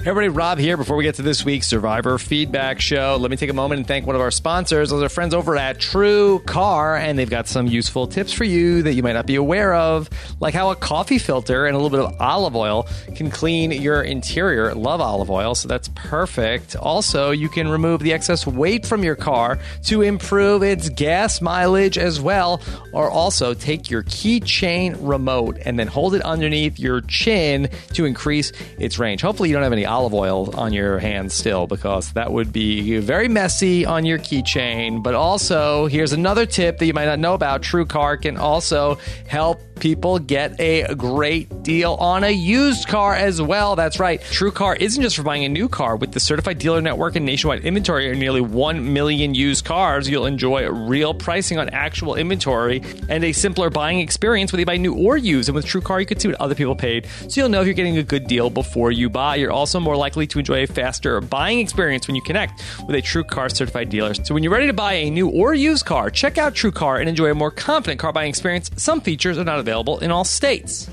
Hey everybody, Rob here. Before we get to this week's Survivor Feedback Show, let me take a moment and thank one of our sponsors. Those are friends over at True Car, and they've got some useful tips for you that you might not be aware of, like how a coffee filter and a little bit of olive oil can clean your interior. Love olive oil, so that's perfect. Also, you can remove the excess weight from your car to improve its gas mileage as well, or also take your keychain remote and then hold it underneath your chin to increase its range. Hopefully you don't have any olive oil on your hands still, because that would be very messy on your keychain. But also, here's another tip that you might not know about. True Car can also help people get a great deal on a used car as well. That's right. True Car isn't just for buying a new car. With the certified dealer network and nationwide inventory of nearly 1 million used cars, you'll enjoy real pricing on actual inventory and a simpler buying experience whether you buy new or used. And with True Car, you can see what other people paid, so you'll know if you're getting a good deal before you buy. You're also more likely to enjoy a faster buying experience when you connect with a True Car certified dealer. So when you're ready to buy a new or used car, check out True Car and enjoy a more confident car buying experience. Some features are not available in all states.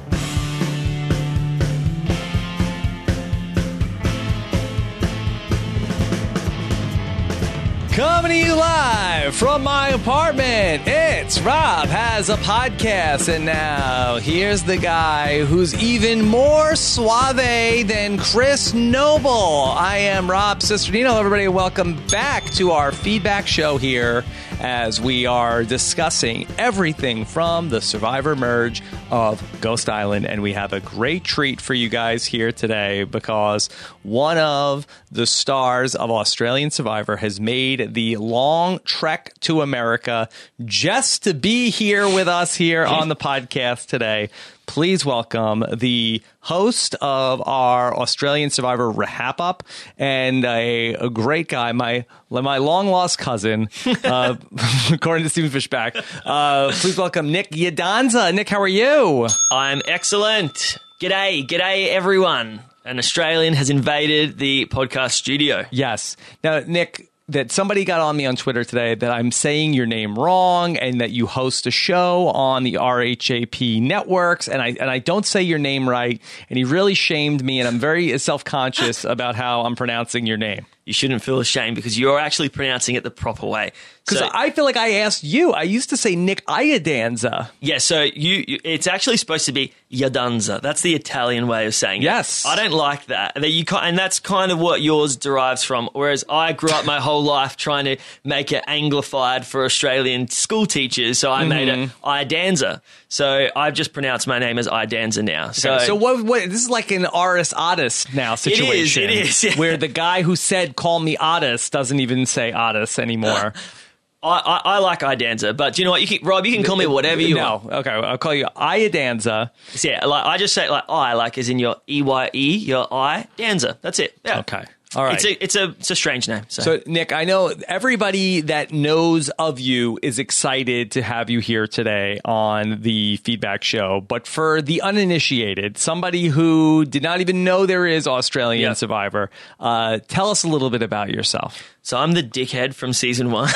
Coming to you live from my apartment, it's Rob Has a Podcast. And now, here's the guy who's even more suave than Chris Noble. I am Rob Cesternino. Everybody, welcome back to our feedback show here as we are discussing everything from the Survivor merge of Ghost Island. And we have a great treat for you guys here today, because one of the stars of Australian Survivor has made the long trek to America just to be here with us here on the podcast today. Please welcome the host of our Australian Survivor Wrap-Up and a great guy, my long-lost cousin, according to Stephen Fishback. Please welcome Nick Yadanza. Nick, how are you? I'm excellent. G'day everyone. An Australian has invaded the podcast studio. Yes. Now, Nick, that somebody got on me on Twitter today that I'm saying your name wrong and that you host a show on the RHAP networks, and I don't say your name right, and he really shamed me, and I'm very self-conscious about how I'm pronouncing your name. You shouldn't feel ashamed, because you're actually pronouncing it the proper way. Because I feel like I asked you. I used to say Nick Iadanza. Yeah, so it's actually supposed to be Yadanza. That's the Italian way of saying it. Yes. I don't like that. And that's kind of what yours derives from, whereas I grew up my whole life trying to make it anglified for Australian school teachers, so I made it Iadanza. So I've just pronounced my name as Iadanza now. So what? This is like an Aris Otis now situation. It is. Yeah. Where the guy who said, call me Otis, doesn't even say Otis anymore. I like Iadanza, but do you know what? Rob, you can call me whatever you want. No, okay, I'll call you Iadanza. Yeah, I just say as in your EYE, your I, Danza. That's it. Yeah. Okay. All right. It's a strange name. So, Nick, I know everybody that knows of you is excited to have you here today on the feedback show. But for the uninitiated, somebody who did not even know there is Australian Survivor, tell us a little bit about yourself. So I'm the dickhead from season 1.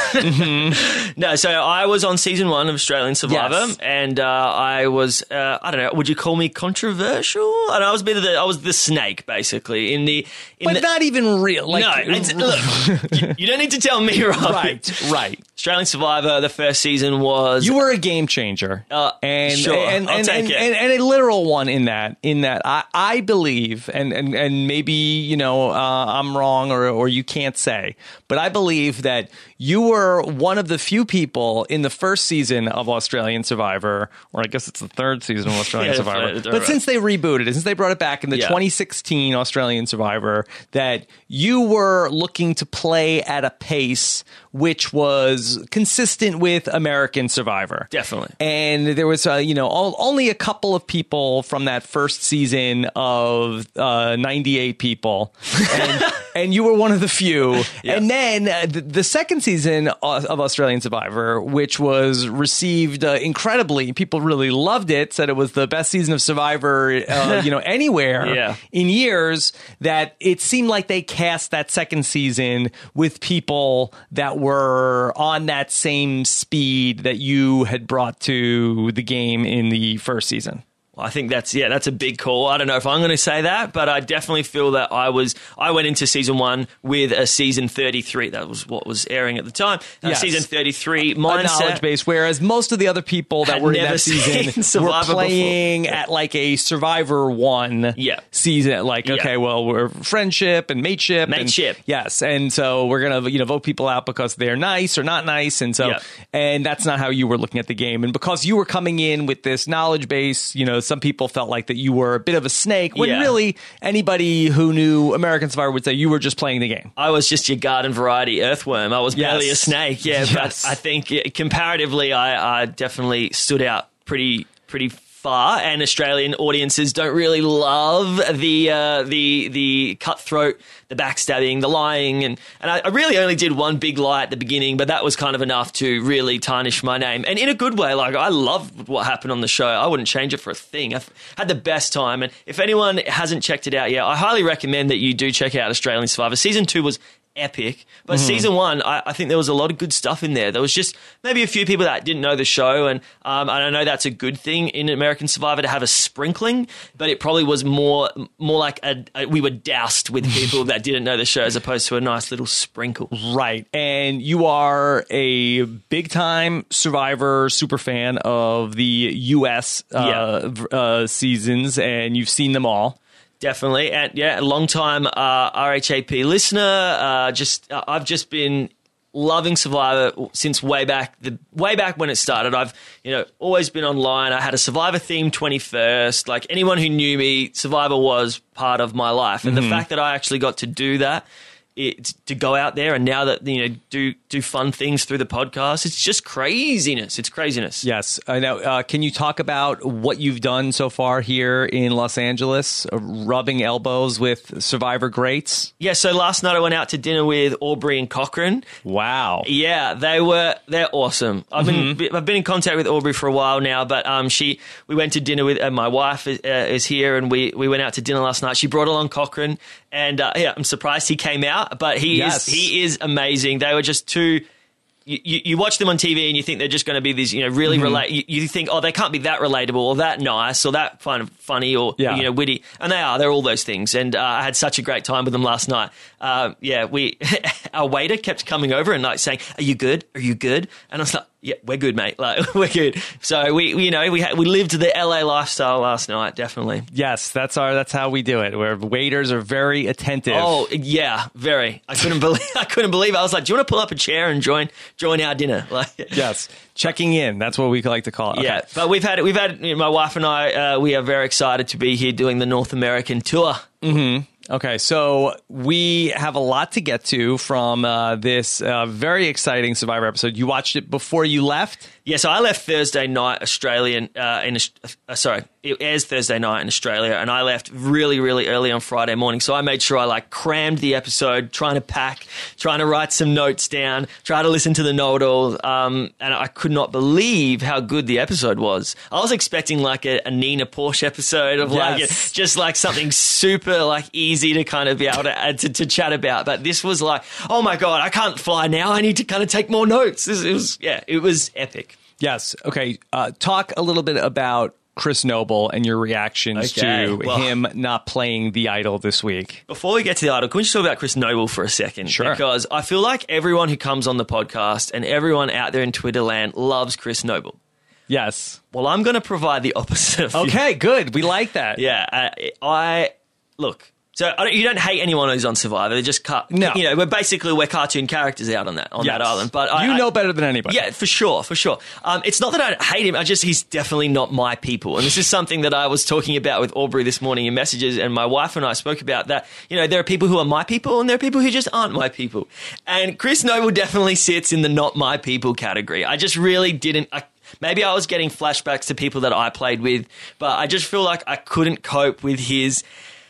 No, so I was on season 1 of Australian Survivor, and I was I don't know, would you call me controversial? I was the snake basically not even real. Like, no, look, you don't need to tell me, Rob. Right. Australian Survivor, the first season was... You were a game changer. And I'll take it. And a literal one in that I believe, and maybe, I'm wrong or you can't say, but I believe that you were one of the few people in the first season of Australian Survivor, or I guess it's the third season of Australian Survivor, but since they rebooted it, since they brought it back in the 2016 Australian Survivor, that you were looking to play at a pace which was consistent with American Survivor. Definitely. And there was, only a couple of people from that first season of 98 people. And you were one of the few. Yeah. And then the second season of Australian Survivor, which was received incredibly, people really loved it, said it was the best season of Survivor, anywhere in years, that it seemed like they cast that second season with people that were on that same speed that you had brought to the game in the first season. Well, I think that's a big call. I don't know if I'm going to say that, but I definitely feel that I went into season 1 with a season 33. That was what was airing at the time. Yes. Season 33 mindset. Knowledge base, whereas most of the other people that Had were in never that seen season were Survivor playing before. at like a Survivor 1 season. Like, okay, well, we're friendship and mateship. Mateship. Yes, and so we're going to vote people out because they're nice or not nice, and so and that's not how you were looking at the game. And because you were coming in with this knowledge base, some people felt like that you were a bit of a snake, when really anybody who knew American Survivor would say you were just playing the game. I was just your garden variety earthworm. I was barely a snake, but I think comparatively I definitely stood out pretty far, and Australian audiences don't really love the cutthroat, the backstabbing, the lying, and I really only did one big lie at the beginning, but that was kind of enough to really tarnish my name, and in a good way. Like, I loved what happened on the show. I wouldn't change it for a thing. I've had the best time, and if anyone hasn't checked it out yet, I highly recommend that you do check out Australian Survivor. Season 2 was epic, but season 1, I think there was a lot of good stuff in there. There was just maybe a few people that didn't know the show, and I know that's a good thing in American Survivor to have a sprinkling, but it probably was more like we were doused with people that didn't know the show as opposed to a nice little sprinkle. Right, and you are a big-time Survivor super fan of the U.S. Seasons, and you've seen them all. Definitely, and a long time RHAP listener. I've just been loving Survivor since way back when it started. I've always been online. I had a Survivor themed 21st. Like, anyone who knew me, Survivor was part of my life, and the fact that I actually got to do that. To go out there and now that do fun things through the podcast, it's just craziness. It's craziness. Yes, I know. Can you talk about what you've done so far here in Los Angeles, rubbing elbows with Survivor greats? Yeah. So last night I went out to dinner with Aubrey and Cochran. Wow. Yeah, they're awesome. I've been in contact with Aubrey for a while now, but we went to dinner with my wife is here, and we went out to dinner last night. She brought along Cochran. And I'm surprised he came out, but he is amazing. They were just two. You watch them on TV and you think they're just going to be these, really you think, oh, they can't be that relatable or that nice or that kind of funny or witty, and they are. They're all those things. And I had such a great time with them last night. Our waiter kept coming over and like saying, "Are you good? Are you good?" And I was like, "Yeah, we're good, mate. Like, we're good." So we lived the LA lifestyle last night, definitely. Yes, that's how we do it. Where waiters are very attentive. Oh yeah, very. I couldn't believe. I was like, "Do you want to pull up a chair and join our dinner?" Like, yes, checking in. That's what we like to call it. Yeah, okay. But we've had my wife and I. We are very excited to be here doing the North American tour. Mm-hmm. Okay, so we have a lot to get to from this very exciting Survivor episode. You watched it before you left? Yeah, so I left Thursday night Australian. It airs Thursday night in Australia, and I left really, really early on Friday morning. So I made sure I crammed the episode, trying to pack, trying to write some notes down, try to listen to the know-it-all, and I could not believe how good the episode was. I was expecting a Nina Porsche episode of just something super easy to kind of be able to chat about. But this was oh my God, I can't fly now. I need to kind of take more notes. It was epic. Yes. Okay. Talk a little bit about Chris Noble and your reactions to him not playing the Idol this week. Before we get to the Idol, can we just talk about Chris Noble for a second? Sure. Because I feel like everyone who comes on the podcast and everyone out there in Twitter land loves Chris Noble. Yes. Well, I'm going to provide the opposite of Okay, good. We like that. Yeah. Look. So you don't hate anyone who's on Survivor. They're just no. We're cartoon characters out on that island. But you know better than anybody. Yeah, for sure. It's not that I hate him. He's definitely not my people. And this is something that I was talking about with Aubrey this morning in messages, and my wife and I spoke about that. There are people who are my people, and there are people who just aren't my people. And Chris Noble definitely sits in the not my people category. I just really didn't. Maybe I was getting flashbacks to people that I played with, but I just feel like I couldn't cope with his.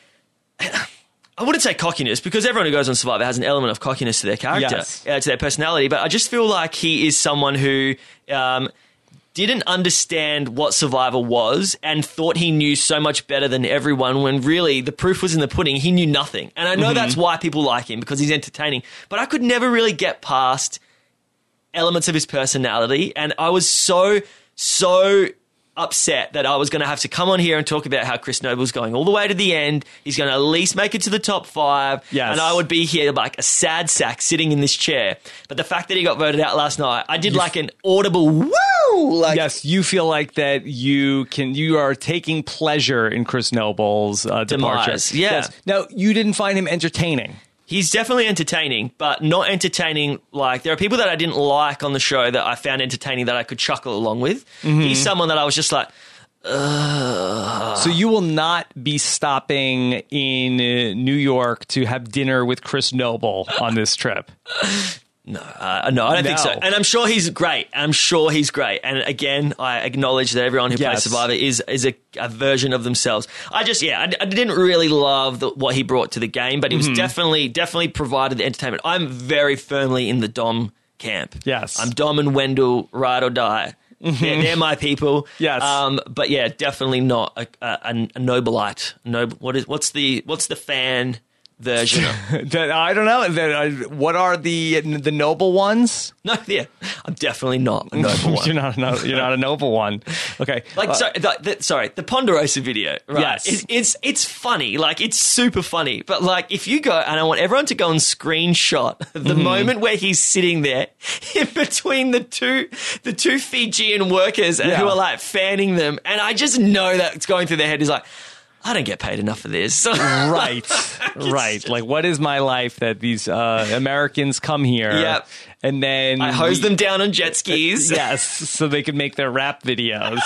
I wouldn't say cockiness, because everyone who goes on Survivor has an element of cockiness to their character, to their personality. But I just feel like he is someone who didn't understand what Survivor was and thought he knew so much better than everyone, when really the proof was in the pudding. He knew nothing. And I know that's why people like him, because he's entertaining. But I could never really get past elements of his personality. And I was so upset that I was going to have to come on here and talk about how Chris Noble's going all the way to the end. He's going to at least make it to the top 5. Yes. And I would be here like a sad sack sitting in this chair. But the fact that he got voted out last night, I did like an audible woo. Like, yes, you feel like that you are taking pleasure in Chris Noble's departure. Demise, yeah. Yes. Now, you didn't find him entertaining. He's definitely entertaining, but not entertaining like there are people that I didn't like on the show that I found entertaining that I could chuckle along with. Mm-hmm. He's someone that I was just like, So you will not be stopping in New York to have dinner with Chris Noble on this trip. No, I don't think so. And I'm sure he's great. And again, I acknowledge that everyone who plays Survivor is a version of themselves. I didn't really love what he brought to the game, but he was definitely provided the entertainment. I'm very firmly in the Dom camp. Yes. I'm Dom and Wendell, ride or die. They're my people. Yes. But yeah, definitely not a Nobleite. What's the fan version of? I don't know. What are the noble ones? No, yeah, I'm definitely not a noble one. You're not a noble one. Okay. The Ponderosa video, right? Yes. It's funny. Like, it's super funny. But, like, if you go, and I want everyone to go and screenshot the moment where he's sitting there in between the two Fijian workers and who are, like, fanning them. And I just know that it's going through their head. He's like, I don't get paid enough for this. Right. Like, what is my life that these Americans come here and then I hose them down on jet skis. Yes, so they can make their rap videos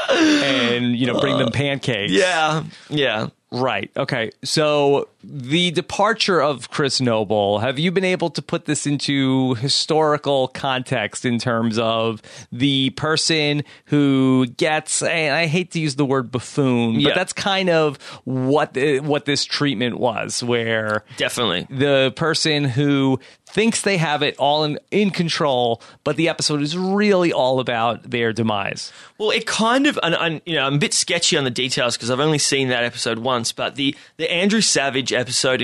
and, bring them pancakes. Yeah. Right. Okay. So the departure of Chris Noble, have you been able to put this into historical context in terms of the person who gets, and I hate to use the word buffoon, but that's kind of what this treatment was, where definitely the person who thinks they have it all in control, but the episode is really all about their demise. Well, it kind of, and I'm a bit sketchy on the details because I've only seen that episode once, but the Andrew Savage episode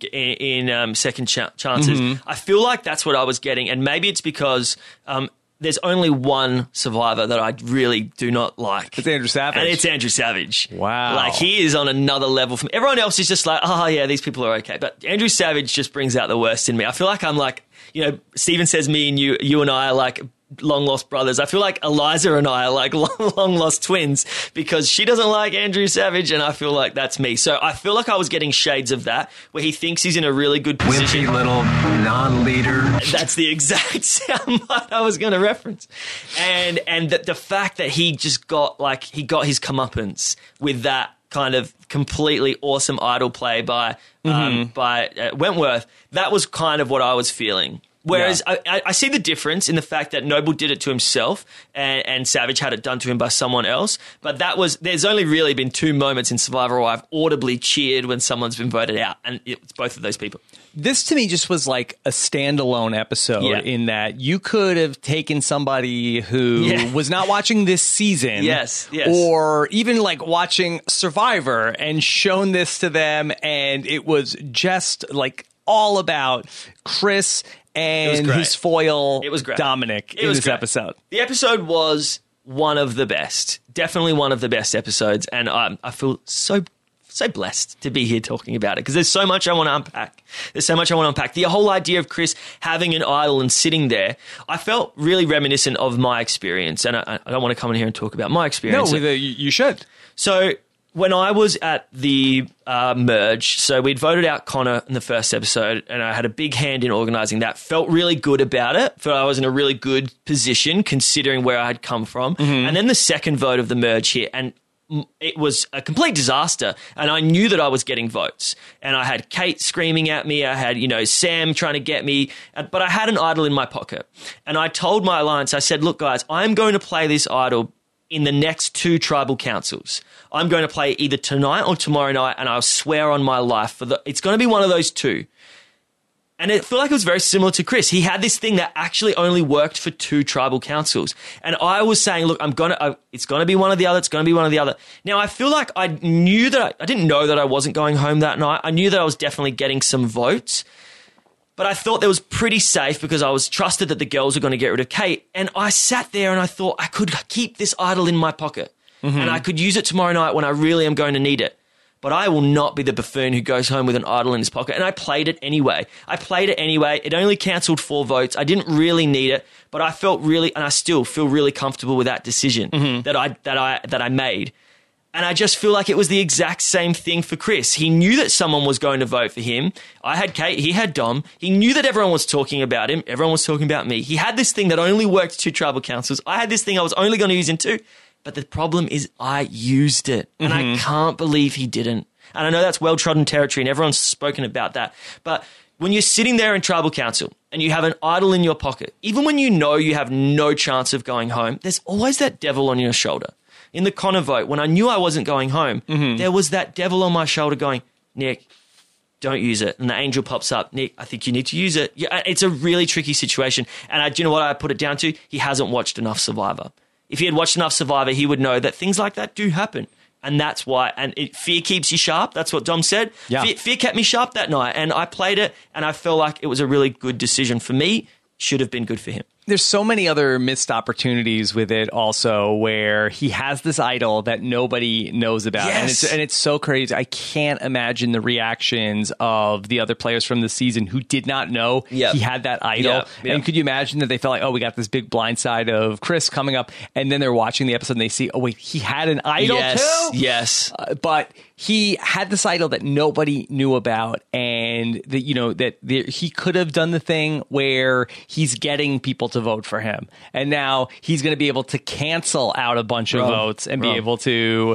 in Second Chances, I feel like that's what I was getting, and maybe it's because there's only one survivor that I really do not like. It's Andrew Savage. And it's Andrew Savage. Wow. Like, he is on another level from everyone else is just like, oh yeah, these people are okay. But Andrew Savage just brings out the worst in me. I feel like I'm like, Steven says me and you and I are like long lost brothers. I feel like Eliza and I are like long lost twins because she doesn't like Andrew Savage and I feel like that's me. So I feel like I was getting shades of that where he thinks he's in a really good position. Wimpy little non-leader. That's the exact soundbite I was going to reference. And the fact that he just got his comeuppance with that kind of completely awesome idol play by Wentworth, that was kind of what I was feeling. Whereas I see the difference in the fact that Noble did it to himself and Savage had it done to him by someone else. But there's only really been 2 moments in Survivor where I've audibly cheered when someone's been voted out, and it's both of those people. This to me just was like a standalone episode in that you could have taken somebody who was not watching this season. Yes. Or even like watching Survivor and shown this to them, and it was just like all about Chris and his foil, it was great. Dominic, in this episode. The episode was one of the best. Definitely one of the best episodes. And I feel so blessed to be here talking about it because there's so much I want to unpack. The whole idea of Chris having an idol and sitting there, I felt really reminiscent of my experience. And I don't want to come in here and talk about my experience. No, you should. So when I was at the merge, so we'd voted out Connor in the first episode, and I had a big hand in organising that. Felt really good about it. Felt I was in a really good position considering where I had come from. And then the second vote of the merge hit, and it was a complete disaster. And I knew that I was getting votes. And I had Kate screaming at me. I had, Sam trying to get me. But I had an idol in my pocket. And I told my alliance, I said, look, guys, I'm going to play this idol in the next 2 tribal councils. I'm going to play either tonight or tomorrow night, and I'll swear on my life it's going to be one of those 2. And I feel like it was very similar to Chris. He had this thing that actually only worked for 2 tribal councils. And I was saying, look, it's going to be one or the other. It's going to be one or the other. Now, I feel like I knew that I didn't know that I wasn't going home that night. I knew that I was definitely getting some votes. But I thought that was pretty safe because I was trusted that the girls were going to get rid of Kate. And I sat there and I thought I could keep this idol in my pocket. and I could use it tomorrow night when I really am going to need it. But I will not be the buffoon who goes home with an idol in his pocket. And I played it anyway. It only cancelled 4 votes. I didn't really need it, but I felt really, and I still feel really comfortable with that decision that I made. And I just feel like it was the exact same thing for Chris. He knew that someone was going to vote for him. I had Kate, he had Dom. He knew that everyone was talking about him. Everyone was talking about me. He had this thing that only worked 2 tribal councils. I had this thing I was only going to use in 2. But the problem is I used it, and I can't believe he didn't. And I know that's well-trodden territory, and everyone's spoken about that. But when you're sitting there in tribal council and you have an idol in your pocket, even when you know you have no chance of going home, there's always that devil on your shoulder. In the Connor vote, when I knew I wasn't going home, there was that devil on my shoulder going, Nick, don't use it. And the angel pops up, Nick, I think you need to use it. Yeah, it's a really tricky situation. And do you know what I put it down to? He hasn't watched enough Survivor. If he had watched enough Survivor, he would know that things like that do happen. And that's why. And fear keeps you sharp. That's what Dom said. Yeah. Fear kept me sharp that night. And I played it, and I felt like it was a really good decision for me. Should have been good for him. There's so many other missed opportunities with it also where he has this idol that nobody knows about. Yes. And it's so crazy. I can't imagine the reactions of the other players from the season who did not know he had that idol. And could you imagine that they felt like, oh, we got this big blind side of Chris coming up, and then they're watching the episode and they see, oh, wait, he had an idol too? Yes. But he had this idol that nobody knew about, and that he could have done the thing where he's getting people to vote for him, and now he's going to be able to cancel out a bunch of votes and be able to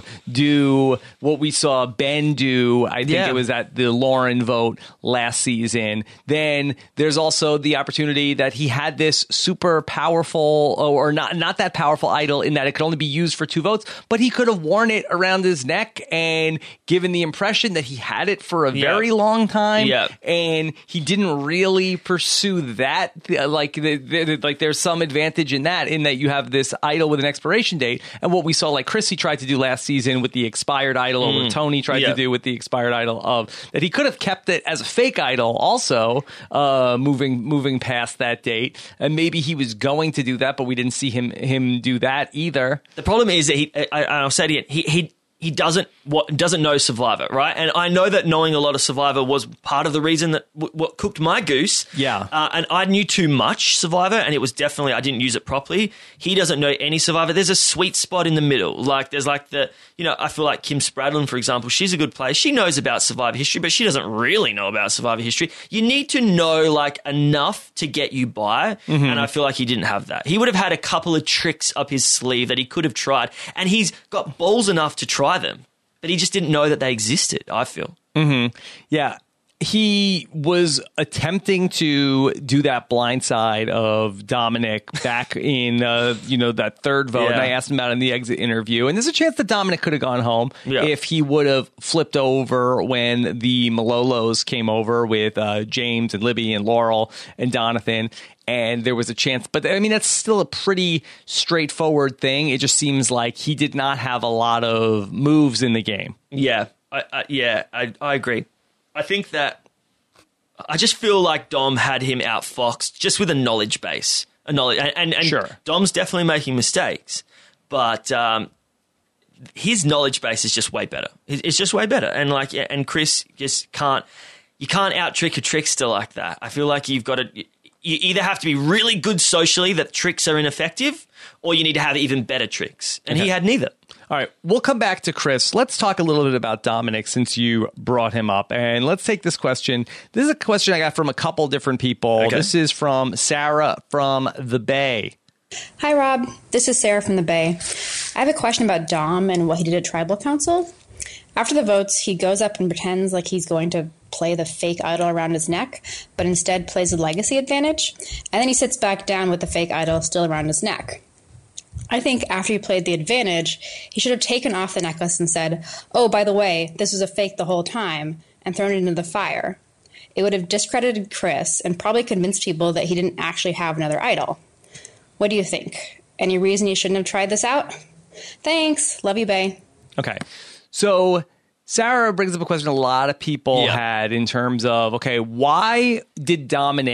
do what we saw Ben do. I think it was at the Lauren vote last season. Then there's also the opportunity that he had this super powerful, or not that powerful idol in that it could only be used for 2 votes, but he could have worn it around his neck and given the impression that he had it for a very long time. And he didn't really pursue that. Like there's some advantage in that you have this idol with an expiration date. And what we saw, like Chrissy tried to do last season with the expired idol, or what Tony tried to do with the expired idol, of that he could have kept it as a fake idol also, moving past that date. And maybe he was going to do that, but we didn't see him do that either. The problem is that I'll say it again, he doesn't know Survivor, right? And I know that knowing a lot of Survivor was part of the reason that what cooked my goose. Yeah. And I knew too much Survivor, and it was definitely, I didn't use it properly. He doesn't know any Survivor. There's a sweet spot in the middle. Like there's like I feel like Kim Spradlin, for example, she's a good player. She knows about Survivor history, but she doesn't really know about Survivor history. You need to know like enough to get you by. And I feel like he didn't have that. He would have had a couple of tricks up his sleeve that he could have tried, and he's got balls enough to try them, but he just didn't know that they existed, I feel. Yeah. He was attempting to do that blind side of Dominic back in, that third vote. And I asked him about it in the exit interview. And there's a chance that Dominic could have gone home if he would have flipped over when the Malolos came over with James and Libby and Laurel and Donathan. And there was a chance. But, I mean, that's still a pretty straightforward thing. It just seems like he did not have a lot of moves in the game. Yeah, I agree. I think that I just feel like Dom had him outfoxed just with a knowledge base. And sure. Dom's definitely making mistakes, but his knowledge base is just way better. It's just way better. And Chris just you can't out-trick a trickster like that. I feel like you either have to be really good socially that tricks are ineffective, or you need to have even better tricks. And he had neither. All right, we'll come back to Chris. Let's talk a little bit about Dominic since you brought him up. And let's take this question. This is a question I got from a couple different people. Okay. This is from Sarah from the Bay. Hi, Rob. This is Sarah from the Bay. I have a question about Dom and what he did at Tribal Council. After the votes, he goes up and pretends like he's going to play the fake idol around his neck, but instead plays the legacy advantage. And then he sits back down with the fake idol still around his neck. I think after he played the advantage, he should have taken off the necklace and said, oh, by the way, this was a fake the whole time, and thrown it into the fire. It would have discredited Chris and probably convinced people that he didn't actually have another idol. What do you think? Any reason you shouldn't have tried this out? Thanks. Love you, Bay. Okay. So Sarah brings up a question a lot of people had in terms of, okay, why did Dominic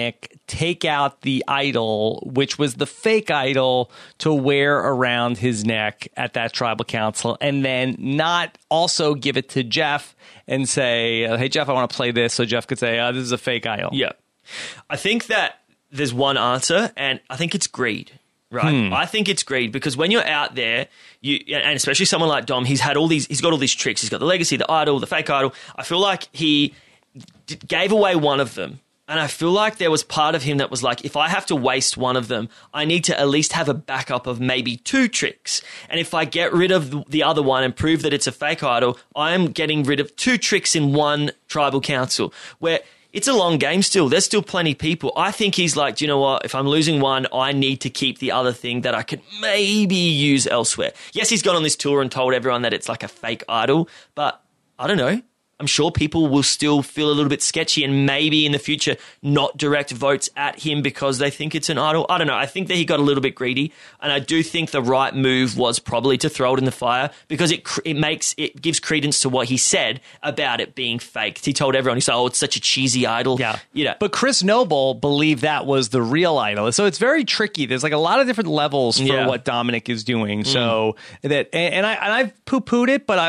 take out the idol, which was the fake idol, to wear around his neck at that tribal council, and then not also give it to Jeff and say, hey, Jeff, I want to play this. So Jeff could say, this is a fake idol. Yeah. I think that there's one answer, and I think it's greed. Right. I think it's greed because when you're out there, and especially someone like Dom, he's got all these tricks. He's got the legacy, the idol, the fake idol. I feel like he gave away one of them. And I feel like there was part of him that was like, if I have to waste one of them, I need to at least have a backup of maybe 2 tricks. And if I get rid of the other one and prove that it's a fake idol, I am getting rid of 2 tricks in one tribal council where it's a long game still. There's still plenty of people. I think he's like, do you know what? If I'm losing one, I need to keep the other thing that I could maybe use elsewhere. Yes, he's gone on this tour and told everyone that it's like a fake idol, but I don't know. I'm sure people will still feel a little bit sketchy and maybe in the future not direct votes at him because they think it's an idol. I don't know. I think that he got a little bit greedy, and I do think the right move was probably to throw it in the fire because it gives credence to what he said about it being faked. He told everyone, he said, it's such a cheesy idol. Yeah. You know. But Chris Noble believed that was the real idol. So it's very tricky. There's like a lot of different levels for what Dominic is doing. So that, and I've poo-pooed it, but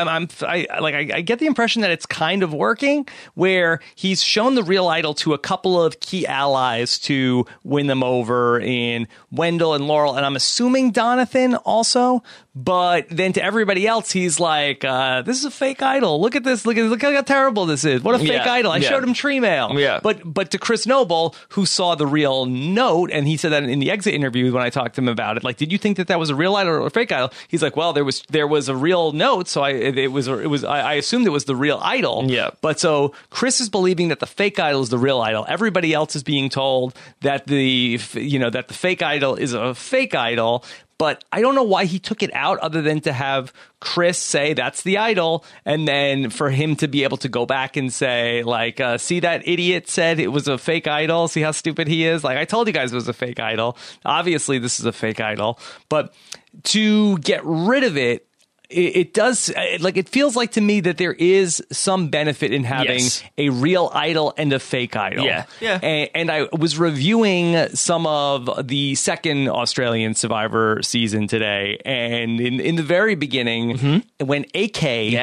I get the impression that it's kind of working, where he's shown the real idol to a couple of key allies to win them over in Wendell and Laurel, and I'm assuming Donathan also. But then to everybody else, he's like, this is a fake idol. Look at this. Look how terrible this is. What a fake idol. I showed him Tree Mail. Yeah. But to Chris Noble, who saw the real note, and he said that in the exit interview when I talked to him about it, like, did you think that was a real idol or a fake idol? He's like, well, there was a real note, so I assumed it was the real idol. Yeah. But so Chris is believing that the fake idol is the real idol. Everybody else is being told that the fake idol is a fake idol. But I don't know why he took it out other than to have Chris say that's the idol, and then for him to be able to go back and say, like, see that idiot said it was a fake idol? See how stupid he is? Like, I told you guys it was a fake idol. Obviously, this is a fake idol. But to get rid of it, it does, like, it feels like to me that there is some benefit in having a real idol and a fake idol. Yeah. And I was reviewing some of the second Australian Survivor season today, and in the very beginning, when AK,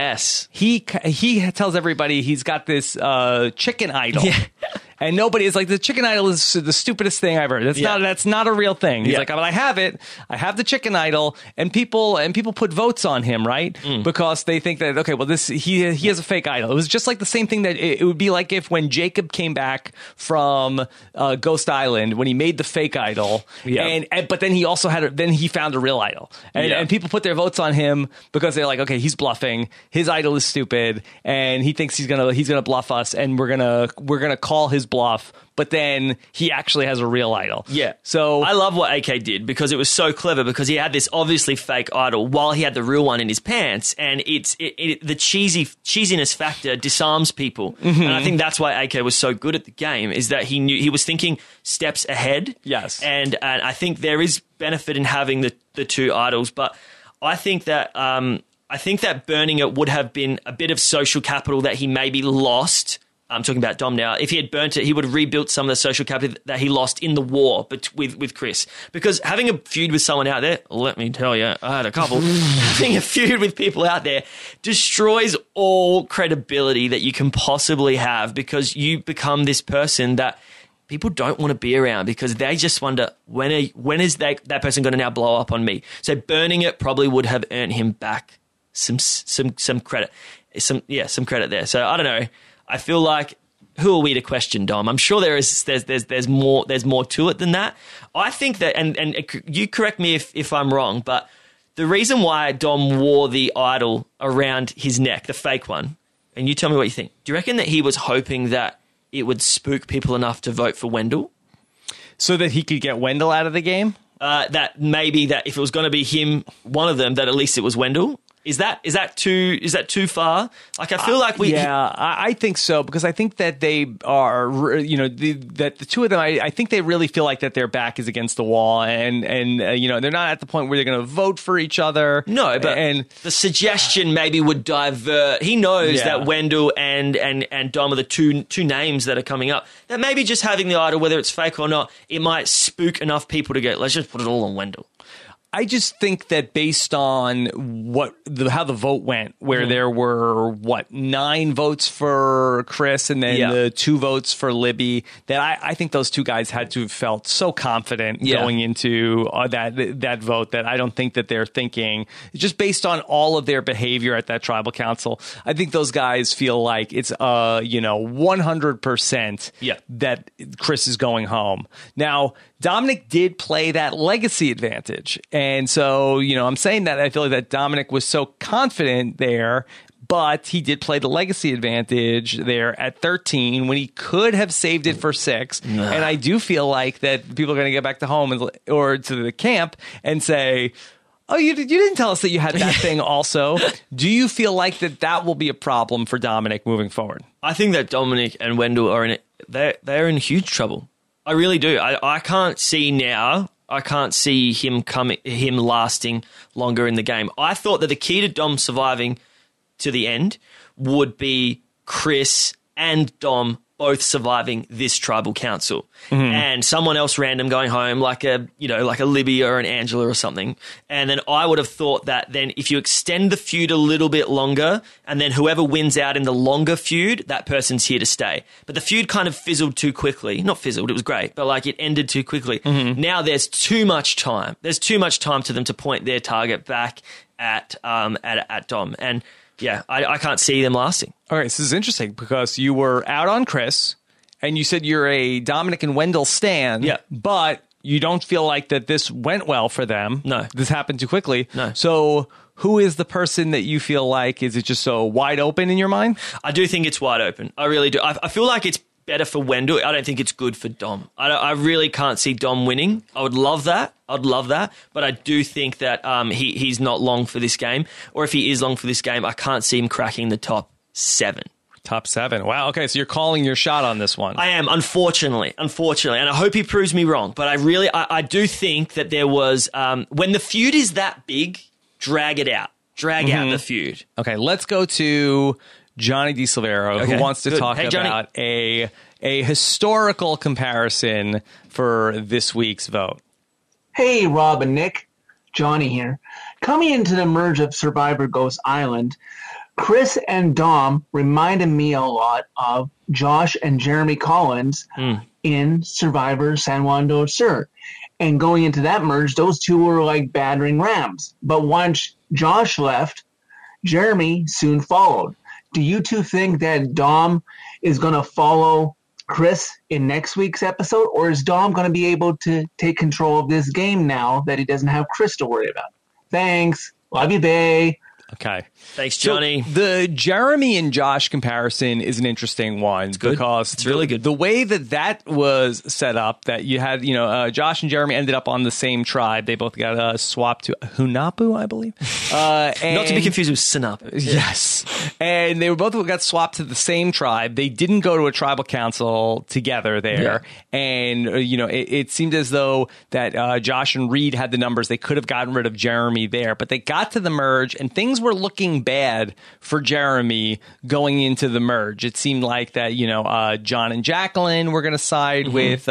he tells everybody he's got this chicken idol. Yeah. And nobody is like, the chicken idol is the stupidest thing I've heard. That's not a real thing. He's like, but I have it. I have the chicken idol, and people put votes on him, right? Because they think that, okay, well, he has a fake idol. It was just like the same thing that it would be like if when Jacob came back from Ghost Island, when he made the fake idol, but then he also he found a real idol, and people put their votes on him because they're like, okay, he's bluffing. His idol is stupid, and he thinks he's gonna bluff us, and we're gonna call his bluff, but then he actually has a real idol. Yeah. So I love what AK did because it was so clever, because he had this obviously fake idol while he had the real one in his pants, and the cheesiness factor disarms people. And I think that's why AK was so good at the game, is that he was thinking steps ahead. Yes. And I think there is benefit in having the 2 idols, but I think that burning it would have been a bit of social capital that he maybe lost. I'm talking about Dom now. If he had burnt it, he would have rebuilt some of the social capital that he lost in the war with Chris. Because having a feud with someone out there, let me tell you, I had a couple, having a feud with people out there destroys all credibility that you can possibly have, because you become this person that people don't want to be around because they just wonder, when is that person going to now blow up on me? So burning it probably would have earned him back some credit. Some credit there. So I don't know. I feel like, who are we to question Dom? I'm sure there's more to it than that. I think that, and you correct me if I'm wrong, but the reason why Dom wore the idol around his neck, the fake one, and you tell me what you think. Do you reckon that he was hoping that it would spook people enough to vote for Wendell? So that he could get Wendell out of the game? That maybe that if it was going to be him, one of them, that at least it was Wendell? Is that too far? Like, I feel like I think so, because I think that they are, that the two of them, I think they really feel like that their back is against the wall, and they're not at the point where they're going to vote for each other. No, but the suggestion maybe would divert. He knows that Wendell and Dom are the two names that are coming up. That maybe just having the idol, whether it's fake or not, it might spook enough people to go, let's just put it all on Wendell. I just think that based on how the vote went, where there were 9 votes for Chris and then the 2 votes for Libby, that I think those two guys had to have felt so confident going into that vote that I don't think that they're thinking, just based on all of their behavior at that tribal council. I think those guys feel like it's 100% that Chris is going home. Now, Dominic did play that legacy advantage. And so, I'm saying that I feel like that Dominic was so confident there, but he did play the legacy advantage there at 13 when he could have saved it for 6. And I do feel like that people are going to get back to home or to the camp and say, oh, you didn't tell us that you had that thing also. Do you feel like that will be a problem for Dominic moving forward? I think that Dominic and Wendell are they're in huge trouble. I really do. I can't see now. I can't see him lasting longer in the game. I thought that the key to Dom surviving to the end would be Chris and Dom both surviving this tribal council, and someone else random going home, like a Libby or an Angela or something. And then I would have thought that then if you extend the feud a little bit longer, and then whoever wins out in the longer feud, that person's here to stay. But the feud kind of fizzled too quickly. Not fizzled, it was great, but like it ended too quickly. Now there's too much time. There's too much time to them to point their target back at Dom. And yeah, I can't see them lasting. All right, this is interesting because you were out on Chris, and you said you're a Dominic and Wendell stan, but you don't feel like that this went well for them. No. This happened too quickly. No. So who is the person that you feel like, is it just so wide open in your mind? I do think it's wide open. I really do. I feel like it's better for Wendell. I don't think it's good for Dom. I really can't see Dom winning. I would love that. But I do think that he's not long for this game. Or if he is long for this game, I can't see him cracking the top 7. Top 7. Wow. Okay, so you're calling your shot on this one. I am, unfortunately. And I hope he proves me wrong. But I do think that there was, when the feud is that big, drag it out. Drag out the feud. Okay, let's go to Johnny DeSilvero, who wants to talk about a historical comparison for this week's vote. Hey, Rob and Nick. Johnny here. Coming into the merge of Survivor Ghost Island, Chris and Dom reminded me a lot of Josh and Jeremy Collins in Survivor San Juan del Sur. And going into that merge, those two were like battering rams. But once Josh left, Jeremy soon followed. Do you two think that Dom is going to follow Chris in next week's episode, or is Dom going to be able to take control of this game now that he doesn't have Chris to worry about? Thanks. Love you, bae. Okay. Thanks, Johnny. So the Jeremy and Josh comparison is an interesting one because it's really good. The way that was set up, that you had, Josh and Jeremy ended up on the same tribe. They both got swapped to Hunapu, I believe. Not to be confused with Sinapu. Yes. And they both got swapped to the same tribe. They didn't go to a tribal council together there. Yeah. And, it seemed as though that Josh and Reed had the numbers. They could have gotten rid of Jeremy there, but they got to the merge and things were looking bad for Jeremy going into the merge. It seemed like that, John and Jacqueline were going to side with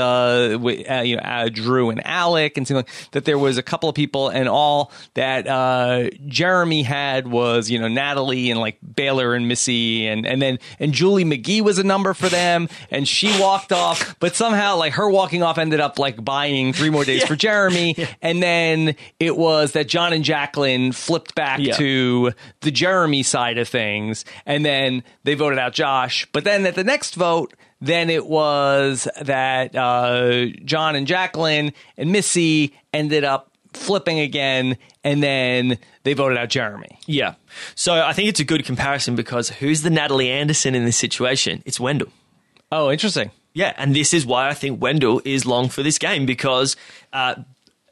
Drew and Alec, and seemed like that there was a couple of people, and all that Jeremy had was, Natalie and like Baylor and Missy, and Julie McGee was a number for them, and she walked off, but somehow like her walking off ended up like buying 3 more days for Jeremy, and then it was that John and Jacqueline flipped back to the Jeremy side of things, and then they voted out Josh. But then at the next vote, then it was that John and Jacqueline and Missy ended up flipping again, and then they voted out Jeremy. Yeah. So I think it's a good comparison because who's the Natalie Anderson in this situation? It's Wendell. Oh, interesting. Yeah, and this is why I think Wendell is long for this game because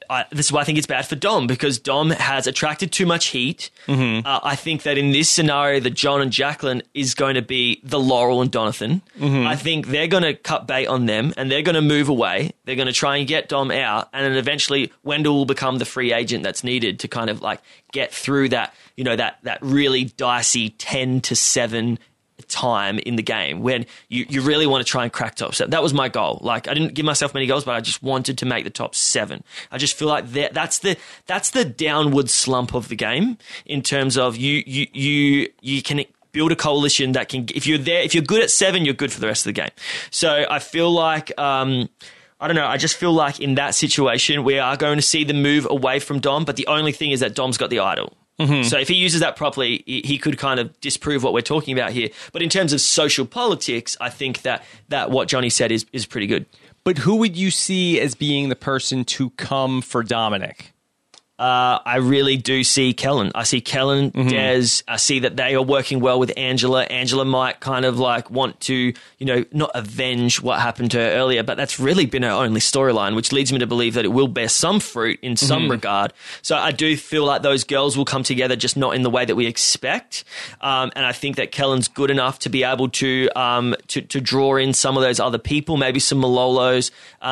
this is why I think it's bad for Dom, because Dom has attracted too much heat. I think that in this scenario, the John and Jacqueline is going to be the Laurel and Donathan. I think they're going to cut bait on them and they're going to move away. They're going to try and get Dom out, and then eventually Wendell will become the free agent that's needed to kind of like get through that, you know, that really dicey 10-7 time in the game when you really want to try and crack top 7. That was my goal. Like, I didn't give myself many goals, but I just wanted to make the top 7. I just feel like that's the downward slump of the game in terms of you can build a coalition that can, if you're good at 7, you're good for the rest of the game. So I feel like I don't know. I just feel like in that situation, we are going to see the move away from Dom, but the only thing is that Dom's got the idol. So if he uses that properly, he could kind of disprove what we're talking about here. But in terms of social politics, I think that what Johnny said is pretty good. But who would you see as being the person to come for Dominic? I really do see Kellen. I see Kellen, Des. I see that they are working well with Angela. Angela might kind of like want to, you know, not avenge what happened to her earlier, but that's really been her only storyline, which leads me to believe that it will bear some fruit in some regard. So I do feel like those girls will come together, just not in the way that we expect. And I think that Kellen's good enough to be able to draw in some of those other people, maybe some Malolos,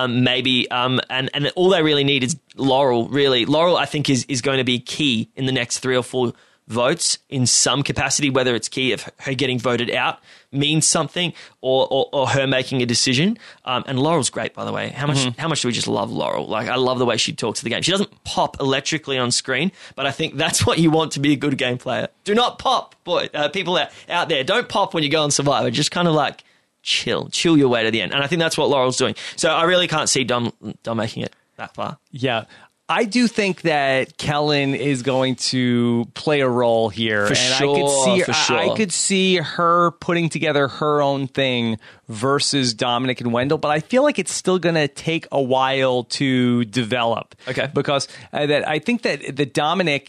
and all they really need is Laurel, really. Laurel, I think, is going to be key in the next 3 or 4 votes in some capacity, whether it's key if her getting voted out means something or her making a decision. And Laurel's great, by the way. How much do we just love Laurel? Like, I love the way she talks to the game. She doesn't pop electrically on screen, but I think that's what you want to be a good game player. Do not pop, people out there. Don't pop when you go on Survivor. Just kind of like chill your way to the end. And I think that's what Laurel's doing. So I really can't see Dom making it that far. Yeah. I do think that Kellen is going to play a role here. I could see her putting together her own thing versus Dominic and Wendell, but I feel like it's still going to take a while to develop. Okay. Because I think that Dominic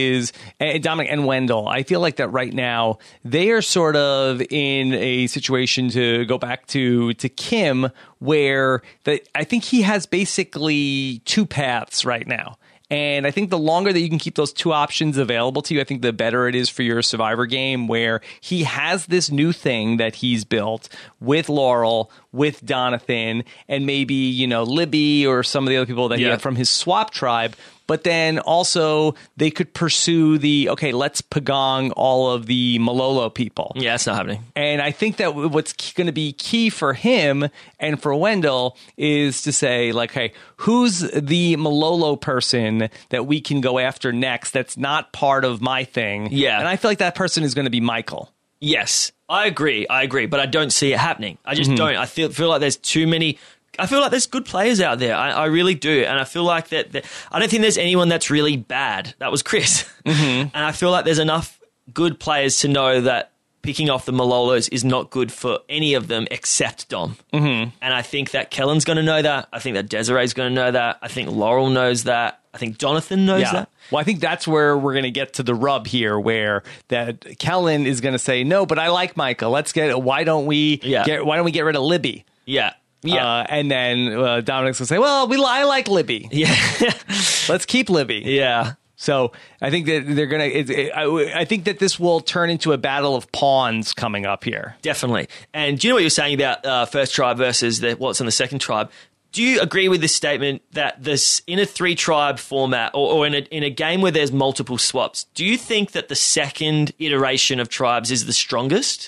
and Wendell, I feel like that right now they are sort of in a situation, to go back to Kim, where I think he has basically 2 paths right now. And I think the longer that you can keep those 2 options available to you, I think the better it is for your Survivor game, where he has this new thing that he's built with Laurel, with Donathan, and maybe, you know, Libby or some of the other people that he had from his swap tribe. But then also they could pursue let's pagong all of the Malolo people. Yeah, it's not happening. And I think that what's going to be key for him and for Wendell is to say, like, hey, who's the Malolo person that we can go after next that's not part of my thing? Yeah. And I feel like that person is going to be Michael. Yes, I agree, but I don't see it happening. I just don't. I feel like there's too many. I feel like there's good players out there. I really do. And I feel like that I don't think there's anyone that's really bad. That was Chris. And I feel like there's enough good players to know that picking off the Malolos is not good for any of them except Dom. And I think that Kellen's going to know that. I think that Desiree's going to know that. I think Laurel knows that. I think Donathan knows that. Well, I think that's where we're going to get to the rub here, where that Kellen is going to say, no, but I like Michael. Why don't we get rid of Libby? Yeah. Yeah. And then Dominic's going to say, well, I like Libby. Yeah. Let's keep Libby. Yeah. So I think that they're going to, I think that this will turn into a battle of pawns coming up here. Definitely. And do you know what you're saying about first tribe versus what's in the second tribe? Do you agree with this statement that this in a 3-tribe format or in a game where there's multiple swaps, do you think that the second iteration of tribes is the strongest?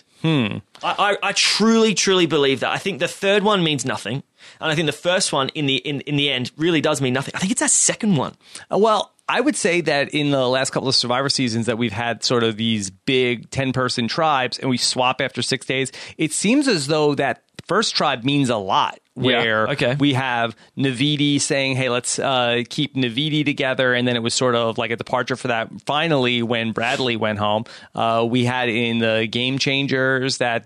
I truly, truly believe that. I think the third one means nothing. And I think the first one in the end really does mean nothing. I think it's that second one. Well, I would say that in the last couple of Survivor seasons that we've had sort of these big 10-person tribes and we swap after 6 days, it seems as though that first tribe means a lot. Where we have Navidi saying, hey, let's keep Navidi together. And then it was sort of like a departure for that. Finally, when Bradley went home, we had in the Game Changers that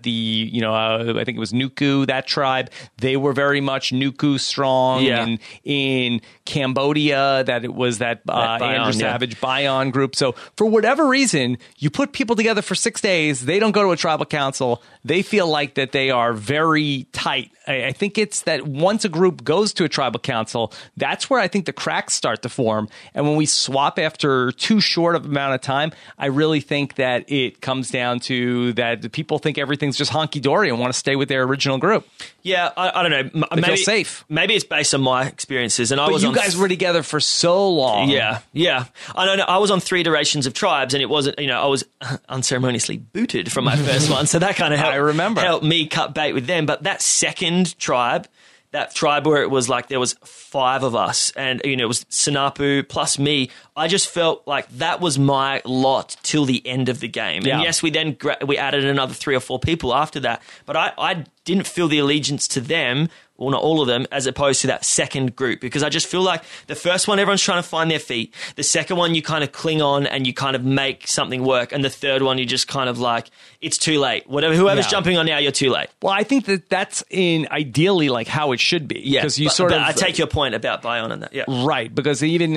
I think it was Nuku, that tribe, they were very much Nuku strong. Yeah. And in Cambodia, that it was that Andrew Savage Bayon group. So for whatever reason, you put people together for 6 days, they don't go to a tribal council, they feel like that they are very tight. I think it's that once a group goes to a tribal council, that's where I think the cracks start to form. And when we swap after too short of amount of time, I really think that it comes down to that the people think everything's just honky-dory and want to stay with their original group. Yeah, I don't know. They feel safe. Maybe it's based on my experiences. And But you guys were together for so long. Yeah. I don't know. I was on 3 iterations of Tribes, and it wasn't, I was unceremoniously booted from my first one. So that kind of helped me cut bait with them. But that second tribe, that tribe where it was like there was 5 of us and, it was Sinapu plus me, I just felt like that was my lot till the end of the game. Yeah. And yes, we added another 3 or 4 people after that, but I didn't feel the allegiance to them, well, not all of them, as opposed to that second group, because I just feel like the first one, everyone's trying to find their feet. The second one, you kind of cling on and you kind of make something work. And the third one, you just kind of like, it's too late. Whoever's jumping on now, you're too late. Well, I think that's ideally like how it should be. Yeah, because I take your point about Bion and that. Yeah, right. Because even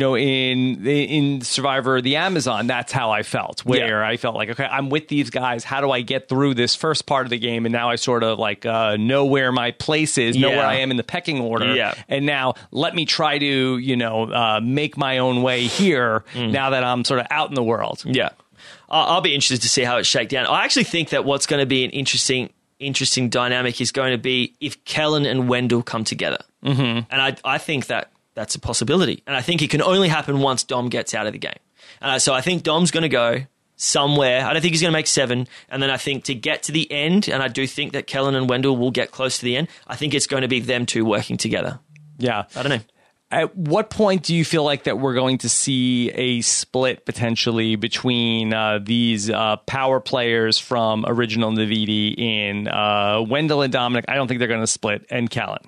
in Survivor the Amazon, that's how I felt. Where I felt like, okay, I'm with these guys. How do I get through this first part of the game? And now I sort of like know where my place is, know where I am in the pecking order. Yeah. And now let me try to make my own way here. Now that I'm sort of out in the world. Yeah. I'll be interested to see how it's shakes down. I actually think that what's going to be an interesting dynamic is going to be if Kellen and Wendell come together. Mm-hmm. And I think that's a possibility. And I think it can only happen once Dom gets out of the game. So I think Dom's going to go somewhere. I don't think he's going to make 7. And then I think to get to the end, and I do think that Kellen and Wendell will get close to the end, I think it's going to be them 2 working together. Yeah. I don't know. At what point do you feel like that we're going to see a split potentially between these power players from Original Navidi in Wendell and Dominic? I don't think they're going to split, and Kellen.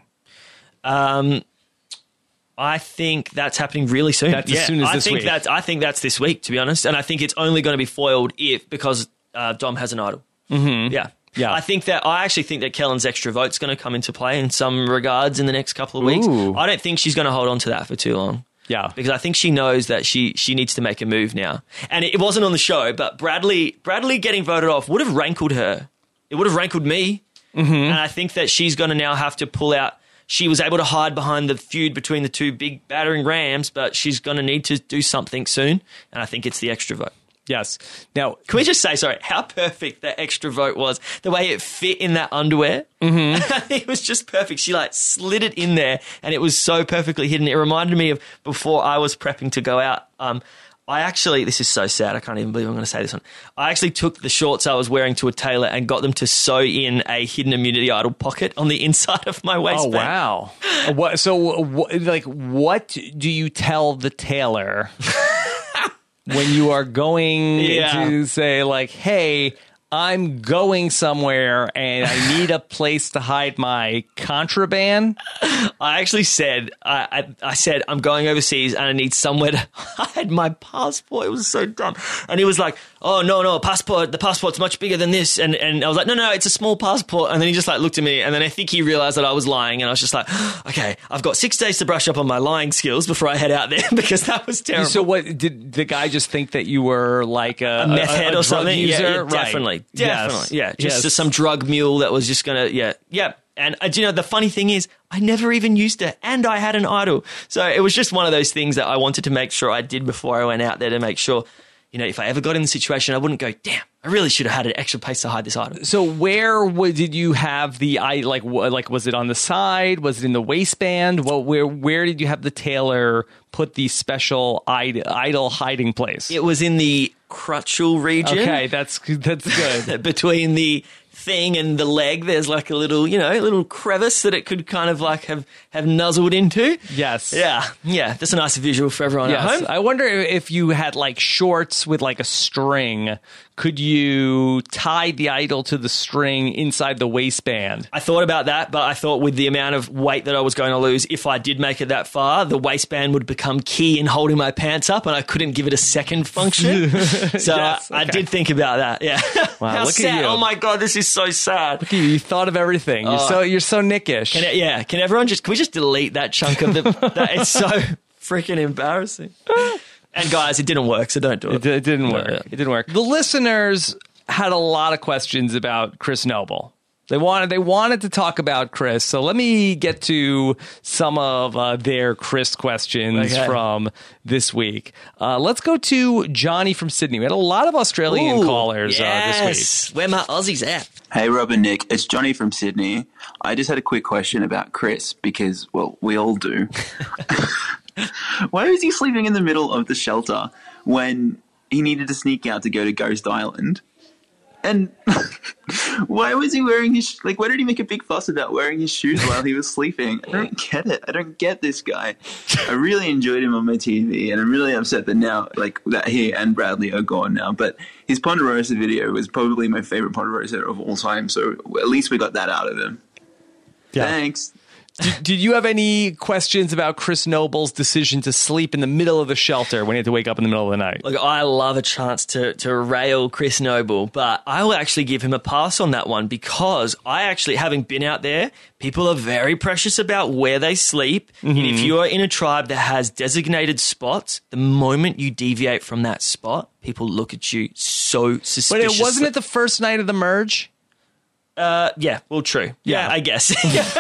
I think that's happening really soon. That's as soon as this week. I think that's this week, to be honest. And I think it's only going to be foiled because Dom has an idol. Mm-hmm. Yeah. I actually think that Kellen's extra vote's going to come into play in some regards in the next couple of weeks. Ooh. I don't think she's going to hold on to that for too long. Yeah. Because I think she knows that she needs to make a move now. And it wasn't on the show, but Bradley getting voted off would have rankled her. It would have rankled me. Mm-hmm. And I think that she's going to now have to pull out. She was able to hide behind the feud between the 2 big battering rams, but she's going to need to do something soon. And I think it's the extra vote. Yes. Now, can we just say, how perfect that extra vote was? The way it fit in that underwear. Mm-hmm. It was just perfect. She slid it in there and it was so perfectly hidden. It reminded me of before I was prepping to go out. This is so sad. I can't even believe I'm going to say this one. I actually took the shorts I was wearing to a tailor and got them to sew in a hidden immunity idol pocket on the inside of my waistband. Oh, wow. What do you tell the tailor when you are going to say, like, hey, I'm going somewhere and I need a place to hide my contraband? I actually said, I said, I'm going overseas and I need somewhere to hide my passport. It was so dumb. And he was like, oh, no, the passport's much bigger than this. And I was like, no, it's a small passport. And then he just looked at me and then I think he realized that I was lying. And I was just like, okay, I've got 6 days to brush up on my lying skills before I head out there because that was terrible. So what, did the guy just think that you were like a meth head or something? User? Yeah, right. Definitely. Yes. Yeah. Just some drug mule that was just going to, yeah. And the funny thing is, I never even used it, and I had an idol. So it was just one of those things that I wanted to make sure I did before I went out there to make sure, if I ever got in the situation, I wouldn't go, damn, I really should have had an extra place to hide this idol. So where did you have the like? Was it on the side? Was it in the waistband? Well, where did you have the tailor put the special idol hiding place? It was in the crutchal region. Okay, that's good. Between the thing and the leg, there's like a little crevice that it could kind of like have nuzzled into. Yes. Yeah. That's a nice visual for everyone at home. I wonder if you had like shorts with like a string. Could you tie the idol to the string inside the waistband? I thought about that, but I thought with the amount of weight that I was going to lose, if I did make it that far, the waistband would become key in holding my pants up and I couldn't give it a second function. So yes, okay. I did think about that. Yeah. Wow, How look sad. at you. Oh my God, this is so sad. Look at you. You thought of everything. You're so nickish. Can everyone can we just delete that chunk of it's so freaking embarrassing. And guys, it didn't work, so don't do it. It didn't work. Yeah. It didn't work. The listeners had a lot of questions about Chris Noble. They wanted to talk about Chris. So let me get to some of their Chris questions from this week. Let's go to Johnny from Sydney. We had a lot of Australian callers this week. Where my Aussies at? Hey, Rob and Nick. It's Johnny from Sydney. I just had a quick question about Chris because, well, we all do. Why was he sleeping in the middle of the shelter when he needed to sneak out to go to Ghost Island? And why was he wearing his, why did he make a big fuss about wearing his shoes while he was sleeping? I don't get it. I don't get this guy. I really enjoyed him on my TV, and I'm really upset that now, that he and Bradley are gone now. But his Ponderosa video was probably my favorite Ponderosa of all time, so at least we got that out of him. Yeah. Thanks. Did you have any questions about Chris Noble's decision to sleep in the middle of the shelter when he had to wake up in the middle of the night? Look, I love a chance to rail Chris Noble, but I will actually give him a pass on that one because I actually, having been out there, people are very precious about where they sleep. Mm-hmm. And if you are in a tribe that has designated spots, the moment you deviate from that spot, people look at you so suspiciously. But wasn't it the first night of the merge? Yeah, well, true. Yeah, I guess.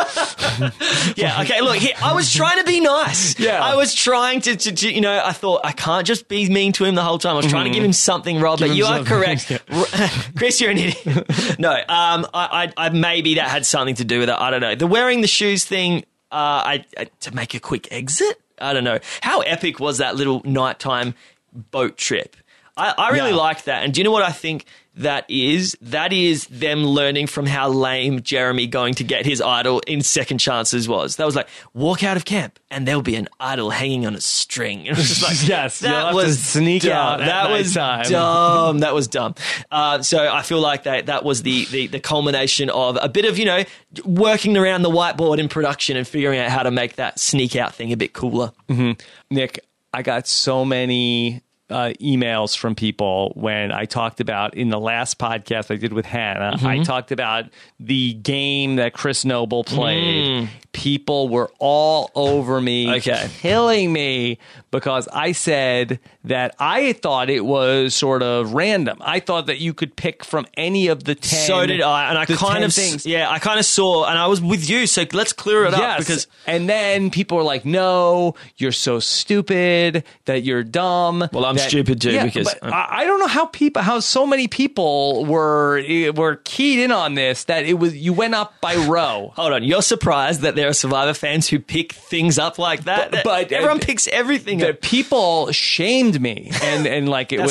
Yeah, okay, look, I was trying to be nice. Yeah. I was trying to, I thought I can't just be mean to him the whole time. I was trying to give him something, Rob, but you are correct. Chris, you're an idiot. No, I maybe that had something to do with it. I don't know. The wearing the shoes thing, to make a quick exit? I don't know. How epic was that little nighttime boat trip? I really liked that. And do you know what I think that is? That is them learning from how lame Jeremy going to get his idol in second chances was. That was like, walk out of camp and there'll be an idol hanging on a string. It was just like, yes, that was sneak dumb. Out. That was dumb. That was dumb. So I feel like that was the culmination of a bit of, working around the whiteboard in production and figuring out how to make that sneak out thing a bit cooler. Mm-hmm. Nick, I got so many emails from people when I talked about in the last podcast I did with Hannah. Mm-hmm. I talked about the game that Chris Noble played. People were all over me, killing me because I said that I thought it was sort of random. I thought that you could pick from any of the 10. So did I, and I kind of things. Yeah, I kind of saw, and I was with you. So let's clear it up because. And then people were like, "No, you're so stupid that you're dumb." Well, I'm stupid too because I don't know how so many people were keyed in on this that it was you went up by row. Hold on, you're surprised that there are Survivor fans who pick things up like that? But everyone picks everything up. People shamed me, and like it was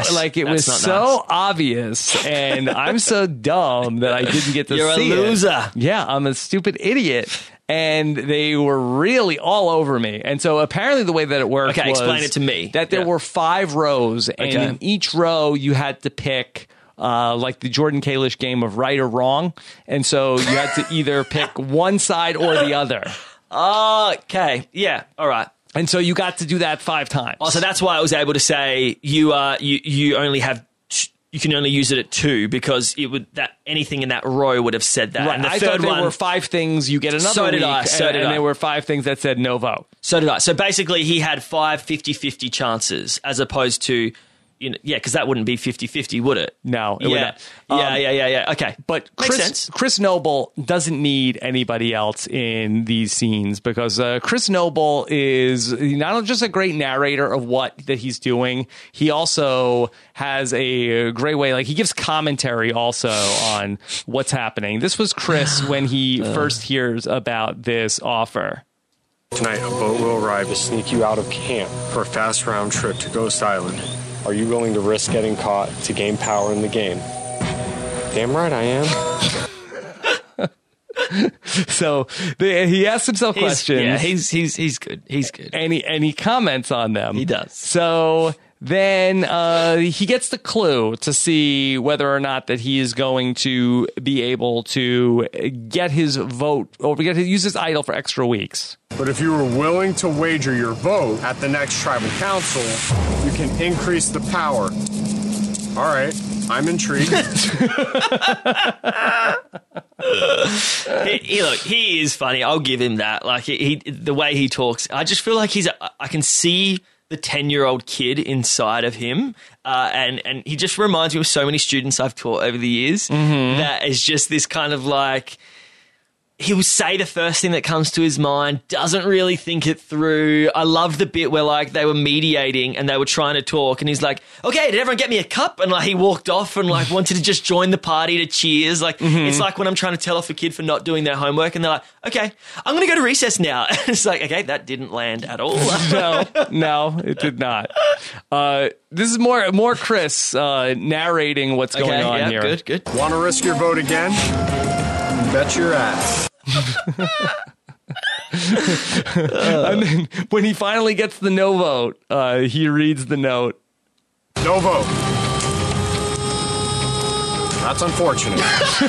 so obvious, and I'm so dumb that I didn't get to see it. You're a loser. Yeah, I'm a stupid idiot. And they were really all over me. And so apparently the way that it worked was explain it to me. That there were 5 rows, and in each row you had to pick like the Jordan Kalish game of right or wrong. And so you had to either pick one side or the other. Okay. Yeah. All right. And so you got to do that 5 times. Oh, so that's why I was able to say you only have. You can only use it at 2 because it would anything in that row would have said that. Right. And the I third thought there one were 5 things you get another week. And there were 5 things that said no vote. So did I. So basically he had 5 50-50 chances as opposed to, because that wouldn't be 50-50, would it? No, it would not. Yeah. Okay. But makes sense. Chris Noble doesn't need anybody else in these scenes because Chris Noble is not just a great narrator of what that he's doing. He also has a great way, he gives commentary also on what's happening. This was Chris when he first hears about this offer. Tonight, a boat will arrive to sneak you out of camp for a fast round trip to Ghost Island. Are you willing to risk getting caught to gain power in the game? Damn right I am. So he asks himself questions. Yeah, he's good. He's good. And he comments on them. He does. So then he gets the clue to see whether or not that he is going to be able to get his vote or use his idol for extra weeks. But if you were willing to wager your vote at the next tribal council, you can increase the power. All right, I'm intrigued. He is funny. I'll give him that. The way he talks, I just feel like I can see the 10-year-old kid inside of him. And he just reminds me of so many students I've taught over the years that is just this kind of like, he will say the first thing that comes to his mind, doesn't really think it through. I loved the bit where like they were mediating and they were trying to talk and he's like, okay, did everyone get me a cup? And like he walked off and like wanted to just join the party to cheers. Like it's like when I'm trying to tell off a kid for not doing their homework and they're like, okay, I'm going to go to recess now. And it's like, okay, that didn't land at all. No, it did not. This is more Chris narrating what's going on here. Good. Want to risk your vote again? Bet your ass. And then when he finally gets the no vote, he reads the note. No vote. That's unfortunate.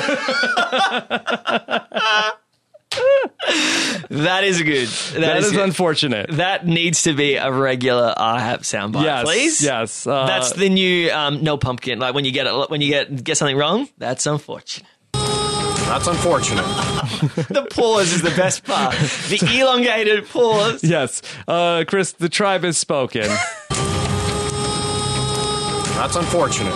That is good. That is good. unfortunate. That needs to be a regular IHAP soundbite, please. Yes. That's the new no pumpkin. Like when you get something wrong, that's unfortunate. That's unfortunate. The pause is the best part. The elongated pause. Yes. Chris, the tribe has spoken. That's unfortunate.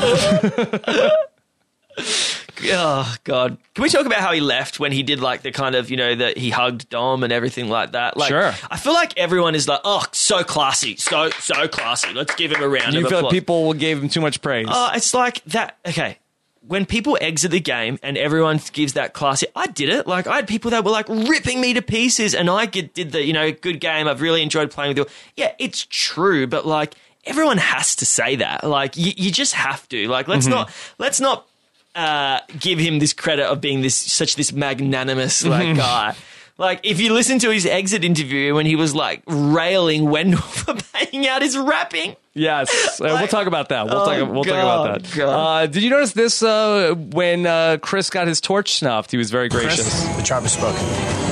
Oh, God. Can we talk about how he left when he did like the kind of, that he hugged Dom and everything like that? Like, sure. I feel like everyone is like, oh, so classy. So classy. Let's give him a round of applause. You feel like people gave him too much praise? It's like that. Okay. When people exit the game and everyone gives that classy, I did it. Like I had people that were like ripping me to pieces, and I did the good game. I've really enjoyed playing with you. Yeah, it's true, but like everyone has to say that. Like you just have to. Like let's not give him this credit of being this magnanimous like guy. Like, if you listen to his exit interview when he was, like, railing Wendell for paying out his rapping. Yes. We'll talk about that. We'll talk about that. God. Did you notice this when Chris got his torch snuffed? He was very gracious. Chris, the tribe has spoken.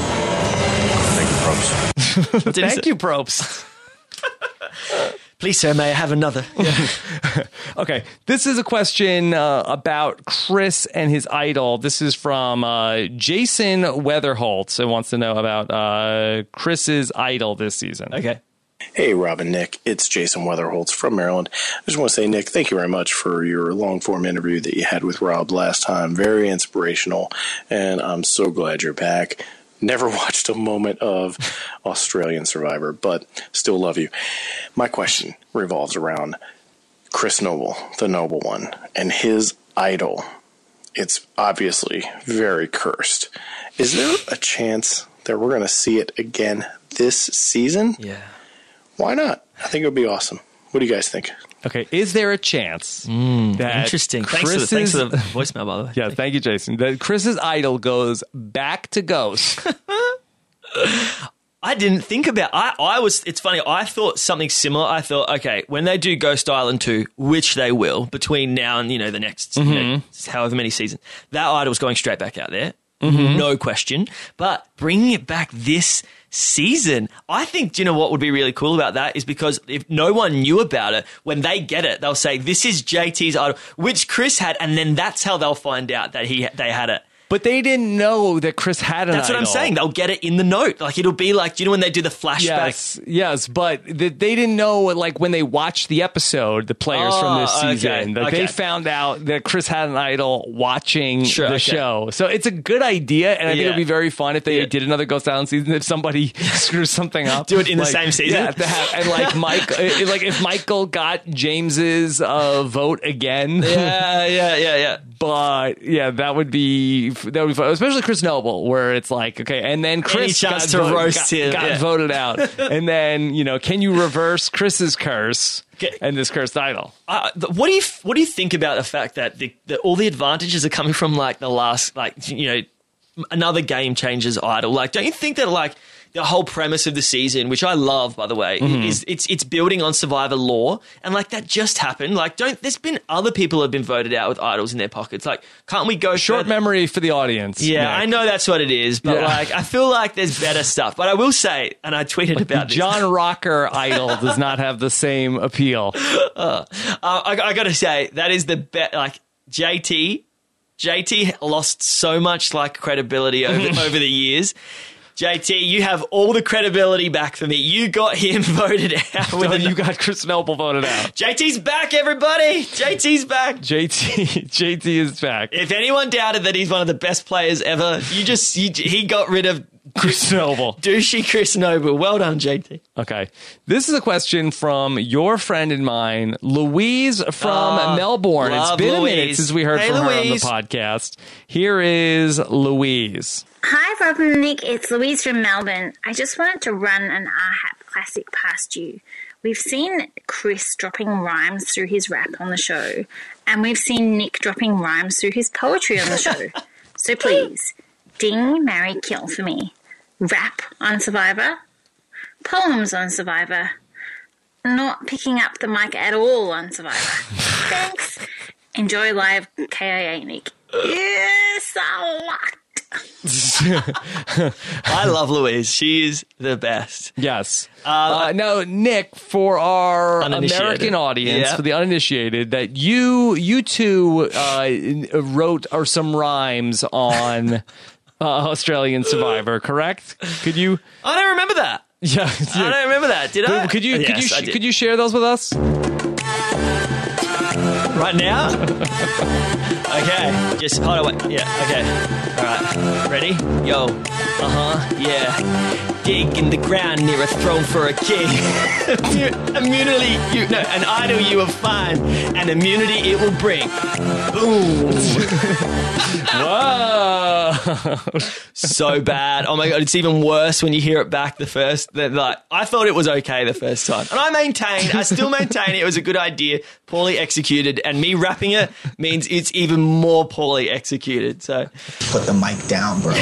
Thank you, Probst. Thank you, Probst. Please, sir, may I have another? Yeah. Okay, this is a question about Chris and his idol. This is from Jason Weatherholtz, who wants to know about Chris's idol this season. Okay. Hey, Rob and Nick. It's Jason Weatherholtz from Maryland. I just want to say, Nick, thank you very much for your long-form interview that you had with Rob last time. Very inspirational, and I'm so glad you're back. Never watched a moment of Australian Survivor, but still love you. My question revolves around Chris Noble, the Noble One, and his idol. It's obviously very cursed. Is there a chance that we're going to see it again this season? Yeah. Why not? I think it would be awesome. What do you guys think? Okay, is there a chance that interesting. Thanks for the voicemail, by the way. Yeah, thank you, Jason. That Chris's idol goes back to Ghost. I didn't think about. It's funny. I thought something similar. I thought, okay, when they do Ghost Island 2, which they will between now and the next however many seasons, that idol's going straight back out there, no question. But bringing it back this season, I think, do you know what would be really cool about that is because if no one knew about it, when they get it, they'll say, this is JT's idol, which Chris had, and then that's how they'll find out that they had it. But they didn't know that Chris had an idol. That's what I'm saying. They'll get it in the note. Like, it'll be like, do you know when they do the flashback? Yes, but they didn't know, like, when they watched the episode, the players from this season, that they found out that Chris had an idol watching the show. So it's a good idea, and I think it would be very fun if they did another Ghost Island season, if somebody screws something up. Do it in the same season? Yeah, and like Mike, like if Michael got James's vote again. Yeah. But, yeah, that would be fun, especially Chris Noble, where it's like, okay, and then Chris got voted out. And then, can you reverse Chris's curse and this cursed idol? What do you think about the fact that all the advantages are coming from, like, the last, like, another Game Changers idol? Like, don't you think that, like, the whole premise of the season, which I love, by the way, is it's building on Survivor lore, and like that just happened. Like, there's been other people who have been voted out with idols in their pockets. Like, can't we go short memory for the audience? Yeah, Nick. I know that's what it is, but like, I feel like there's better stuff. But I will say, and I tweeted about this, John Rocker idol does not have the same appeal. I got to say that is the best. Like JT lost so much like credibility over the years. JT, you have all the credibility back for me. You got him voted out. You got Chris Noble voted out. JT's back, everybody. JT's back. JT is back. If anyone doubted that he's one of the best players ever, he got rid of Chris Noble. Douchey Chris Noble. Well done, JT. Okay. This is a question from your friend and mine, Louise from Melbourne. It's been a minute since we heard from her on the podcast. Here is Louise. Hi, Rob and Nick. It's Louise from Melbourne. I just wanted to run an RHAP classic past you. We've seen Chris dropping rhymes through his rap on the show, and we've seen Nick dropping rhymes through his poetry on the show. So please, ding, marry, kill for me. Rap on Survivor, poems on Survivor, not picking up the mic at all on Survivor. Thanks. Enjoy live KIA, Nick. Yes, a lot. I love Louise. She is the best. Yes. Now, Nick, for our American audience, Yeah. for the uninitiated, that you two wrote some rhymes on Australian Survivor, correct? Could you? I don't remember that. Yeah. I don't remember that. Did I? Yes, could you share those with us? Right now? Okay. Just hold on. Wait. Yeah. Okay. All right. Ready? Yo. Yeah. Dig in the ground near a throne for a king. Immunity. An idol you will find. And immunity it will bring. Boom. Whoa. So bad. Oh my God. It's even worse when you hear it back the first. I thought it was okay the first time. And I still maintain it was a good idea, poorly executed. And me rapping it means it's even more poorly executed. So put the mic down, bro.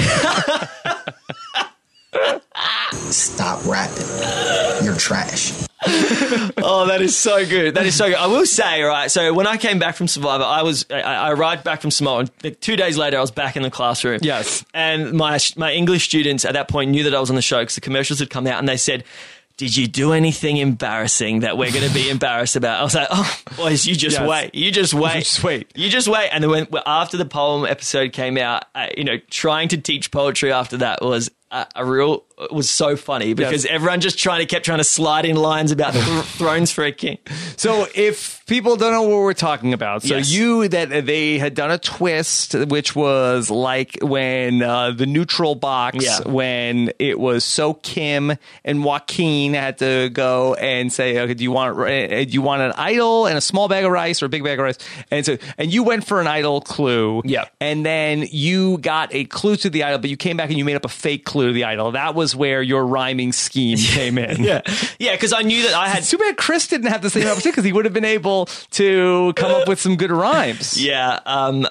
Stop rapping. You're trash. Oh, that is so good. That is so good. I will say, right, so when I came back from Survivor, I arrived back from Samoa, and 2 days later I was back in the classroom. Yes. And my English students at that point knew that I was on the show because the commercials had come out, and they said, did you do anything embarrassing that we're going to be embarrassed about? I was like, oh, boys, you just wait. You just wait. You just wait. And then after the poem episode came out, trying to teach poetry after that was it was so funny because everyone just kept trying to slide in lines about thrones for a king. So if people don't know what we're talking about, so Yes. they had done a twist, which was like when the neutral box, when it was So Kim and Joaquin had to go and say, okay, do you want an idol and a small bag of rice or a big bag of rice? And you went for an idol clue. Yeah. And then you got a clue to the idol, but you came back and you made up a fake clue to the idol. That was where your rhyming scheme came in. Yeah, because I knew that I had... It's too bad Chris didn't have the same opportunity because he would have been able to come up with some good rhymes. Yeah,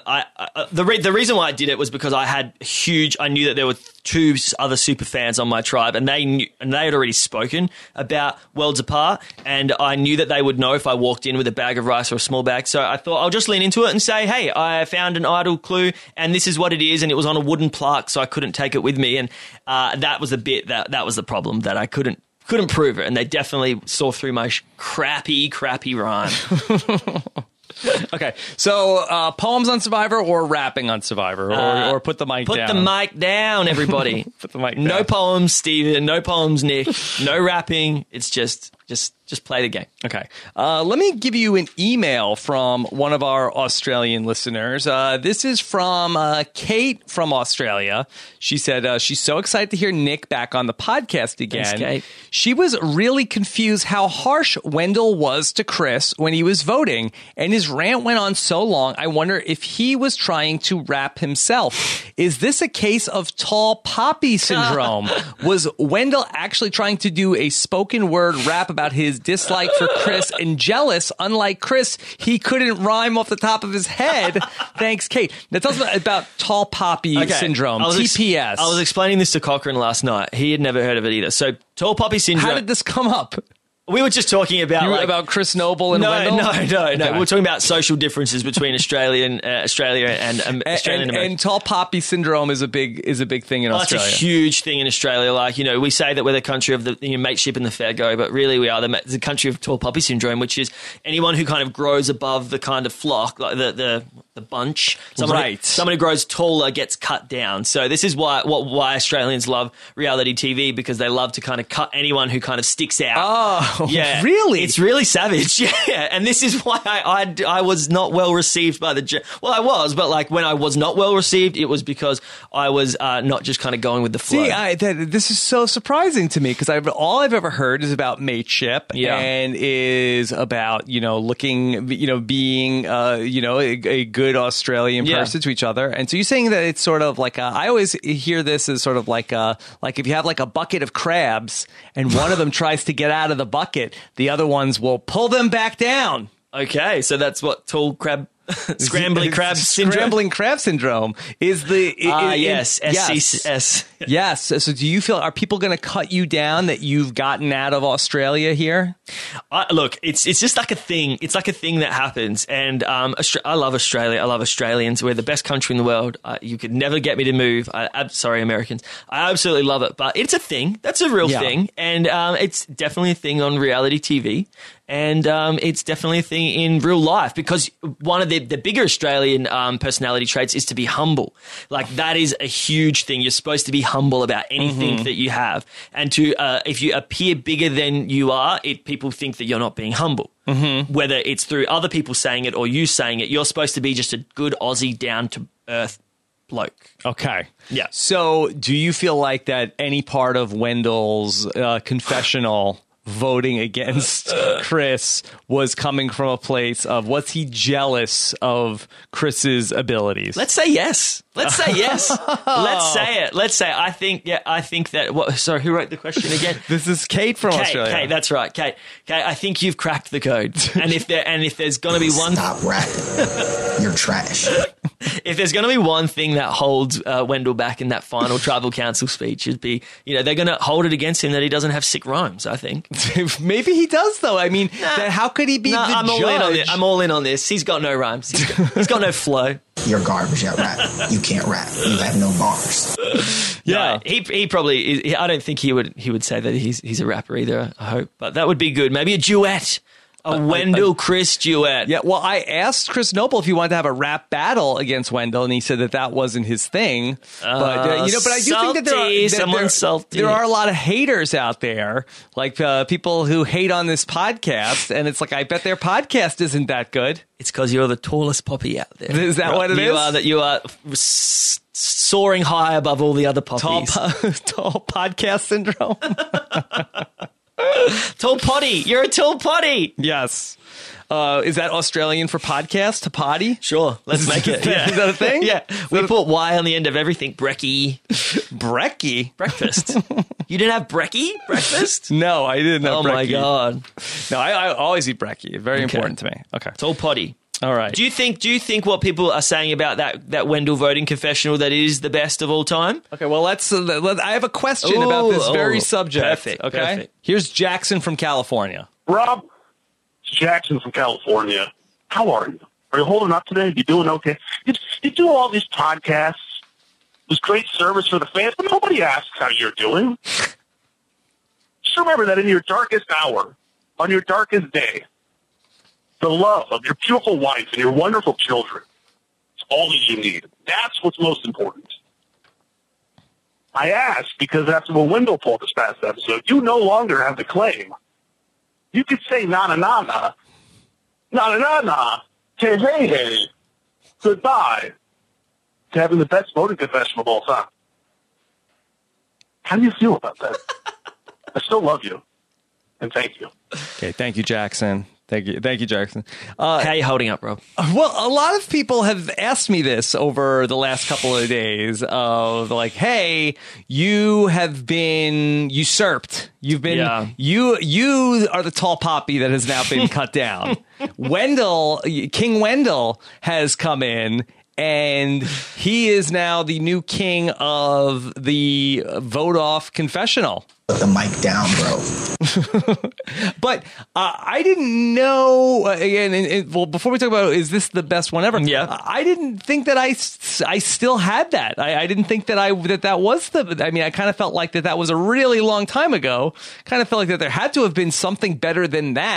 the reason why I did it was because I knew that there were two other super fans on my tribe, and they had already spoken about Worlds Apart, and I knew that they would know if I walked in with a bag of rice or a small bag. So I thought I'll just lean into it and say, hey, I found an idol clue, and this is what it is, and it was on a wooden plaque, so I couldn't take it with me, and that was the bit that was the problem, that I couldn't prove it, and they definitely saw through my crappy rhyme. Okay, so poems on Survivor or rapping on Survivor, or put the mic down. Put the mic down, everybody. Put the mic down. No poems, Steven. No poems, Nick. No rapping. It's just play the game. Okay. Let me give you an email from one of our Australian listeners. This is from Kate from Australia. She said she's so excited to hear Nick back on the podcast again. Thanks, Kate. She was really confused how harsh Wendell was to Chris when he was voting, and his rant went on so long, I wonder if he was trying to rap himself. Is this a case of tall poppy syndrome? Was Wendell actually trying to do a spoken word rap about his dislike for Chris and jealous? Unlike Chris, he couldn't rhyme off the top of his head. Thanks, Kate. Now tell us about tall poppy syndrome, TPS. I was explaining this to Cochrane last night. He had never heard of it either. So tall poppy syndrome. How did this come up? We were just talking about about Chris Noble and Wendell? No. Okay. We were talking about social differences between Australia and Australian and tall poppy syndrome is a big thing in Australia. It's a huge thing in Australia. Like, we say that we're the country of the mateship and the fair go, but really we are the country of tall poppy syndrome, which is anyone who kind of grows above the kind of flock, like the the bunch. Right. Someone who grows taller gets cut down. So this is why Australians love reality TV, because they love to kind of cut anyone who kind of sticks out. Oh, yeah, really? It's really savage. Yeah, and this is why I was not well received by the. Well, I was, but like when I was not well received, it was because I was not just kind of going with the flow. See, this is so surprising to me, because all I've ever heard is about mateship and is about looking, being a good Australian person to each other. And so you're saying that it's sort of like I always hear this as sort of like if you have like a bucket of crabs and one of them tries to get out of the bucket, the other ones will pull them back down. Okay, so that's what tall crab. Scrambling crab syndrome. Scrambling crab syndrome is the yes, SCS. Yes. So do you feel, are people going to cut you down that you've gotten out of Australia here? Look, it's just like a thing. It's like a thing that happens. And I love Australia. I love Australians. We're the best country in the world. You could never get me to move. Sorry, Americans. I absolutely love it. But it's a thing. That's a real thing. And it's definitely a thing on reality TV. And it's definitely a thing in real life, because one of the bigger Australian personality traits is to be humble. Like, that is a huge thing. You're supposed to be humble about anything that you have. And to if you appear bigger than you are, people think that you're not being humble. Whether it's through other people saying it or you saying it, you're supposed to be just a good Aussie down-to-earth bloke. Okay. Yeah. So do you feel like that any part of Wendell's confessional voting against Chris was coming from a place of, was he jealous of Chris's abilities? Let's say yes. Let's say yes. Let's say it. Let's say, I think that, sorry, who wrote the question again? This is Kate from Australia. Kate, that's right. Kate, I think you've cracked the code. And if there's going to be one... Stop rapping. You're trash. If there's going to be one thing that holds Wendell back in that final tribal council speech, it'd be, they're going to hold it against him that he doesn't have sick rhymes, I think. Maybe he does, though. I mean, how could he be the judge? I'm all in on this. He's got no rhymes. He's got no flow. You're garbage at rap. You can't rap. You have no bars. Yeah, no, he probably is. I don't think he would say that he's a rapper either. I hope, but that would be good. Maybe a duet. A Wendell-Chris duet. Yeah, well, I asked Chris Noble if he wanted to have a rap battle against Wendell, and he said that wasn't his thing. But but I do think that there are a lot of haters out there, like people who hate on this podcast, and it's like, I bet their podcast isn't that good. It's because you're the tallest poppy out there. Is that what it is? You are soaring high above all the other poppies. Tall podcast syndrome. Tall potty. You're a tall potty. Yes. Is that Australian for podcast? To potty? Sure. Let's make it. Is that a thing? Yeah. We put Y on the end of everything. Brekkie. Brekkie? Breakfast. You didn't have brekkie? Breakfast? No, I didn't have brekkie. Oh, my God. No, I always eat brekkie. Very important to me. Okay. Tall potty. All right. Do you think what people are saying about that Wendell voting confessional, that is the best of all time? Okay, well, I have a question about this very subject. Perfect. Okay. Perfect. Here's Jackson from California. Rob, it's Jackson from California. How are you? Are you holding up today? You doing okay? You do all these podcasts. There's great service for the fans, but nobody asks how you're doing. Just remember that in your darkest hour, on your darkest day, the love of your beautiful wife and your wonderful children is all that you need. That's what's most important. I ask because after what Wendell told this past episode, you no longer have the claim. You could say na-na-na-na, na-na-na-na, hey-hey-hey, goodbye, to having the best voting confession of all time. How do you feel about that? I still love you, and thank you. Okay, thank you, Jackson. Thank you, Jackson. How are you holding up, Rob? Well, a lot of people have asked me this over the last couple of days of like, hey, you have been usurped. You've been, you are the tall poppy that has now been cut down. King Wendell has come in, and he is now the new king of the vote off confessional. Put the mic down, bro. But I didn't know, again, well, before we talk about, is this the best one ever? Yeah. I didn't think that I still had that. I didn't think that that was I kind of felt like that was a really long time ago. Kind of felt like that there had to have been something better than that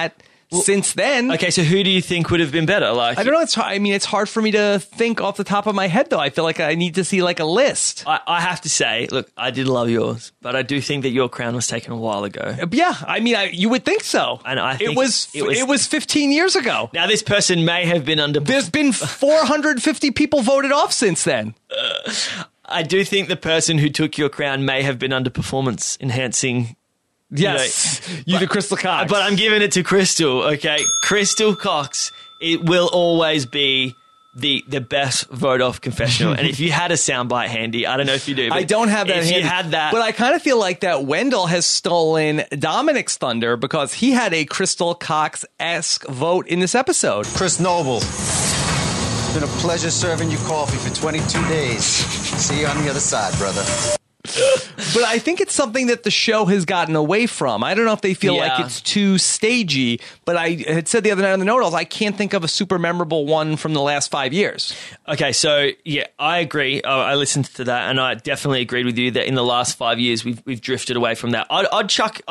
since then. Okay, so who do you think would have been better? Like, I don't know. It's hard for me to think off the top of my head, though. I feel like I need to see like a list. I have to say, look, I did love yours, but I do think that your crown was taken a while ago. Yeah, I mean, you would think so. And I think it was 15 years ago. Now, this person may have been under. There's been 450 people voted off since then. I do think the person who took your crown may have been under performance enhancing. Yes, the Crystal Cox. But I'm giving it to Crystal, okay? Crystal Cox, it will always be the best vote off confessional. And if you had a soundbite handy, I don't know if you do. But I don't have that handy. If you had that. But I kind of feel like that Wendell has stolen Dominic's thunder because he had a Crystal Cox-esque vote in this episode. Chris Noble, it's been a pleasure serving you coffee for 22 days. See you on the other side, brother. But I think it's something that the show has gotten away from. I don't know if they feel like it's too stagey, but I had said the other night on the Know-It-Alls, I can't think of a super memorable one from the last 5 years. Okay, so yeah, I agree. I listened to that, and I definitely agreed with you that in the last 5 years we've drifted away from that. I'd chuck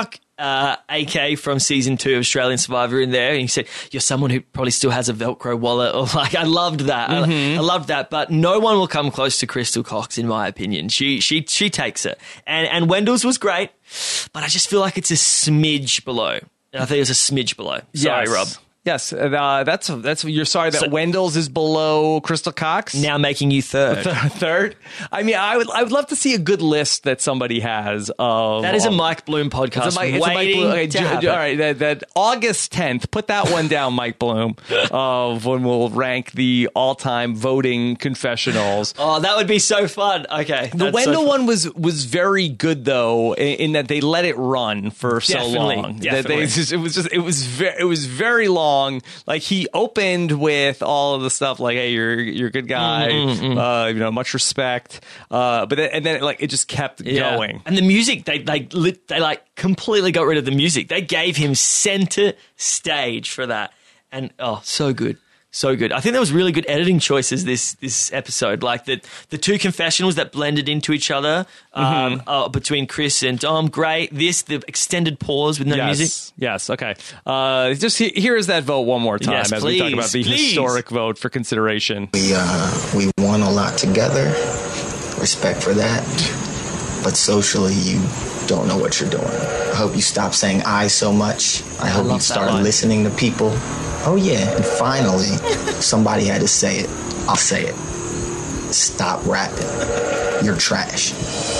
AK from season 2 of Australian Survivor in there, and he said, you're someone who probably still has a Velcro wallet, or like, I loved that. I loved that, but no one will come close to Crystal Cox, in my opinion. She takes it. And Wendell's was great, but I just feel like it's a smidge below. I think it's a smidge below. Sorry, Rob. Yes, that's you're sorry that Wendell's is below Crystal Cox. Now making you third. Third. I mean, I would love to see a good list that somebody has of. That is a Mike Bloom podcast. It's a Mike Bloom. Okay, all right, that August 10th. Put that one down, Mike Bloom, of when we'll rank the all-time voting confessionals. Oh, that would be so fun. Okay, the Wendell one was very good though, in that they let it run for so long. Definitely. It was very long. Like he opened with all of the stuff like, hey, you're a good guy, much respect, but then it just kept going. And the music, they like completely got rid of the music. They gave him center stage for that, and so good. So good. I think there was really good editing choices this episode. Like the two confessionals that blended into each other between Chris and Dom. Great. The extended pause with no music. Yes. Okay. Just here is that vote one more time as we talk about the historic vote for consideration. We won a lot together. Respect for that. But socially, you don't know what you're doing. I hope you stop saying I so much. I hope you start listening to people. Oh, yeah. And finally, somebody had to say it. I'll say it. Stop rapping. You're trash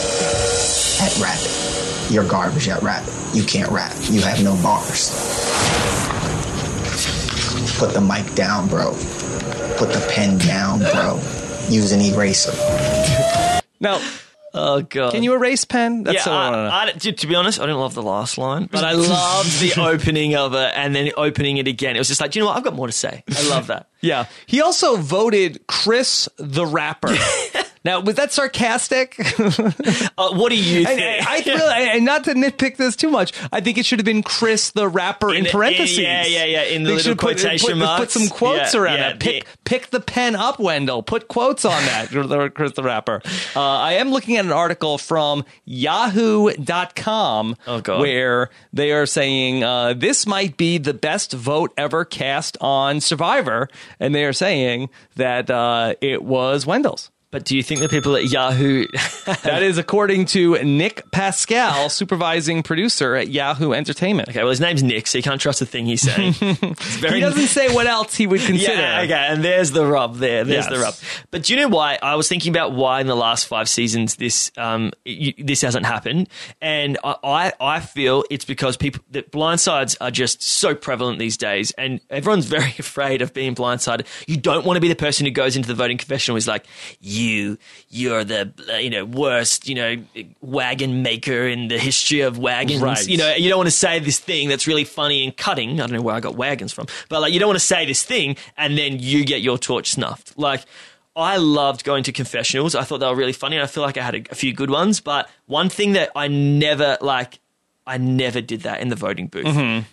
at rapping. You're garbage at rapping. You can't rap. You have no bars. Put the mic down, bro. Put the pen down, bro. Use an eraser. Now... Oh, God. Can you erase pen? That's to be honest, I didn't love the last line, but I loved the opening of it and then opening it again. It was just like, do you know what? I've got more to say. I love that. Yeah. He also voted Chris the Rapper. Now, was that sarcastic? What do you think? And not to nitpick this too much, I think it should have been Chris the Rapper in parentheses. In the little quotation marks. Put some quotes around it. Pick the pen up, Wendell. Put quotes on that, Chris the Rapper. I am looking at an article from Yahoo.com where they are saying this might be the best vote ever cast on Survivor. And they are saying that it was Wendell's. But do you think the people at Yahoo... That is according to Nick Pascal, supervising producer at Yahoo Entertainment. Okay, well, his name's Nick, so you can't trust a thing he's saying. He doesn't say what else he would consider. Yeah, okay, and there's the rub there. There's the rub. But do you know why? I was thinking about why in the last 5 seasons this hasn't happened. And I feel it's because that blindsides are just so prevalent these days, and everyone's very afraid of being blindsided. You don't want to be the person who goes into the voting confessional who's like, you're the worst wagon maker in the history of wagons. Right. You don't want to say this thing that's really funny and cutting. I don't know where I got wagons from, but you don't want to say this thing and then you get your torch snuffed. I loved going to confessionals. I thought they were really funny, and I feel like I had a few good ones. But one thing that I never did that in the voting booth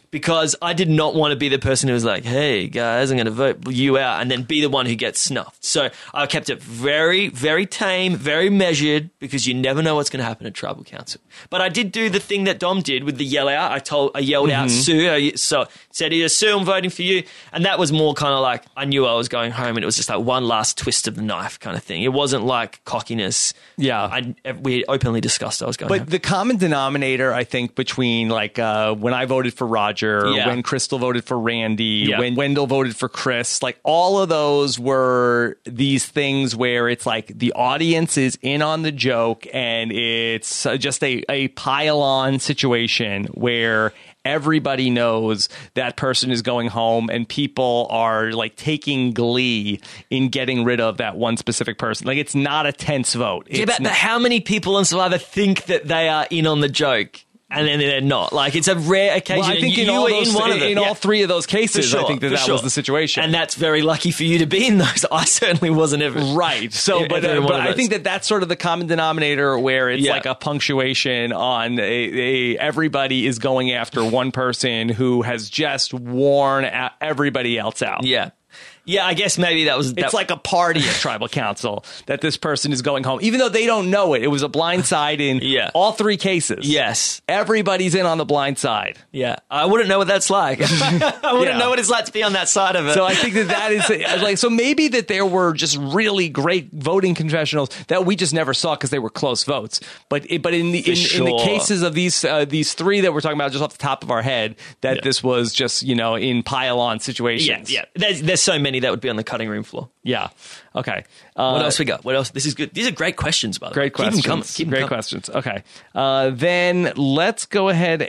because I did not want to be the person who was like, hey, guys, I'm going to vote you out, and then be the one who gets snuffed. So I kept it very, very tame, very measured, because you never know what's going to happen at Tribal Council. But I did do the thing that Dom did with the yell out. I yelled out, Sue. So said, Sue, I'm voting for you. And that was more kind of like, I knew I was going home, and it was just like one last twist of the knife kind of thing. It wasn't like cockiness. Yeah. We openly discussed I was going home. But the common denominator, I think, between like when I voted for Roger, when Crystal voted for Randy, when Wendell voted for Chris, like all of those were these things where it's like the audience is in on the joke, and it's just a pile-on situation where everybody knows that person is going home, and people are like taking glee in getting rid of that one specific person. Like, it's not a tense vote. But how many people on Survivor think that they are in on the joke? And then they're not. Like, it's a rare occasion. Well, I think in all three of those cases, I think that was the situation. And that's very lucky for you to be in those. I certainly wasn't ever. Right. So, but I think that that's sort of the common denominator where it's like a punctuation on everybody is going after one person who has just worn everybody else out. Yeah. Yeah, I guess maybe that was... It's like a party at Tribal Council that this person is going home. Even though they don't know it. It was a blind side in all three cases. Yes. Everybody's in on the blind side. Yeah. I wouldn't know what that's like. I wouldn't know what it's like to be on that side of it. So I think that is... like. So maybe that there were just really great voting confessionals that we just never saw because they were close votes. But in the cases of these three that we're talking about just off the top of our head, that this was just, in pile-on situations. Yeah. There's so many that would be on the cutting room floor. Yeah. Okay. What else we got? What else? This is good. These are great questions, by the way. Great questions. Keep them coming. Questions. Okay. Then let's go ahead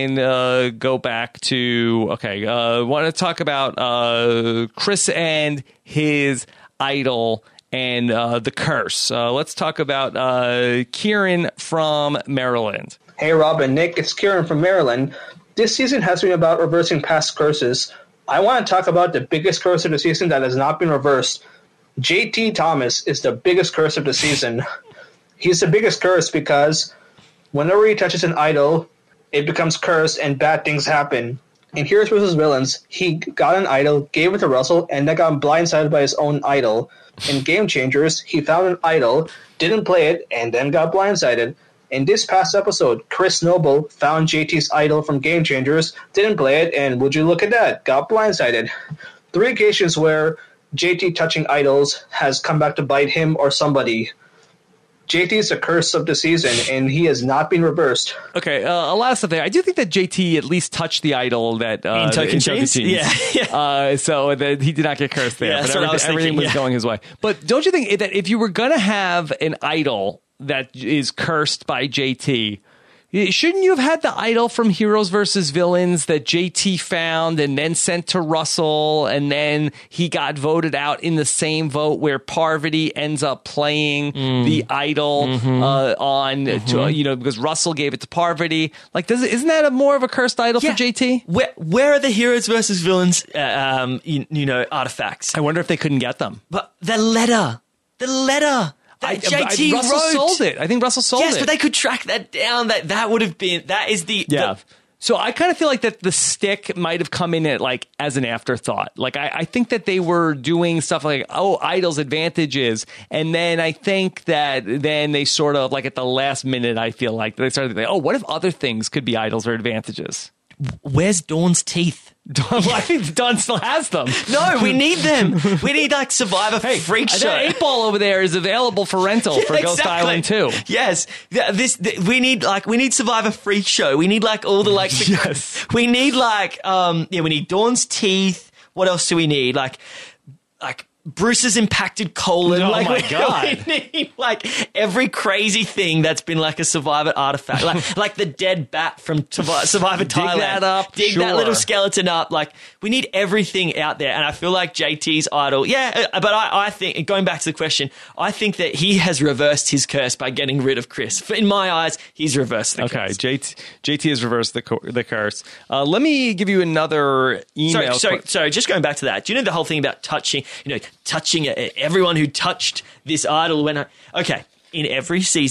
and go back to, want to talk about Chris and his idol and the curse. Let's talk about Kieran from Maryland. Hey, Rob and Nick. It's Kieran from Maryland. This season has been about reversing past curses. I want to talk about the biggest curse of the season that has not been reversed. JT Thomas is the biggest curse of the season. He's the biggest curse because whenever he touches an idol, it becomes cursed and bad things happen. In Heroes vs. Villains, he got an idol, gave it to Russell, and then got blindsided by his own idol. In Game Changers, he found an idol, didn't play it, and then got blindsided. In this past episode, Chris Noble found JT's idol from Game Changers, didn't play it, and would you look at that, got blindsided. 3 occasions where JT touching idols has come back to bite him or somebody. JT is the curse of the season, and he has not been reversed. Okay, a lot of stuff there. I do think that JT at least touched the idol that in Tokens. Yeah. So that he did not get cursed there, but everything was going his way. But don't you think that if you were going to have an idol that is cursed by JT, shouldn't you have had the idol from Heroes versus Villains that JT found and then sent to Russell, and then he got voted out in the same vote where Parvati ends up playing the idol because Russell gave it to Parvati? Like, isn't that more of a cursed idol for JT? Where are the Heroes versus Villains artifacts? I wonder if they couldn't get them. But the letter. JT Russell sold it. I think Russell sold it. Yes, but they could track that down. That would have been. That is the. Yeah. So I kind of feel like that the stick might have come in at like as an afterthought. Like I think that they were doing stuff like, idols advantages, and then I think that then they sort of like at the last minute, I feel like they started to think, what if other things could be idols or advantages? Where's Dawn's teeth? I think Dawn still has them. No, we need them. We need like Survivor Freak Show. That 8-ball over there is available for rental for Ghost Island 2. Yes, we need Survivor Freak Show. We need like all the like. Yes. We need like we need Dawn's teeth. What else do we need? Like Bruce's impacted colon. Oh my God. We need like every crazy thing that's been like a Survivor artifact. like the dead bat from Survivor Thailand. Dig that up. Dig that little skeleton up. Like, we need everything out there. And I feel like JT's idol, but I think, going back to the question, I think that he has reversed his curse by getting rid of Chris. In my eyes, he's reversed the curse. Okay, JT has reversed the curse. Let me give you another email. Sorry, just going back to that. Do you know the whole thing about touching everyone who touched this idol in every season,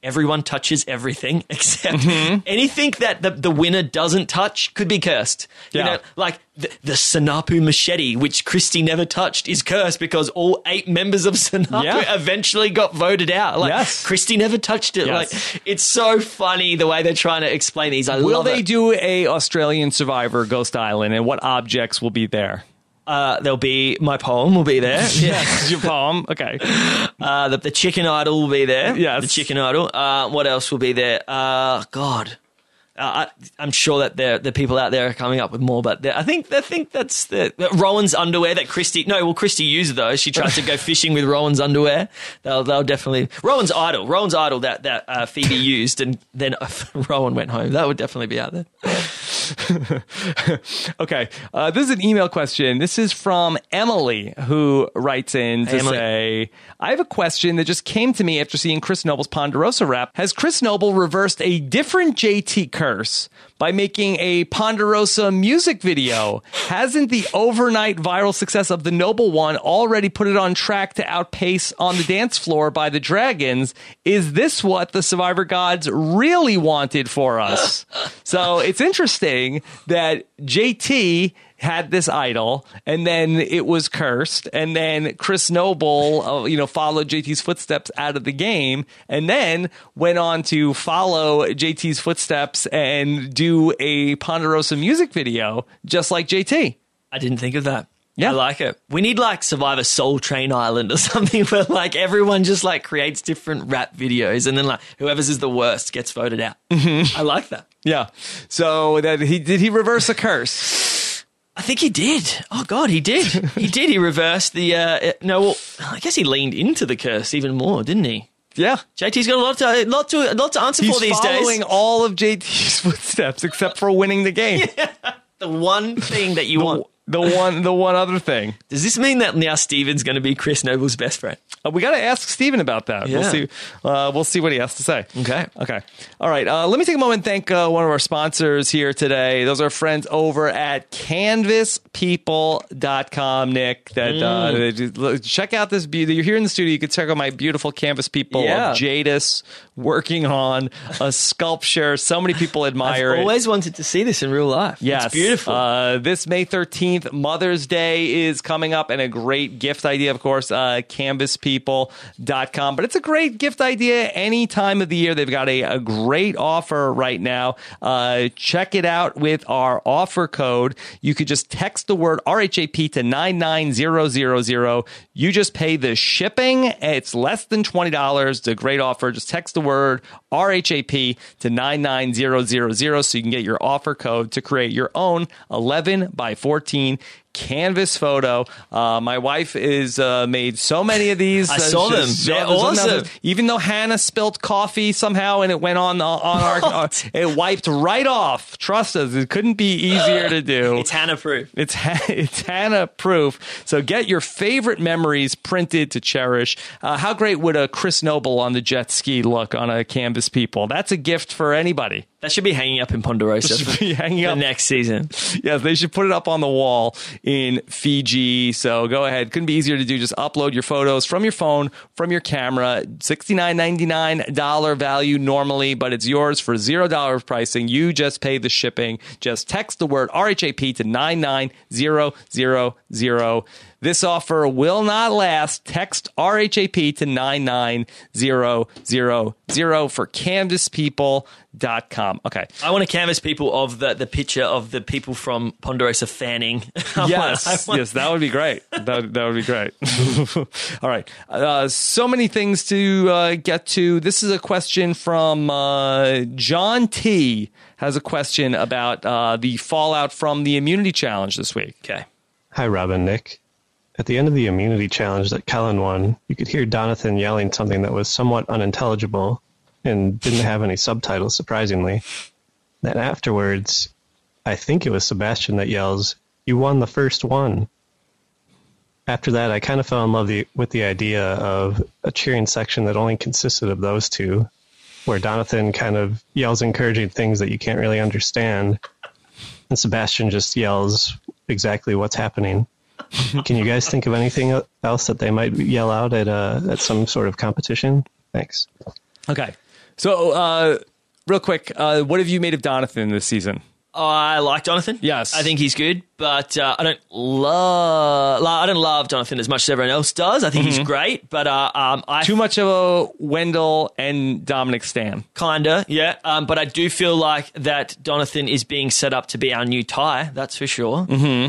everyone touches everything except anything that the winner doesn't touch could be cursed. Yeah. You know, like the Sanapu machete, which Christy never touched, is cursed because all 8 members of Sanapu eventually got voted out. Like, Christy never touched it. Like, it's so funny the way they're trying to explain these. Will they do a Australian Survivor Ghost Island, and what objects will be there? There'll be my poem will be there. Yes, your poem. Okay. The chicken idol will be there. Yes. The chicken idol. What else will be there? God. I'm sure that the people out there are coming up with more, but I think that's Rowan's underwear that Christy. No, well, Christy used those. She tried to go fishing with Rowan's underwear. They'll definitely Rowan's idol that Phoebe used, and then Rowan went home. That would definitely be out there. Okay, this is an email question. This is from Emily, who writes in to say, I have a question that just came to me after seeing Chris Noble's Ponderosa rap. Has Chris Noble reversed a different JT curse by making a Ponderosa music video? Hasn't the overnight viral success of the Noble one already put it on track to outpace On the Dance Floor by the Dragons? Is this what the Survivor gods really wanted for us? So it's interesting that JT had this idol, and then it was cursed, and then Chris Noble, followed JT's footsteps out of the game, and then went on to follow JT's footsteps and do a Ponderosa music video, just like JT. I didn't think of that. Yeah. I like it. We need like Survivor Soul Train Island or something where like everyone just like creates different rap videos, and then like whoever's is the worst gets voted out. I like that. Yeah. So did he reverse a curse? I think he did. Oh God, he did. He did. He reversed the. I guess he leaned into the curse even more, didn't he? Yeah. JT's got a lot to answer for these days. He's following all of JT's footsteps except for winning the game. Yeah. The one thing that you want. The one other thing. Does this mean that now Steven's going to be Chris Noble's best friend? We got to ask Steven about that. Yeah. We'll see what he has to say. Okay. All right. Let me take a moment and thank one of our sponsors here today. Those are friends over at CanvasPeople.com, Nick. Check out this beauty. You're here in the studio. You can check out my beautiful Canvas people of Jadis working on a sculpture. So many people admire it. I've always wanted to see this in real life. Yes. It's beautiful. This May 13th, Mother's Day is coming up, and a great gift idea, of course, CanvasPeople.com. But it's a great gift idea any time of the year. They've got a great offer right now. Check it out with our offer code. You could just text the word RHAP to 99000. You just pay the shipping. It's less than $20. It's a great offer. Just text the word RHAP to 99000 so you can get your offer code to create your own 11 by 14 canvas photo. My wife is made so many of these. I saw them. They're awesome. Even though Hannah spilled coffee somehow and it went on our it wiped right off. Trust us, it couldn't be easier to do. It's Hannah proof. It's Hannah proof. So get your favorite memories printed to cherish. How great would a Chris Noble on the jet ski look on a Canvas People? That's a gift for anybody. That should be hanging up in Ponderosa for next season. Yes, they should put it up on the wall in Fiji. So go ahead. Couldn't be easier to do. Just upload your photos from your phone, from your camera. $69.99 value normally, but it's yours for $0 pricing. You just pay the shipping. Just text the word RHAP to 99000. This offer will not last. Text RHAP to 99000 for CanvasPeople.com. Okay. I want a Canvas People of the picture of the people from Ponderosa fanning. Yes, that would be great. That would be great. All right. So many things to get to. This is a question from John T. has a question about the fallout from the immunity challenge this week. Okay. Hi, Rob and Nick. At the end of the immunity challenge that Kellen won, you could hear Donathan yelling something that was somewhat unintelligible and didn't have any subtitles, surprisingly. Then afterwards, I think it was Sebastian that yells, "You won the first one." After that, I kind of fell in love with the idea of a cheering section that only consisted of those two, where Donathan kind of yells encouraging things that you can't really understand, and Sebastian just yells exactly what's happening. Can you guys think of anything else that they might yell out at some sort of competition? Thanks. Okay. So, real quick, what have you made of Donathan this season? I like Jonathan. Yes, I think he's good, but I don't love Jonathan as much as everyone else does. I think he's great, but too much of a Wendell and Dominic stan. Kinda, yeah. But I do feel like that Donathan is being set up to be our new Ty. That's for sure.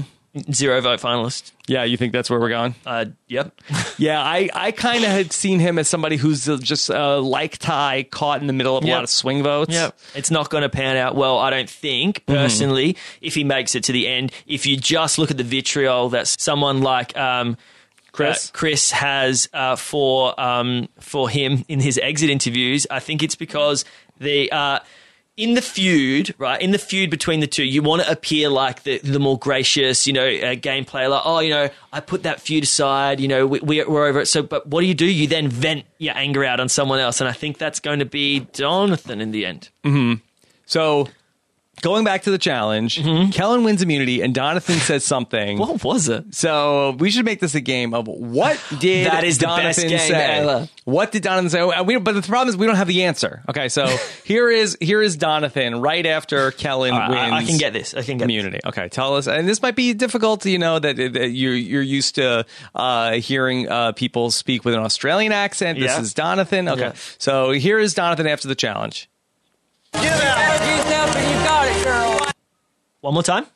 0 vote finalist. Yeah, you think that's where we're going? Yep. Yeah, I kind of had seen him as somebody who's just like Ty, caught in the middle of a lot of swing votes. Yep. It's not going to pan out well, I don't think, personally, if he makes it to the end. If you just look at the vitriol that someone like Chris has for him in his exit interviews, I think it's because in the feud, right? In the feud between the two, you want to appear like the more gracious, game player. Like, I put that feud aside. We're over it. So, but what do? You then vent your anger out on someone else, and I think that's going to be Donathan in the end. So, going back to the challenge, Kellen wins immunity, and Donathan says something. What was it? So we should make this a game of what did that is the Donathan best game say? Ever. What did Donathan say? But the problem is we don't have the answer. Okay, so here is Donathan right after Kellen wins. I can get this. Immunity. Okay, tell us. And this might be difficult. That you're used to hearing people speak with an Australian accent. This is Donathan. Okay, so here is Donathan after the challenge. Give out. Yourself and you got it, girl. One more time.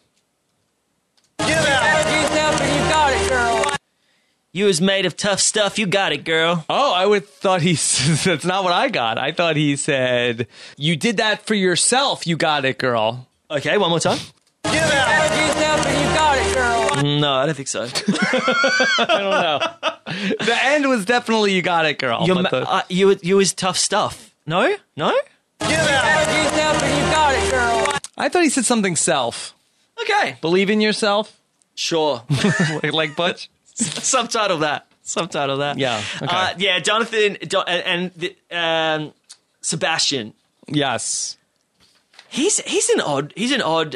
Give out. Yourself and you got it, girl. You was made of tough stuff. You got it, girl. Oh, I would thought that's not what I got. I thought he said, you did that for yourself. You got it, girl. Okay, one more time. Give out. Yourself and you got it, girl. No, I don't think so. I don't know. The end was definitely you got it, girl. You was tough stuff. No? Give out. Yourself and you got it, girl. I thought he said something self. Okay. Believe in yourself? Sure. like Butch? Subtitle that. Yeah. Okay. Jonathan and Sebastian. Yes. He's an odd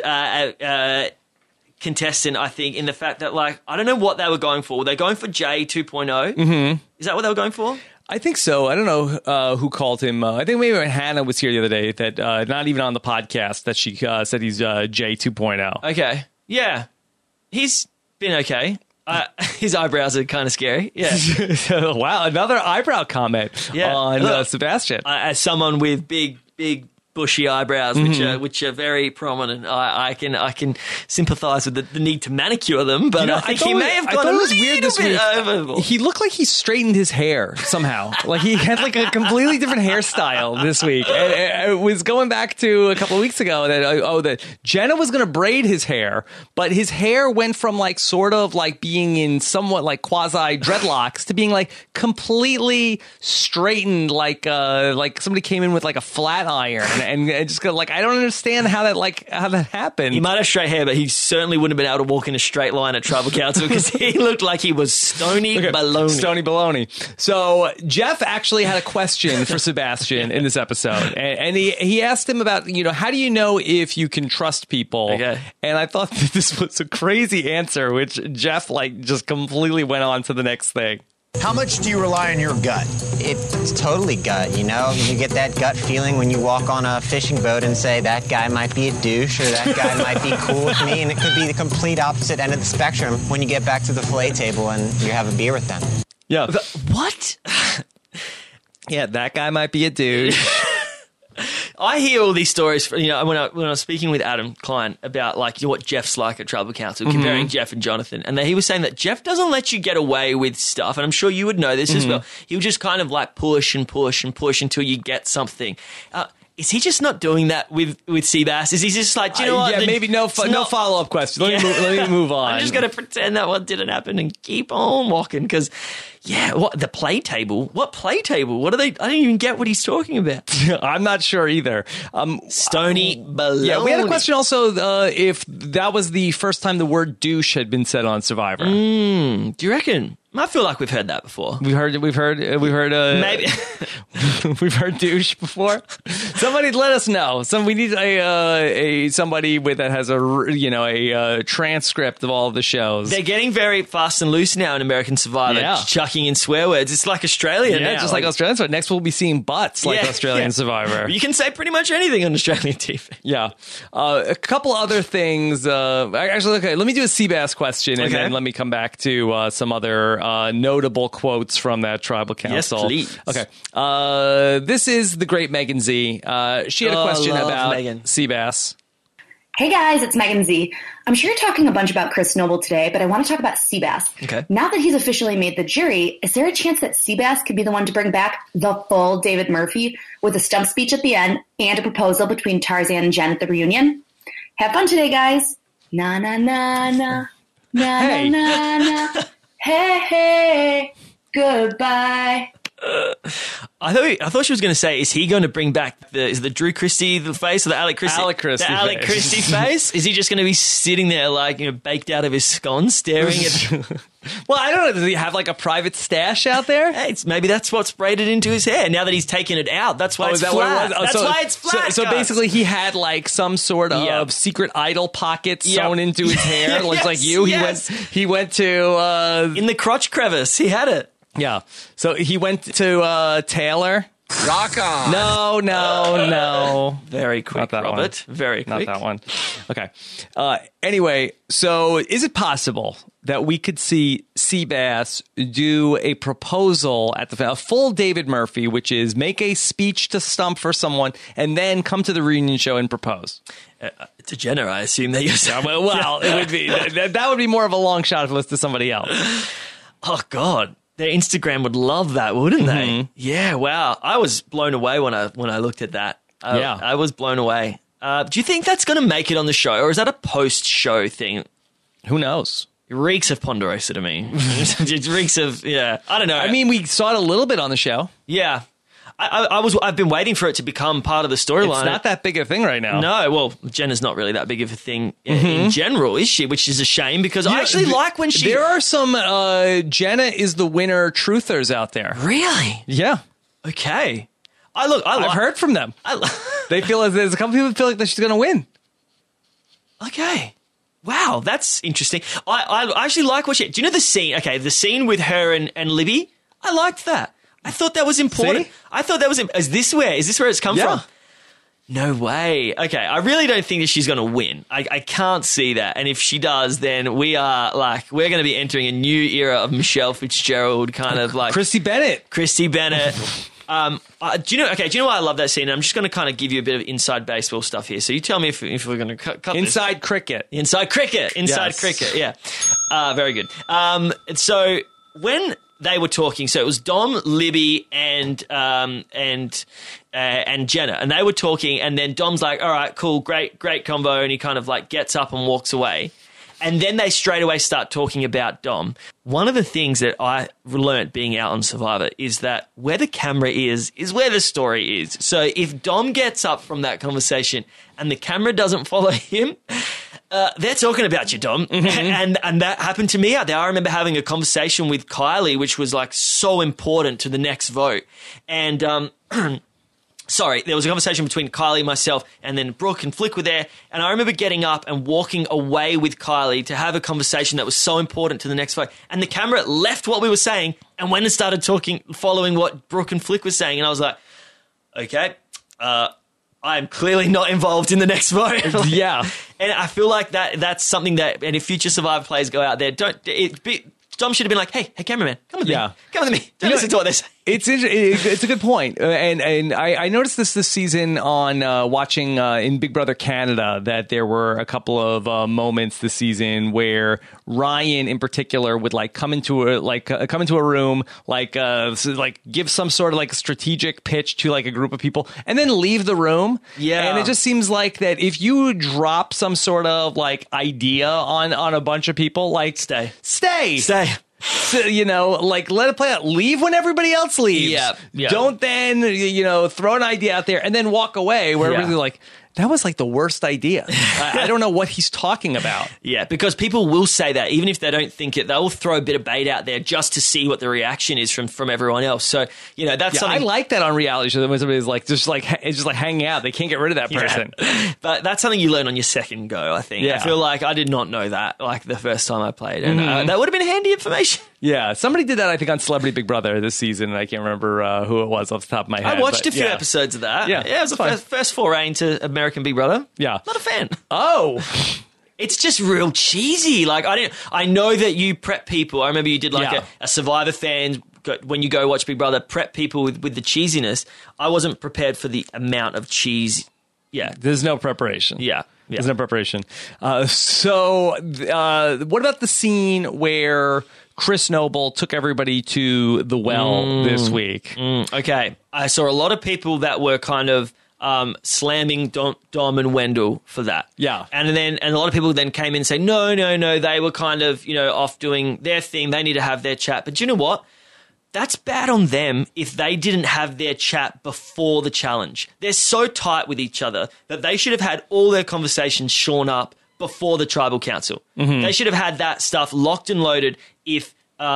contestant, I think, in the fact that, like, I don't know what they were going for. Were they going for J 2.0? Is that what they were going for? I think so. I don't know who called him. I think maybe Hannah was here the other day, that not even on the podcast, that she said he's J 2.0. Okay. Yeah. He's been okay. His eyebrows are kind of scary. Yeah. Wow, another eyebrow comment on Sebastian. As someone with big bushy eyebrows, which are very prominent, I can sympathise with the need to manicure them, but I think he may have gone a little bit overboard. He looked like he straightened his hair somehow. Like he had like a completely different hairstyle this week. And it was going back to a couple of weeks ago that Jenna was going to braid his hair, but his hair went from like sort of like being in somewhat like quasi dreadlocks to being like completely straightened, like somebody came in with like a flat iron. And just go, like, I don't understand how that happened. He might have straight hair, but he certainly wouldn't have been able to walk in a straight line at Tribal Council because he looked like he was stony baloney. Stony baloney. So Jeff actually had a question for Sebastian in this episode, and he asked him about, how do you know if you can trust people? Okay. And I thought that this was a crazy answer, which Jeff just completely went on to the next thing. How much do you rely on your gut? It's totally gut, You get that gut feeling when you walk on a fishing boat and say, that guy might be a douche or that guy might be cool with me, and it could be the complete opposite end of the spectrum when you get back to the fillet table and you have a beer with them. Yeah. What? Yeah, that guy might be a douche. I hear all these stories, when I was speaking with Adam Klein about what Jeff's like at Tribal Council, comparing Jeff and Jonathan, and he was saying that Jeff doesn't let you get away with stuff, and I'm sure you would know this as well. He'll just kind of like push and push and push until you get something. Is he just not doing that with Seabass? Is he just like, do you know what? Yeah, maybe no follow-up question. Let me move on. I'm just going to pretend that one didn't happen and keep on walking because, what, the play table? What play table? What are they? I don't even get what he's talking about. I'm not sure either. Stony baloney. Yeah, we had a question also if that was the first time the word douche had been said on Survivor. Do you reckon? I feel like we've heard that before. We've heard Maybe. we've heard douche before. Somebody let us know. We need a somebody that has a transcript of all of the shows. They're getting very fast and loose now in American Survivor, chucking in swear words. It's like Australia now. Just like Australian Survivor. Next we'll be seeing butts like Australian Survivor. You can say pretty much anything on Australian TV. Yeah. A couple other things. Actually, okay, let me do a Seabass question and then let me come back to some other notable quotes from that tribal council. Yes, please. Okay. This is the great Megan Z. She had a question about Seabass. Hey guys, it's Megan Z. I'm sure you're talking a bunch about Chris Noble today, but I want to talk about Seabass. Okay. Now that he's officially made the jury, is there a chance that Seabass could be the one to bring back the full David Murphy with a stump speech at the end and a proposal between Tarzan and Jen at the reunion? Have fun today, guys. Na na na na na Hey. na na na. Hey hey. Goodbye. I thought she was going to say, is he going to bring back the Drew Christie face or the Alec Christie? The Alec Christie face? Is he just going to be sitting there baked out of his scone staring at... Well, I don't know. Does he have like a private stash out there? Hey, maybe that's what's braided into his hair. Now that he's taken it out, that's why it's flat. That's why it's flat. So basically he had like some sort of secret idol pocket sewn into his hair. Looks like you. He went to... in the crotch crevice. He had it. Yeah. So he went to Taylor. Rock on. No. Very quick, Not that Robert. one. Very quick. Not that one. Okay. Anyway, so is it possible that we could see Seabass do a proposal at a full David Murphy, which is make a speech to stump for someone and then come to the reunion show and propose? To Jenna, I assume that you're saying. Well, it would be that would be more of a long shot if it was to somebody else. Oh, God. Their Instagram would love that, wouldn't they? Mm-hmm. Yeah, wow. I was blown away when I looked at that. I was blown away. Do you think that's going to make it on the show, or is that a post-show thing? Who knows? It reeks of Ponderosa to me. It reeks of, I don't know. I mean, we saw it a little bit on the show. Yeah. I've been waiting for it to become part of the storyline. It's not that big a thing right now. No, well, Jenna's not really that big of a thing in general, is she? Which is a shame because I actually like when she... There are some Jenna is the winner truthers out there. Really? Yeah. Okay. I've heard from them. They feel as there's a couple people who feel like that she's going to win. Okay. Wow, that's interesting. I actually like what she... Do you know the scene? Okay, the scene with her and Libby? I liked that. I thought that was important. See? I thought that was... Is this where it's come from? No way. Okay, I really don't think that she's going to win. I can't see that. And if she does, then we're going to be entering a new era of Michelle Fitzgerald, kind of like... Christy Bennett. Do you know why I love that scene? I'm just going to kind of give you a bit of inside baseball stuff here. So you tell me if we're going to cut Inside cricket. Inside cricket, yeah. Very good. So when they were talking, so it was Dom, Libby, and Jenna, and they were talking, and then Dom's like, all right, cool, great combo, and he kind of like gets up and walks away. And then they straight away start talking about Dom. One of the things that I learnt being out on Survivor is that where the camera is where the story is. So if Dom gets up from that conversation and the camera doesn't follow him, they're talking about you, Dom. And that happened to me out there. I remember having a conversation with Kylie, which was like so important to the next vote. And sorry, there was a conversation between Kylie, myself, and then Brooke and Flick were there. And I remember getting up and walking away with Kylie to have a conversation that was so important to the next vote. And the camera left what we were saying and went and started talking, following what Brooke and Flick were saying. And I was like, okay, I'm clearly not involved in the next vote. Yeah. And I feel like that's something that, and if future Survivor players go out there, Dom should have been like, hey, cameraman, come with me. Come with me. Don't listen to what they say. It's a good point. And I noticed this season on watching in Big Brother Canada that there were a couple of moments this season where Ryan in particular would like come into a room, give some sort of like strategic pitch to like a group of people and then leave the room. Yeah. And it just seems like that if you drop some sort of like idea on a bunch of people, like stay. So, let it play out. Leave when everybody else leaves. Yeah. Don't then, throw an idea out there and then walk away where everybody's like, that was like the worst idea. I don't know what he's talking about. Yeah, because people will say that even if they don't think it, they'll throw a bit of bait out there just to see what the reaction is from everyone else. So that's something I like that on reality show when somebody's like just like hanging out. They can't get rid of that person. Yeah. But that's something you learn on your second go. I think. Yeah. I feel like I did not know that like the first time I played, and that would have been handy information. Yeah, somebody did that, I think, on Celebrity Big Brother this season, and I can't remember who it was off the top of my head. I watched a few episodes of that. Yeah, it was the first foray into American Big Brother. Yeah. Not a fan. Oh. It's just real cheesy. Like, I know that you prep people. I remember you did like a Survivor fan, when you go watch Big Brother, prep people with the cheesiness. I wasn't prepared for the amount of cheese. Yeah. There's no preparation. Yeah. There's no preparation. So what about the scene where Chris Noble took everybody to the well this week? Okay. I saw a lot of people that were kind of slamming Dom and Wendell for that. Yeah. And a lot of people then came in and say, no, they were kind of, off doing their thing. They need to have their chat. But you know what? That's bad on them if they didn't have their chat before the challenge. They're so tight with each other that they should have had all their conversations shorn up before the tribal council. Mm-hmm. They should have had that stuff locked and loaded. If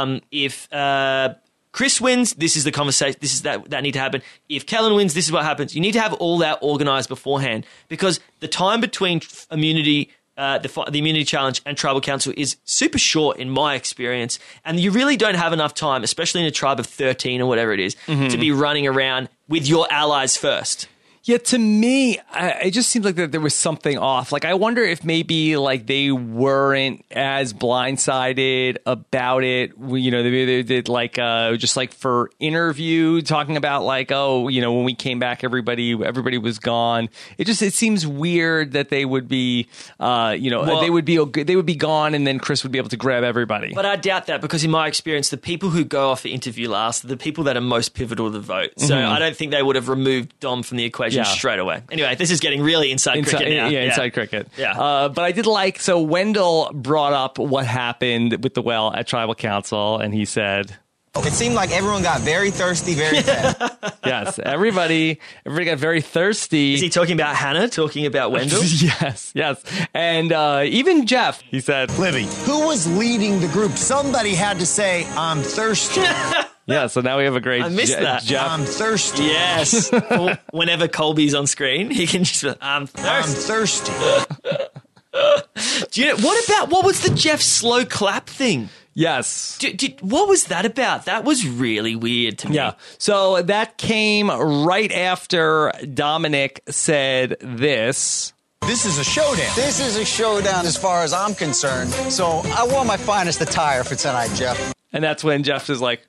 Chris wins, this is the conversation. This is that need to happen. If Kellen wins, this is what happens. You need to have all that organized beforehand, because the time between immunity, the immunity challenge and tribal council is super short in my experience, and you really don't have enough time, especially in a tribe of 13 or whatever it is, to be running around with your allies first. Yeah, to me, it just seems like that there was something off. Like, I wonder if maybe like they weren't as blindsided about it. They did like just like for interview talking about like, when we came back, everybody was gone. It seems weird that they would be, they would be gone, and then Chris would be able to grab everybody. But I doubt that, because in my experience, the people who go off the interview last are the people that are most pivotal to the vote. So I don't think they would have removed Dom from the equation straight away. Anyway, this is getting really inside cricket now. Yeah, inside cricket. Yeah. But I did like, so Wendell brought up what happened with the well at Tribal Council, and he said, it seemed like everyone got very thirsty very fast. Yes, everybody got very thirsty. Is he talking about Hannah, talking about Wendell? Yes. And even Jeff, he said, Libby, who was leading the group? Somebody had to say, I'm thirsty. Yeah, so now we have a great I missed that. Jeff. I'm thirsty. Yes. Whenever Colby's on screen, he can just I'm thirsty. Do you know, what was the Jeff slow clap thing? Yes. What was that about? That was really weird to me. Yeah. So that came right after Dominic said this. This is a showdown. This is a showdown as far as I'm concerned. So I wore my finest attire for tonight, Jeff. And that's when Jeff is like,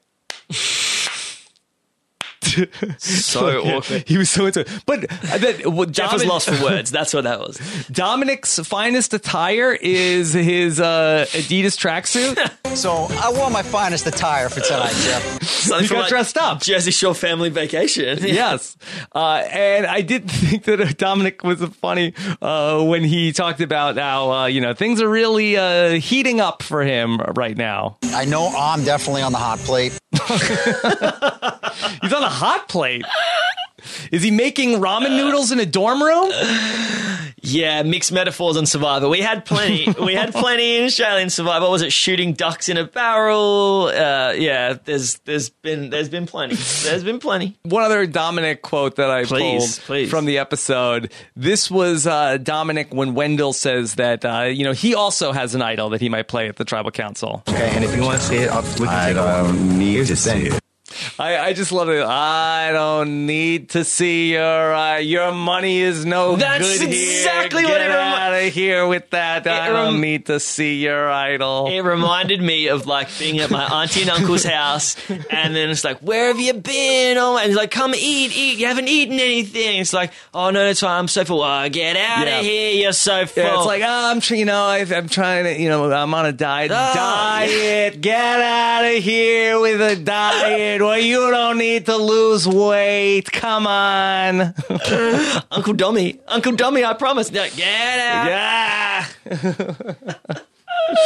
so awkward. He was so into it. But Jeff was lost for words. That's what that was. Dominic's finest attire is his Adidas tracksuit. So I wore my finest attire for tonight, Jeff. He got dressed up. Jersey Shore family vacation. Yes. And I did think that Dominic was funny when he talked about how, things are really heating up for him right now. I know I'm definitely on the hot plate. He's on the hot plate. Is he making ramen noodles in a dorm room? Yeah, mixed metaphors on Survivor. We had plenty. In Australian Survivor. What was it? Shooting ducks in a barrel. Yeah, there's been plenty. There's been plenty. One other Dominic quote that I pulled from the episode. This was Dominic when Wendell says that he also has an idol that he might play at the Tribal Council. Okay, and if you want to see it, we can take a look. Here's the thing. I just love it. I don't need to see your money is no That's good here. exactly Get what it out of here with that. I don't need to see your idol. It reminded me of like being at my auntie and uncle's house, and then it's like, where have you been? Oh, and he's like, come eat. You haven't eaten anything. It's like, oh no, that's fine. I'm so full. Oh, get out of here. You're so full. Yeah, it's like, I'm trying to, I'm on a diet. Diet. Get out of here with a diet. Well, you don't need to lose weight. Come on. Uncle Dummy, I promise. No, get out. Yeah.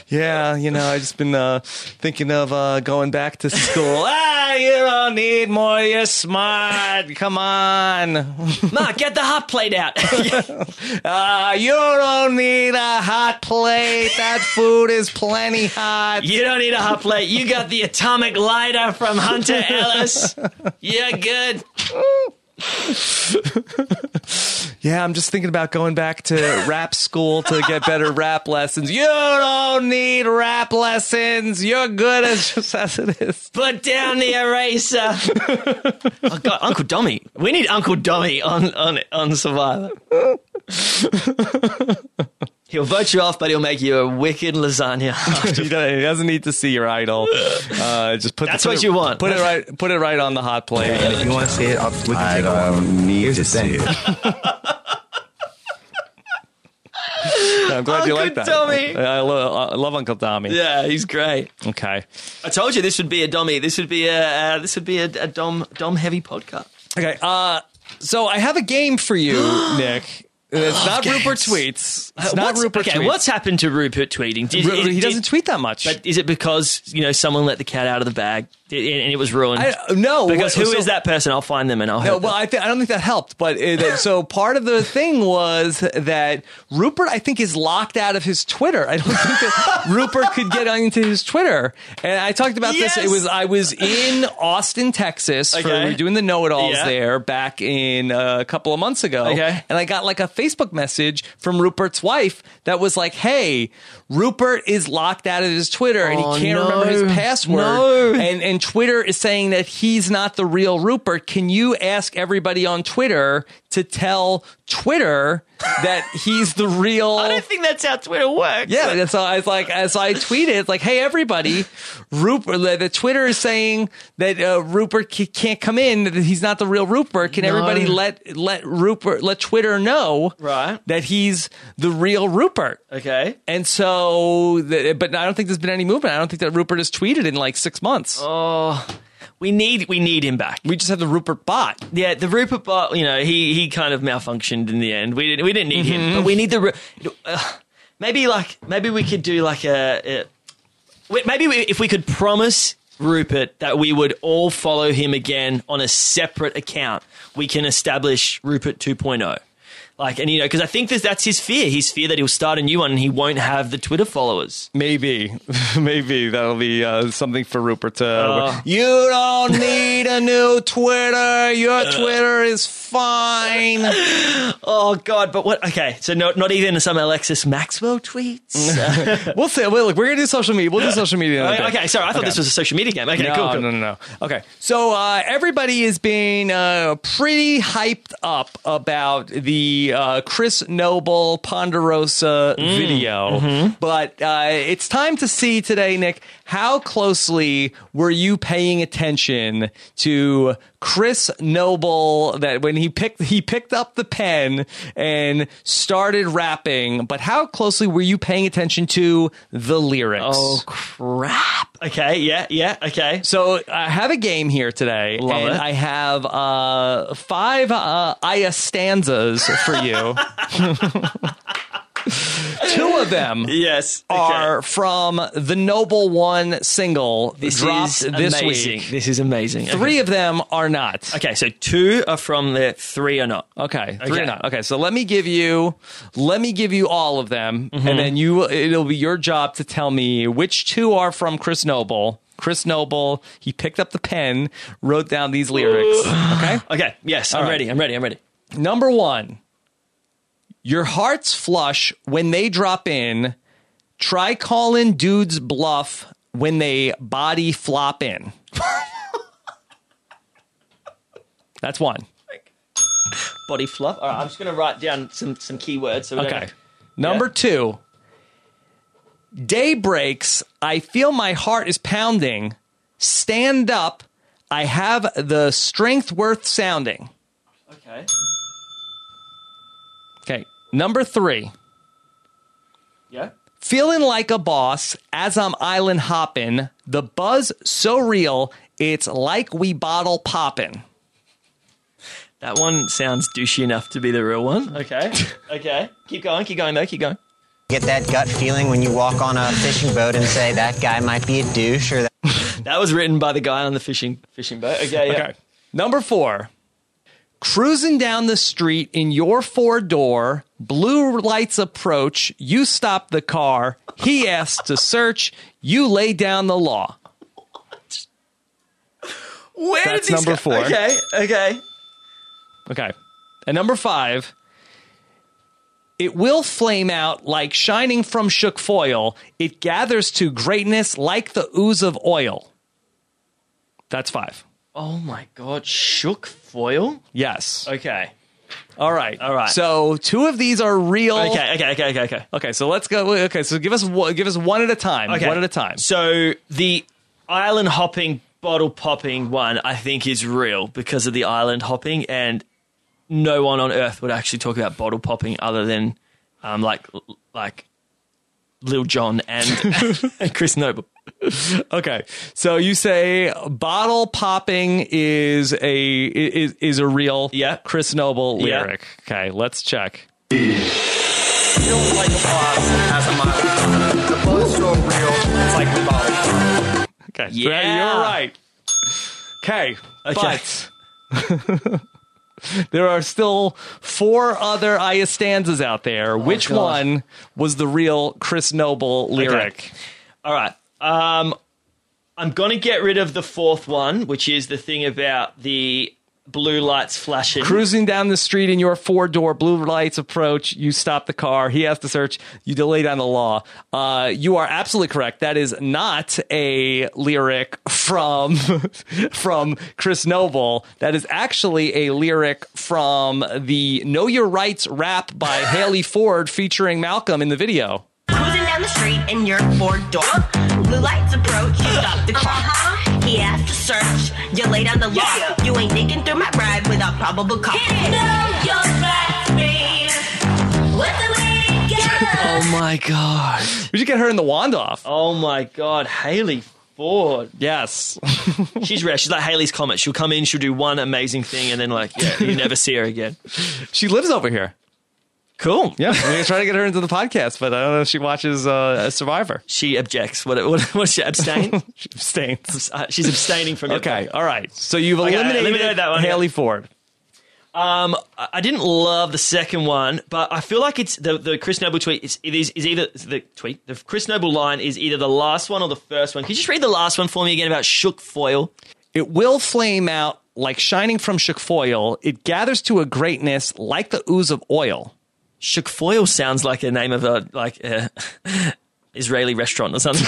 Yeah, I just been thinking of going back to school. You don't need more. You're smart. Come on. Mark, get the hot plate out. You don't need a hot plate. That food is plenty hot. You don't need a hot plate. You got the atomic lighter from Hunter Ellis. You're good. Yeah, I'm just thinking about going back to rap school to get better rap lessons. You don't need rap lessons. You're good just as it is. Put down the eraser. Oh God, Uncle Dommy. We need Uncle Dommy on Survivor. He'll vote you off, but he'll make you a wicked lasagna. He doesn't need to see your idol. Just That's what you want. Put it right on the hot plate. And if you want to see it, we can take it on. Here's the thing. I'm glad you like that. Tommy. I love Uncle Tommy. Yeah, he's great. Okay. I told you this would be a Dommy. This would be a Dom heavy podcast. Okay. So I have a game for you, Nick. It's not Rupert tweets. It's not Rupert tweets. What's happened to Rupert tweeting? He doesn't tweet that much. But is it because someone let the cat out of the bag and it was ruined? No, because who is that person? I'll find them and I'll. Well, I don't think that helped. But so part of the thing was that Rupert, I think, is locked out of his Twitter. I don't think that Rupert could get into his Twitter. And I talked about this. I was in Austin, Texas. We were doing the know-it-alls there back in a couple of months ago. Okay. And I got like a Facebook message from Rupert's wife that was like, "Hey, Rupert is locked out of his Twitter and he can't remember his password." No. And Twitter is saying that he's not the real Rupert. Can you ask everybody on Twitter to tell Twitter that he's the real? I don't think that's how Twitter works. Yeah, so I was like, as I tweeted, it's like, "Hey, everybody, Rupert." The Twitter is saying that Rupert can't come in. That he's not the real Rupert. Can everybody let Twitter know that he's the real Rupert? Okay. And so, but I don't think there's been any movement. I don't think that Rupert has tweeted in like 6 months. Oh, we need him back. We just have the Rupert bot. Yeah, the Rupert bot. He kind of malfunctioned in the end. We didn't need him, but we need the. Maybe we could do like if we could promise Rupert that we would all follow him again on a separate account, we can establish Rupert 2.0. Because I think that's his fear. His fear that he'll start a new one and he won't have the Twitter followers. Maybe that'll be something for Rupert to. You don't need a new Twitter. Your Twitter is fine. Oh God! But what? Okay, so not even some Alexis Maxwell tweets. We'll see. Look, we're gonna do social media. We'll do social media. Okay, sorry. I thought this was a social media game. Okay, cool. No. Okay, so everybody is being pretty hyped up about the Chris Noble Ponderosa video, but it's time to see today, Nick, how closely were you paying attention to Chris Noble, that when he picked up the pen and started rapping, but how closely were you paying attention to the lyrics? Oh, crap. Okay, yeah, okay. So I have a game here today. Love it. I have 5 Aya stanzas for you. 2 of them are from the Noble One single dropped this week. This is amazing. 3 of them are not. Okay, so 2 are from there, 3 are not. Okay, 3 are not. Okay, so let me give you all of them, and then it'll be your job to tell me which 2 are from Chris Noble. Chris Noble, he picked up the pen, wrote down these lyrics. Okay? Okay, yes, I'm ready. Number 1. Your heart's flush when they drop in. Try calling dudes bluff when they body flop in. That's 1. Body flop. All right, I'm just going to write down some keywords. So okay. Number 2. Day breaks. I feel my heart is pounding. Stand up. I have the strength worth sounding. Okay. Okay. Number 3. Yeah. Feeling like a boss as I'm island hopping. The buzz so real, it's like we bottle popping. That one sounds douchey enough to be the real one. Okay. Okay. Keep going though. Keep going. Get that gut feeling when you walk on a fishing boat and say that guy might be a douche or that. That was written by the guy on the fishing boat. Okay, yeah. Okay. Number 4. Cruising down the street in your 4-door, blue lights approach, you stop the car, he asks to search, you lay down the law. That's number 4. Okay. And number 5. It will flame out like shining from shook foil. It gathers to greatness like the ooze of oil. That's 5. Oh my God, shook foil? Yes. Okay. All right. So 2 of these are real. Okay. Okay, so let's go. Okay, so give us one at a time. Okay. One at a time. So the island hopping, bottle popping one, I think is real because of the island hopping, and no one on earth would actually talk about bottle popping other than like Lil Jon and Chris Noble. Okay, so you say bottle popping is a real Chris Noble lyric. Okay, let's check. Feels like a boss has a mile. The boat's so real, it's like the bottle. Okay, Yeah. you're right. Okay, but there are still 4 other Aya stanzas out there. Which God. one was the real Chris Noble lyric? Okay. All right. I'm going to get rid of the 4th one, which is the thing about the blue lights flashing. Cruising down the street in your 4-door, blue lights approach, you stop the car, he has to search, you delay down the law. You are absolutely correct. That is not a lyric from Chris Noble. That is actually a lyric from the Know Your Rights rap by Haley Ford featuring Malcolm in the video. Cruising down the street in your 4-door, blue lights approach, you stop the car. He has to search, you lay down the law. You ain't digging through my ride without probable cause. Oh my God. We should get her in the Wand-Off. Oh my God, Haley Ford. Yes. She's rare. She's like Haley's Comet. She'll come in, she'll do one amazing thing, and then you never see her again. She lives over here. Cool. Yeah, we're going to try to get her into the podcast, but I don't know if she watches Survivor. She objects. What she abstain? She abstains. She's abstaining from it. Okay, all right. So you've eliminated that one. Haley Ford. I didn't love the second one, but I feel like it's the Chris Noble tweet is either the tweet. The Chris Noble line is either the last one or the first one. Can you just read the last one for me again about shook foil? It will flame out like shining from shook foil. It gathers to a greatness like the ooze of oil. Shook foil sounds like a name of a Israeli restaurant or something.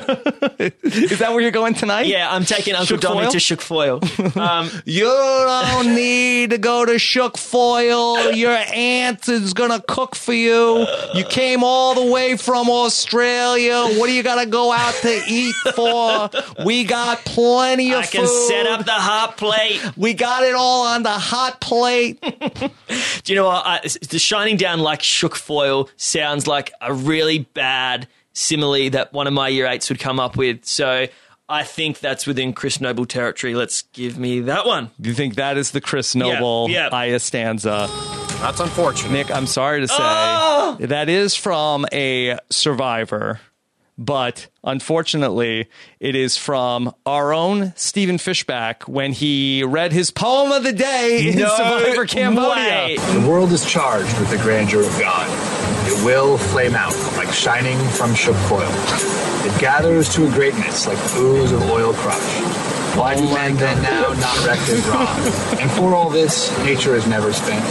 Is that where you're going tonight? Yeah, I'm taking Uncle Shook Donnie foil? to shook foil. You don't need to go to shook foil. Your aunt is going to cook for you. You came all the way from Australia. What do you got to go out to eat for? We got plenty of food. I can set up the hot plate. We got it all on the hot plate. Do you know what? The shining down like shook foil sounds like a really bad simile that one of my year 8s would come up with. So I think that's within Chris Noble territory. Let's give me that one. Do you think that is the Chris Noble Aya stanza? That's unfortunate. Nick, I'm sorry to say that is from a Survivor, but unfortunately it is from our own Stephen Fishback when he read his poem of the day in Survivor Cambodia. The world is charged with the grandeur of God. It will flame out like shining from shook foil. It gathers to a greatness like the ooze of oil crush. Why do men then now not wreck his wrong? And for all this, nature is never spent.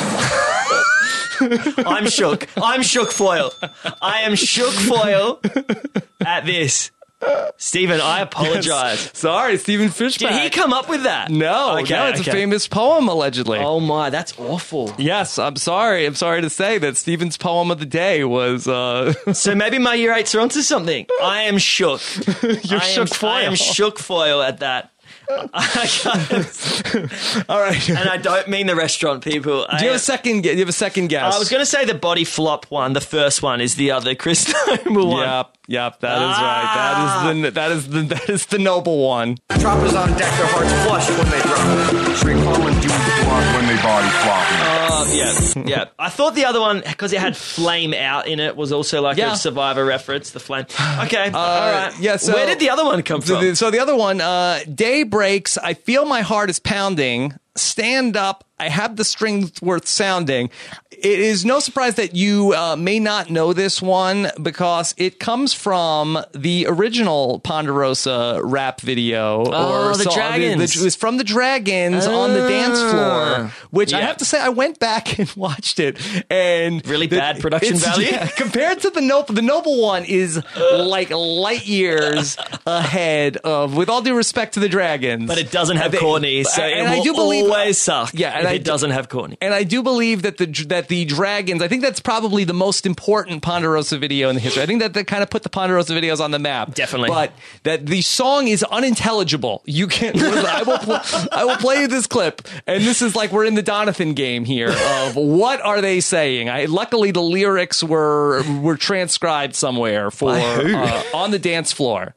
I'm shook. I'm shook foil. I am shook foil at this. Stephen, I apologize. Yes. Sorry, Stephen Fishback. Did he come up with that? No, it's a famous poem, allegedly. Oh my, that's awful. Yes, I'm sorry. I'm sorry to say that Stephen's poem of the day was... So maybe my year 8s are onto something. I am shook. You're shook foil. I am shook foil at that. All right. And I don't mean the restaurant people. Do you have a second guess? I was going to say the body flop one. The first one is the other Chris Noble one. Yep, that is right. That is the noble one. Droppers on deck, their hearts flush when they drop. They call and do the flop when they body flop. Yeah. I thought the other one, because it had Flame Out in it, was also like a Survivor reference, the flame. Okay, all right. Yeah, so where did the other one come from? So the other one, day breaks, I feel my heart is pounding, stand up, I have the strength worth sounding. It is no surprise that you may not know this one because it comes from the original Ponderosa rap video. The Dragons. It was from the Dragons on the dance floor, which I have to say, I went back and watched it. And really bad production value? Yeah, compared to the Noble one is like light years ahead of, with all due respect to the Dragons. But it doesn't have Courtney, so it will always suck if it doesn't have Courtney. And I do believe that the Dragons, I think that's probably the most important Ponderosa video in the history. I think that kind of put the Ponderosa videos on the map. Definitely. But that the song is unintelligible. You can't. I will play you this clip, and this is like we're in the Donathan game here of what are they saying. Luckily, the lyrics were transcribed somewhere for on the dance floor.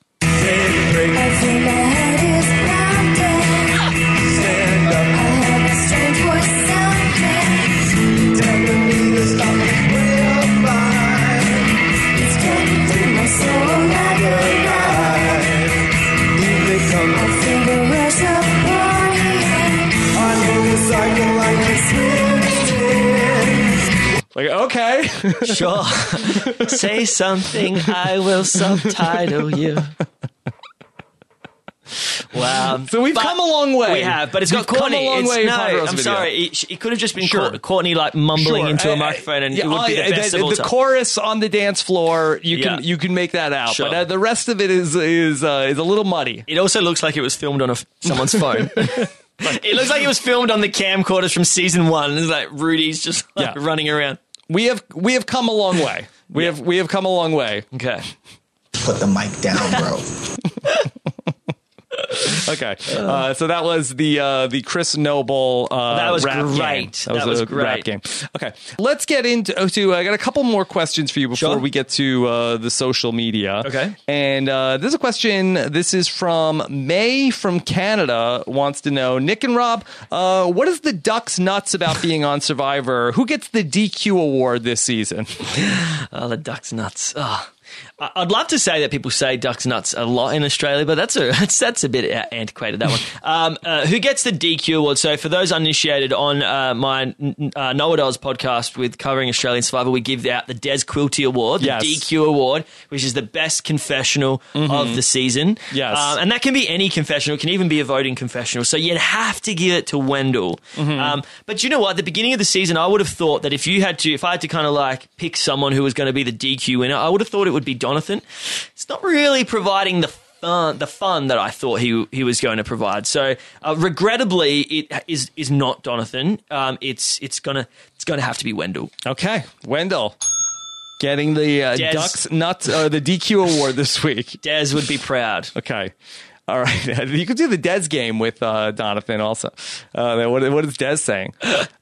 Like, okay. Sure. Say something, I will subtitle you. Wow. So we've come a long way. We have, but it's got Courtney. I'm sorry. It could have just been Courtney like mumbling into a microphone, and it would be the best of all time. The chorus on the dance floor, you can make that out, but the rest of it is a little muddy. It also looks like it was filmed on someone's phone. It looks like it was filmed on the camcorders from season 1. It's like Rudy's just running around. We have come a long way. We have come a long way. Okay. Put the mic down, bro. Okay, so that was the Chris Noble that was rap great. Game. That was a great rap game. Okay, let's get into. I got a couple more questions for you before we get to the social media. Okay, and there's a question. This is from May from Canada. Wants to know, Nick and Rob, what is the Ducks nuts about being on Survivor? Who gets the DQ award this season? The Ducks nuts. I'd love to say that people say Ducks nuts a lot in Australia, but that's a bit antiquated, that one. Who gets the DQ award? So for those uninitiated, on my Know-It-Alls podcast with covering Australian Survivor, we give out the Des Quilty Award, the DQ Award, which is the best confessional of the season. Yes. And that can be any confessional. It can even be a voting confessional. So you'd have to give it to Wendell. But you know what? At the beginning of the season, I would have thought that if I had to kind of like pick someone who was going to be the DQ winner, I would have thought it would be Donathan. It's not really providing the fun that I thought he was going to provide. So regrettably, it is not Donathan. It's gonna have to be Wendell. Okay, Wendell getting the Ducks nuts the DQ award this week. Des would be proud. Okay. All right, you could do the Des game with Donathan also. What is Des saying?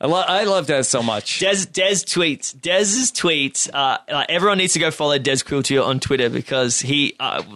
I love Des so much. Des tweets. Des's tweets. Everyone needs to go follow Des Quilty on Twitter because he,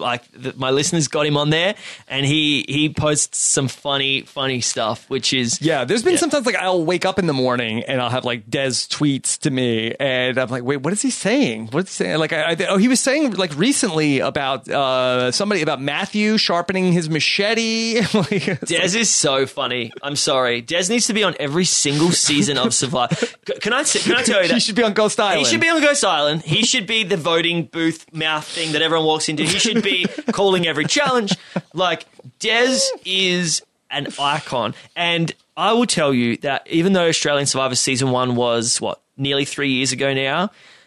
my listeners got him on there, and he posts some funny stuff. Which is there's been sometimes like I'll wake up in the morning and I'll have like Des tweets to me, and I'm like, wait, what is he saying? What's he saying? Like he was saying like recently about somebody about Matthew sharpening his machete. Des is so funny. I'm sorry. Des needs to be on every single season of Survivor. Can I tell you that? He should be on Ghost Island. He should be on Ghost Island. He should be the voting booth mouth thing that everyone walks into. He should be calling every challenge. Like, Des is an icon. And I will tell you that even though Australian Survivor Season 1 was, nearly 3 years ago now,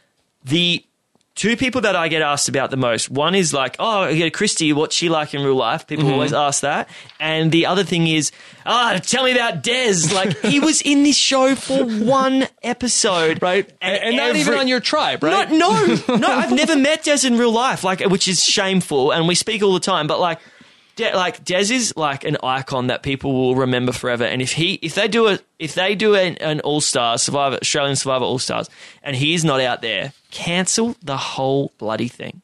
the two people that I get asked about the most, one is like, Christy, what's she like in real life? People always ask that. And the other thing is, tell me about Des. Like, he was in this show for one episode. Right. And not even on your tribe, right? No, I've never met Des in real life, which is shameful. And we speak all the time. But Des is like an icon that people will remember forever. And if they do an All-Star Survivor, Australian Survivor All-Stars, and he's not out there, cancel the whole bloody thing.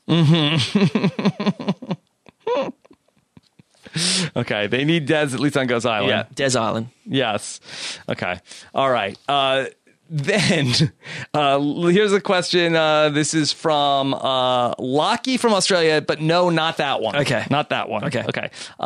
Okay, they need Des at least on Ghost Island. Yeah, Des Island. Yes. Okay. All right. Then, here's a question. This is from Lockie from Australia, but no, not that one. Okay. Not that one. Okay.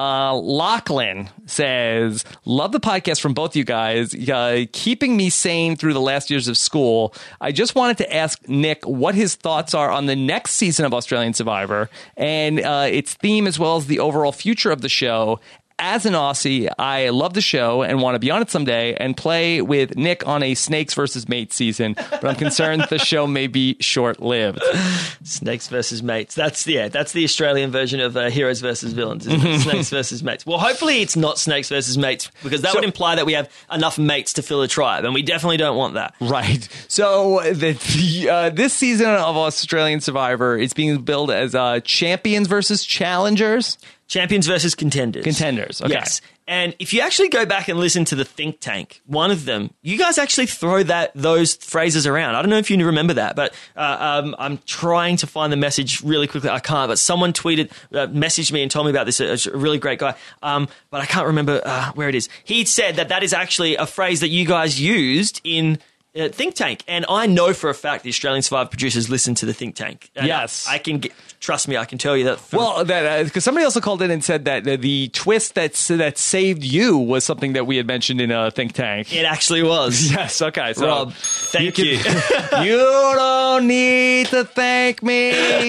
Lachlan says, love the podcast from both you guys, keeping me sane through the last years of school. I just wanted to ask Nick what his thoughts are on the next season of Australian Survivor and its theme as well as the overall future of the show. As an Aussie, I love the show and want to be on it someday and play with Nick on a Snakes versus Mates season, but I'm concerned the show may be short-lived. Snakes versus Mates. That's the Australian version of Heroes versus Villains, isn't it? Snakes versus Mates. Well, hopefully it's not Snakes versus Mates, because that would imply that we have enough mates to fill a tribe, and we definitely don't want that. Right. So this season of Australian Survivor is being billed as champions versus challengers. Champions versus contenders. Contenders, okay. Yes. And if you actually go back and listen to the think tank, one of them, you guys actually throw those phrases around. I don't know if you remember that, but I'm trying to find the message really quickly. I can't, but someone messaged me and told me about this, a really great guy, but I can't remember where it is. He said that is actually a phrase that you guys used in think tank. And I know for a fact the Australian Survivor producers listen to the think tank. And yes. Trust me, I can tell you that. Because somebody also called in and said that the twist that saved you was something that we had mentioned in a think tank. It actually was. Yes. Okay. So Rob, thank you. You don't need to thank me.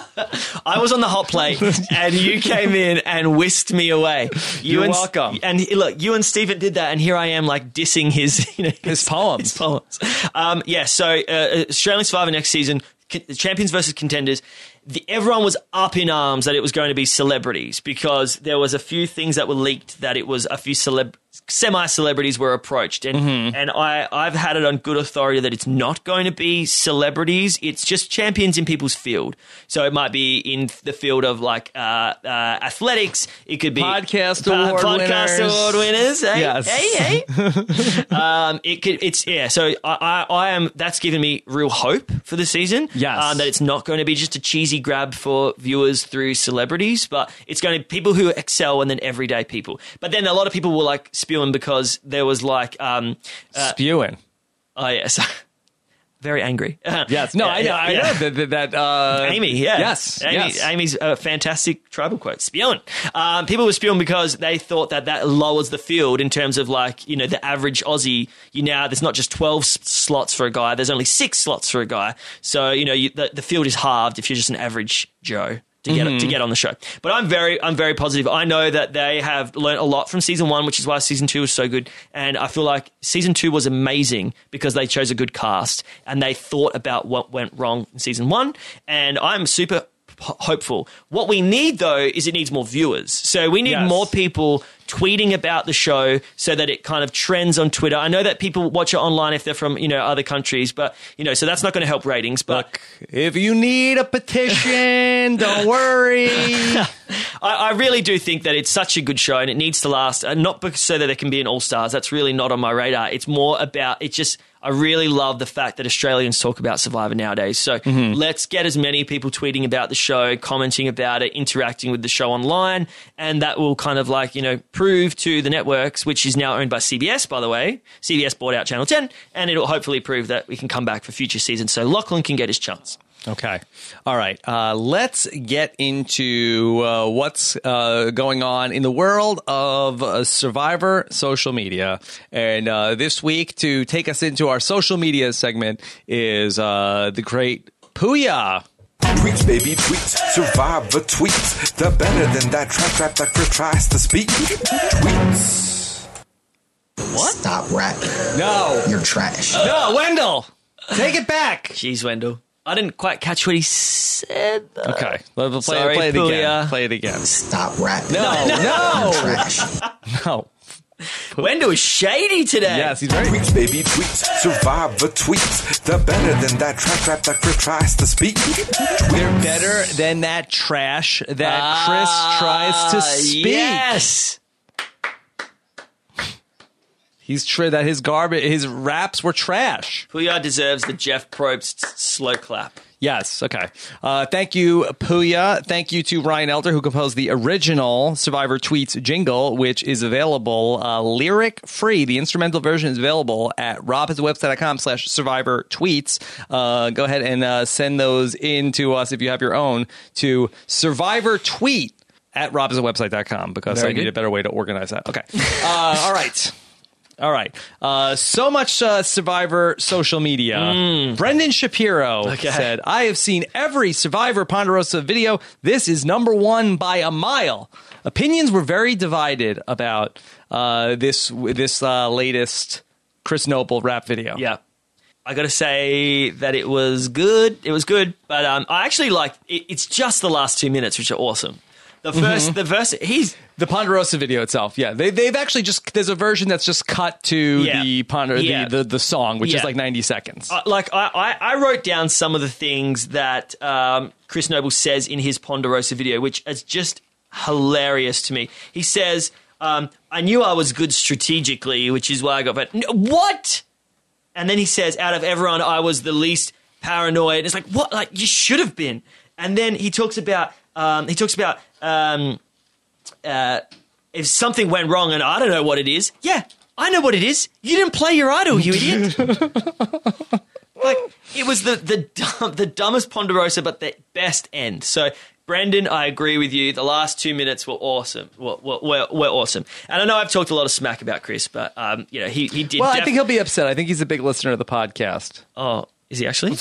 I was on the hot plate and you came in and whisked me away. You're welcome. And look, you and Stephen did that, and here I am like dissing his poems. His poems. So Australian Survivor next season, champions versus contenders. Everyone was up in arms that it was going to be celebrities, because there was a few things that were leaked that it was a few semi-celebrities were approached. And I've had it on good authority that it's not going to be celebrities. It's just champions in people's field. So it might be in the field of like athletics. It could be podcast award winners. Hey, yes. Hey. So I am. That's given me real hope for the season. Yes. That it's not going to be just a cheesy grab for viewers through celebrities, but it's going to be people who excel and then everyday people. But then a lot of people were like spewing because there was like spewing. Oh yes. Very angry. Yes. No, I know that Amy, yeah. Yes. Amy's a fantastic tribal quote. Spewing. People were spewing because they thought that lowers the field in terms of like, the average Aussie, there's not just 12 slots for a guy, there's only 6 slots for a guy. So, the field is halved if you're just an average Joe to get on the show. But I'm very positive. I know that they have learned a lot from season 1, which is why season 2 was so good. And I feel like season 2 was amazing because they chose a good cast and they thought about what went wrong in season 1. And I'm super hopeful. What we need, though, is it needs more viewers. So we need more people tweeting about the show so that it kind of trends on Twitter. I know that people watch it online if they're from, other countries, but, so that's not going to help ratings. But look, if you need a petition, don't worry. I really do think that it's such a good show and it needs to last, not because so that there can be an All-Stars. That's really not on my radar. It's more about, I really love the fact that Australians talk about Survivor nowadays. So let's get as many people tweeting about the show, commenting about it, interacting with the show online, and that will kind of like, prove to the networks, which is now owned by CBS, by the way. CBS bought out Channel 10, and it'll hopefully prove that we can come back for future seasons. So Lachlan can get his chance. Okay. All right. Let's get into what's going on in the world of Survivor social media. And this week, to take us into our social media segment, is the great Puya. Tweets, baby, tweets, Survivor tweets. The better than that trap that Chris tries to speak. Tweets. What? Stop rapping. No. You're trash. No, Wendell. Take it back. Jeez, Wendell. I didn't quite catch what he said, though. Okay. Let's play it again. Play it again. Stop rapping. No. You're trash. No. Wendell is shady today. Yes, he's very tweets, baby, tweets, Survivor tweets. The better than that trap that Chris tries to speak. They're better than that trash that Chris tries to speak. Yes. He's that his raps were trash. Puya deserves the Jeff Probst slow clap. Yes. Okay. Thank you, Puya. Thank you to Ryan Elder, who composed the original Survivor Tweets jingle, which is available lyric free. The instrumental version is available at robhasawebsite.com/Survivor Tweets. Go ahead and send those in to us if you have your own to Survivor Tweet at robhasawebsite.com because I need a better way to organize that. Okay. All right. So much Survivor social media. Brendan Shapiro said, I have seen every Survivor Ponderosa video. This is number one by a mile. Opinions were very divided about this latest Chris Noble rap video. Yeah. I got to say that it was good. It was good. But I actually liked it. It's just the last 2 minutes, which are awesome. The Ponderosa video itself, yeah. They've actually there's a version that's just cut to the song, which is like 90 seconds. I wrote down some of the things that Chris Noble says in his Ponderosa video, which is just hilarious to me. He says, I knew I was good strategically, which is why I got, but what? And then he says, out of everyone, I was the least paranoid. And it's like, what? Like, you should have been. And then he talks about if something went wrong and I don't know what it is. Yeah, I know what it is. You didn't play your idol, you idiot. Like, it was the dumbest Ponderosa, but the best end. So, Brendan, I agree with you. The last 2 minutes were awesome. Were awesome. And I know I've talked a lot of smack about Chris, but he did. Well, I think he'll be upset. I think he's a big listener of the podcast. Oh, is he actually?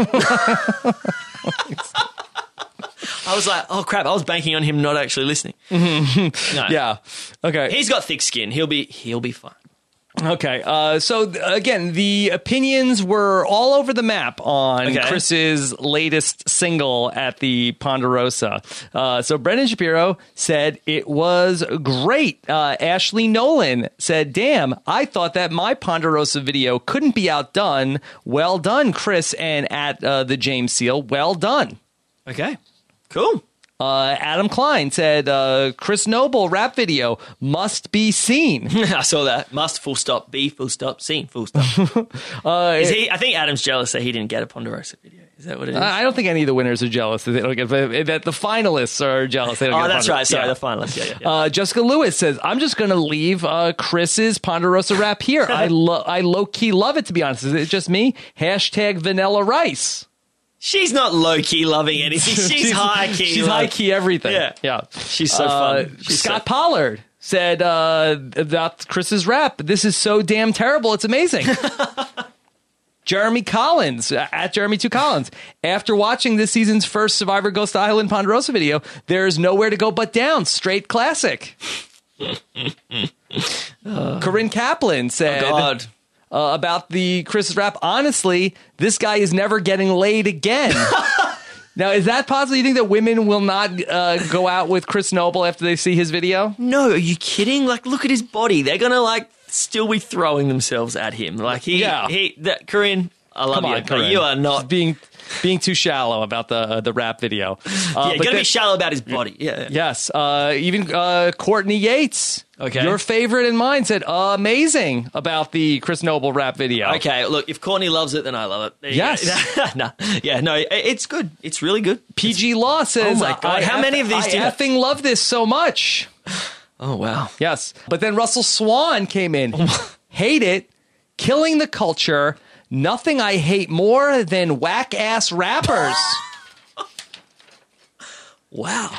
I was like, oh crap! I was banking on him not actually listening. No. Yeah. Okay. He's got thick skin. He'll be fine. Okay. So again, the opinions were all over the map on Chris's latest single at the Ponderosa. So Brendan Shapiro said it was great. Ashley Nolan said, "Damn, I thought that my Ponderosa video couldn't be outdone. Well done, Chris and at the James Seal. Well done." Okay. Cool. Adam Klein said, Chris Noble rap video must be seen. I saw that. Must, full stop, be, full stop, seen, full stop. I think Adam's jealous that he didn't get a Ponderosa video. Is that what it is? I don't think any of the winners are jealous that they don't get, that the finalists are jealous. They don't get that's right. Sorry, the finalists. Yeah. Jessica Lewis says, I'm just going to leave Chris's Ponderosa rap here. I low-key love it, to be honest. Is it just me? Hashtag Vanilla Rice. She's not low-key loving anything. She's high-key. She's high-key everything. Yeah. She's so fun. Scott Pollard said about Chris's rap, this is so damn terrible, it's amazing. Jeremy Collins, at Jeremy2Collins, after watching this season's first Survivor Ghost Island Ponderosa video, there's nowhere to go but down. Straight classic. Corinne Kaplan said... Oh, God. About the Chris rap, honestly, this guy is never getting laid again. Now, is that possible? You think that women will not go out with Chris Noble after they see his video? No, are you kidding? Like, look at his body. They're going to, still be throwing themselves at him. Like, Corinne, I love you. Corinne. You are not... Being too shallow about the rap video. You got to be shallow about his body. Yeah. Yes. Even Courtney Yates, your favorite and mine, said amazing about the Chris Noble rap video. Okay, look, if Courtney loves it, then I love it. Yes. It's good. It's really good. PG Law says, oh my God, how many of these do you have? I effing love this so much. Oh, wow. Yes. But then Russell Swan came in. Hate it. Killing the culture. Nothing I hate more than whack-ass rappers. Wow.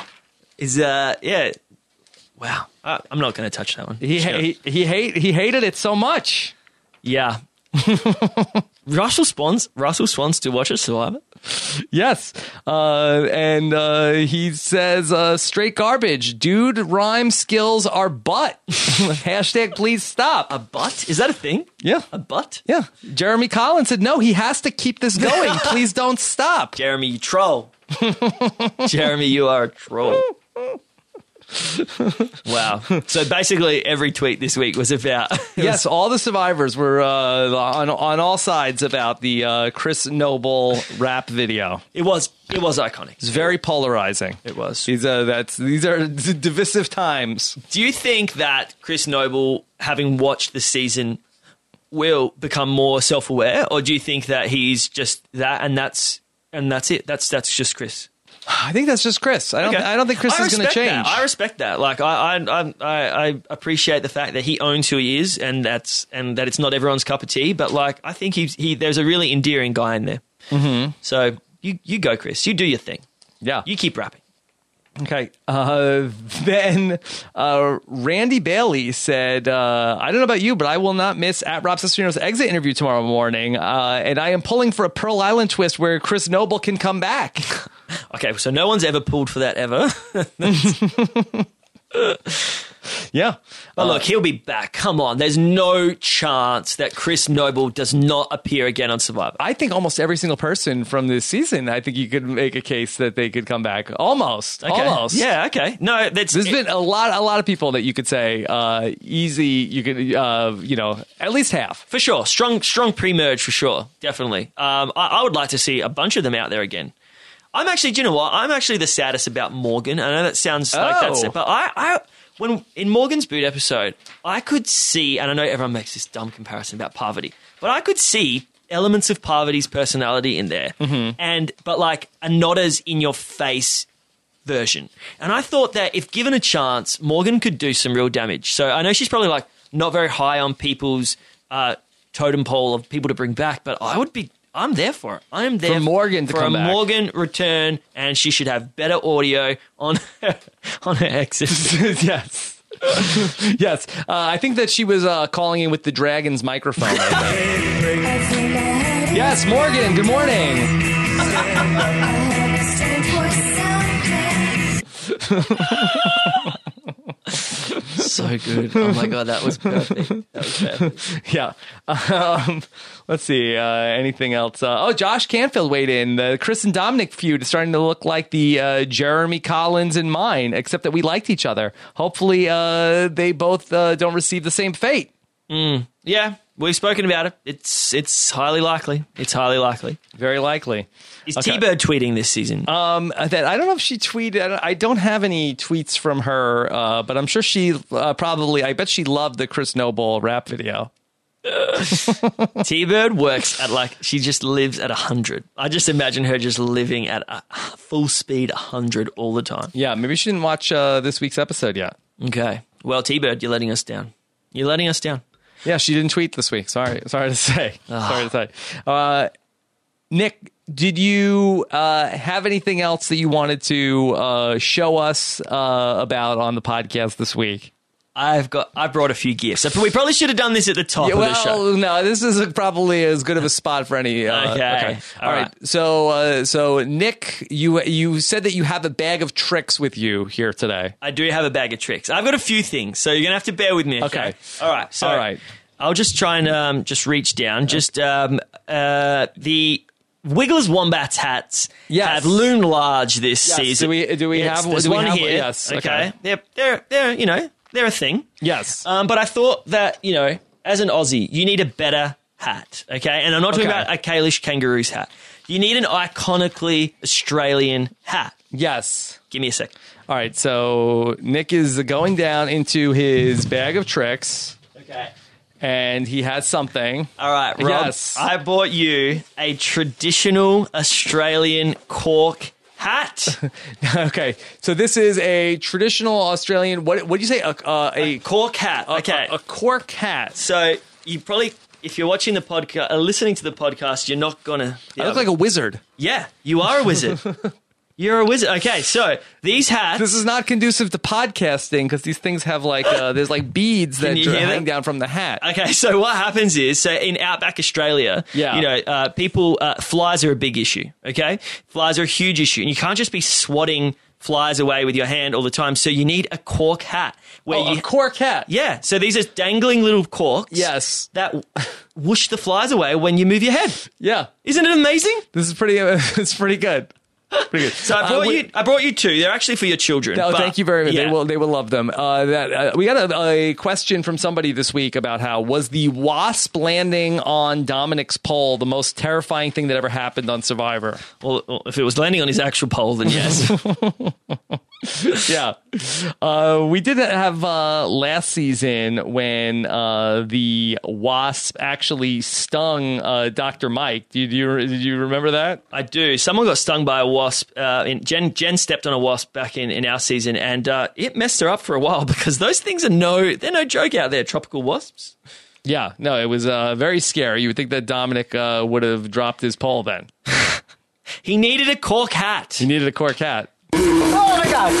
Wow. I'm not going to touch that one. He hated it so much. Yeah. Russell Swan still watches Survivor? Yes. And he says, straight garbage. Dude, rhyme skills are butt. Hashtag please stop. A butt? Is that a thing? Yeah. A butt? Yeah. Jeremy Collins said, no, he has to keep this going. Please don't stop. Jeremy, you troll. Jeremy, you are a troll. Wow. So basically every tweet this week was about... Yes, all the survivors were on all sides about the Chris Noble rap video. It was iconic. It's very polarizing. It was. These are divisive times. Do you think that Chris Noble, having watched the season, will become more self-aware? Or do you think that he's just that and that's And that's it. That's just Chris. I think that's just Chris. I don't think Chris is going to change. I respect that. Like I appreciate the fact that he owns who he is, and that it's not everyone's cup of tea. But like, I think there's a really endearing guy in there. Mm-hmm. So you go, Chris. You do your thing. Yeah. You keep rapping. Okay. Then Randy Bailey said, I don't know about you, but I will not miss at Rob Cesternino's exit interview tomorrow morning. And I am pulling for a Pearl Island twist where Chris Noble can come back. Okay, so no one's ever pulled for that ever. Yeah. But look, he'll be back. Come on. There's no chance that Chris Noble does not appear again on Survivor. I think almost every single person from this season, I think you could make a case that they could come back. Almost. Okay. Almost. Yeah, okay. No, there's been a lot of people that you could say easy, you could, at least half. For sure. Strong pre-merge for sure. Definitely. I would like to see a bunch of them out there again. Do you know what? I'm actually the saddest about Morgan. I know that sounds like that's it, but when in Morgan's boot episode, I could see, and I know everyone makes this dumb comparison about Parvati, but I could see elements of Parvati's personality in there, but like a not as in your face version. And I thought that if given a chance, Morgan could do some real damage. So I know she's probably like not very high on people's totem pole of people to bring back, but I'm there for it. I am there for Morgan to come back. For a Morgan return, and she should have better audio on her exit. Yes. Yes. I think that she was calling in with the Dragon's microphone. Yes, Morgan, good morning. So good. Oh my God, that was perfect. Yeah. Let's see. Anything else? Josh Canfield weighed in. The Chris and Dominic feud is starting to look like the Jeremy Collins and mine, except that we liked each other. Hopefully, they both don't receive the same fate. Yeah, we've spoken about it. It's highly likely. It's highly likely. Very likely. Is T-Bird tweeting this season? That I don't know if she tweeted. I don't have any tweets from her, but I'm sure she probably. I bet she loved the Chris Noble rap video. T-Bird works at she just lives at 100. I just imagine her just living at full speed 100 all the time. Yeah, maybe she didn't watch this week's episode yet. Okay. Well, T-Bird, you're letting us down. You're letting us down. Yeah, she didn't tweet this week. Sorry to say. Sorry to say. Nick, did you have anything else that you wanted to show us about on the podcast this week? I brought a few gifts. We probably should have done this at the top of the show. No, this is probably as good of a spot for any. Okay. All right. So Nick, you said that you have a bag of tricks with you here today. I do have a bag of tricks. I've got a few things, so you're gonna have to bear with me. Okay. All right. So all right. I'll just try and just reach down. Just the Wigglers Wombats hats have loomed large this season. Do we have one here? Yes. Okay. They're a thing. Yes. But I thought that, as an Aussie, you need a better hat, okay? And I'm not talking about a Kalish Kangaroos hat. You need an iconically Australian hat. Yes. Give me a sec. All right, so Nick is going down into his bag of tricks. Okay. And he has something. All right, Rob. Yes. I bought you a traditional Australian cork hat. Okay, so this is a traditional Australian. What did you say? A cork hat. Okay, a cork hat. So you probably, if you're watching the podcast, listening to the podcast, you're not gonna. I look like a wizard. Yeah, you are a wizard. You're a wizard. Okay, so these hats. This is not conducive to podcasting because these things have there's beads that hang down from the hat. Okay, so what happens is, in Outback Australia, flies are a big issue, okay? Flies are a huge issue, and you can't just be swatting flies away with your hand all the time, so you need a cork hat. A cork hat? Yeah, so these are dangling little corks. Yes. That whoosh the flies away when you move your head. Yeah. Isn't it amazing? This is it's pretty good. Pretty good. So I brought you two. They're actually for your children. Oh, thank you very much. Yeah. They will love them. We got a question from somebody this week about how was the wasp landing on Dominic's pole the most terrifying thing that ever happened on Survivor? Well, if it was landing on his actual pole, then yes. Yeah. We did have last season when the wasp actually stung Dr. Mike. Did you remember that? I do. Someone got stung by a wasp. Jen stepped on a wasp back in our season, and it messed her up for a while because those things are no joke out there, tropical wasps. Yeah, no, it was very scary. You would think that Dominic would have dropped his pole then. He needed a cork hat. He needed a cork hat. Oh my god!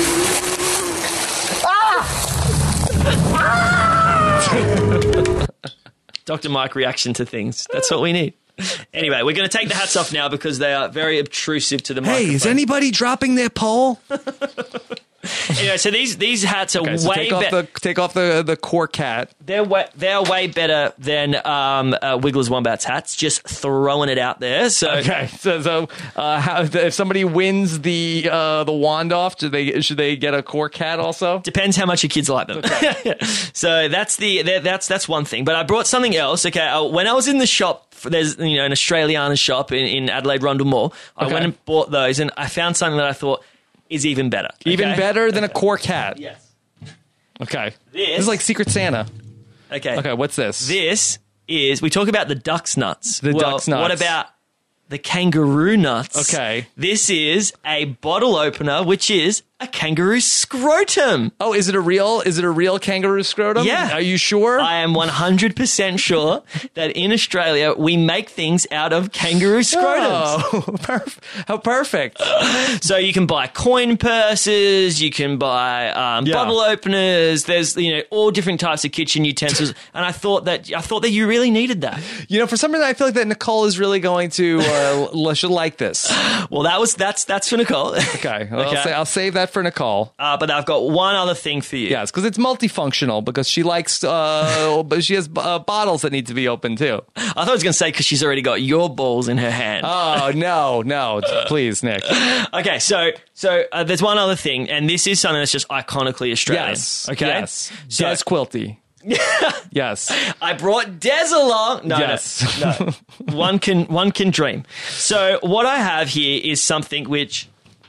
Dr. Mike reaction to things. That's what we need. Anyway, we're going to take the hats off now because they are very obtrusive to the microphone. Hey, is anybody dropping their pole? Anyway, so these hats are way better. Take off the cork hat. They're way better than Wiggles Wombats hats. Just throwing it out there. So okay, so how, if somebody wins the wand off, should they get a cork hat also? Depends how much your kids like them. Okay. So that's one thing. But I brought something else. Okay, when I was in the shop, there's an Australiana shop in Adelaide Rundle Mall. I went and bought those, and I found something that I thought is even better. Okay? Even better than a cork hat? Yes. Okay. This is like Secret Santa. Okay, what's this? This is, we talk about the duck's nuts. Duck's nuts. What about the kangaroo nuts? Okay. This is a bottle opener, which is a kangaroo scrotum. Oh, is it a real kangaroo scrotum? Yeah. Are you sure? I am 100% sure that in Australia we make things out of kangaroo scrotums. Oh, how perfect. So you can buy coin purses, you can buy bottle openers, there's all different types of kitchen utensils, and I thought that you really needed that. For some reason I feel like that Nicole is really going to should like this. Well, that's for Nicole. Okay. I'll save that for Nicole. But I've got one other thing for you. Yes, because it's multifunctional, because she likes, but she has bottles that need to be opened too. I thought I was going to say because she's already got your balls in her hand. Oh, no. Please, Nick. Okay, so there's one other thing, and this is something that's just iconically Australian. Yes. Okay? Yes. So, Des Quilty. Yes. I brought Des along. No, yes. no. One can dream. So what I have here is something which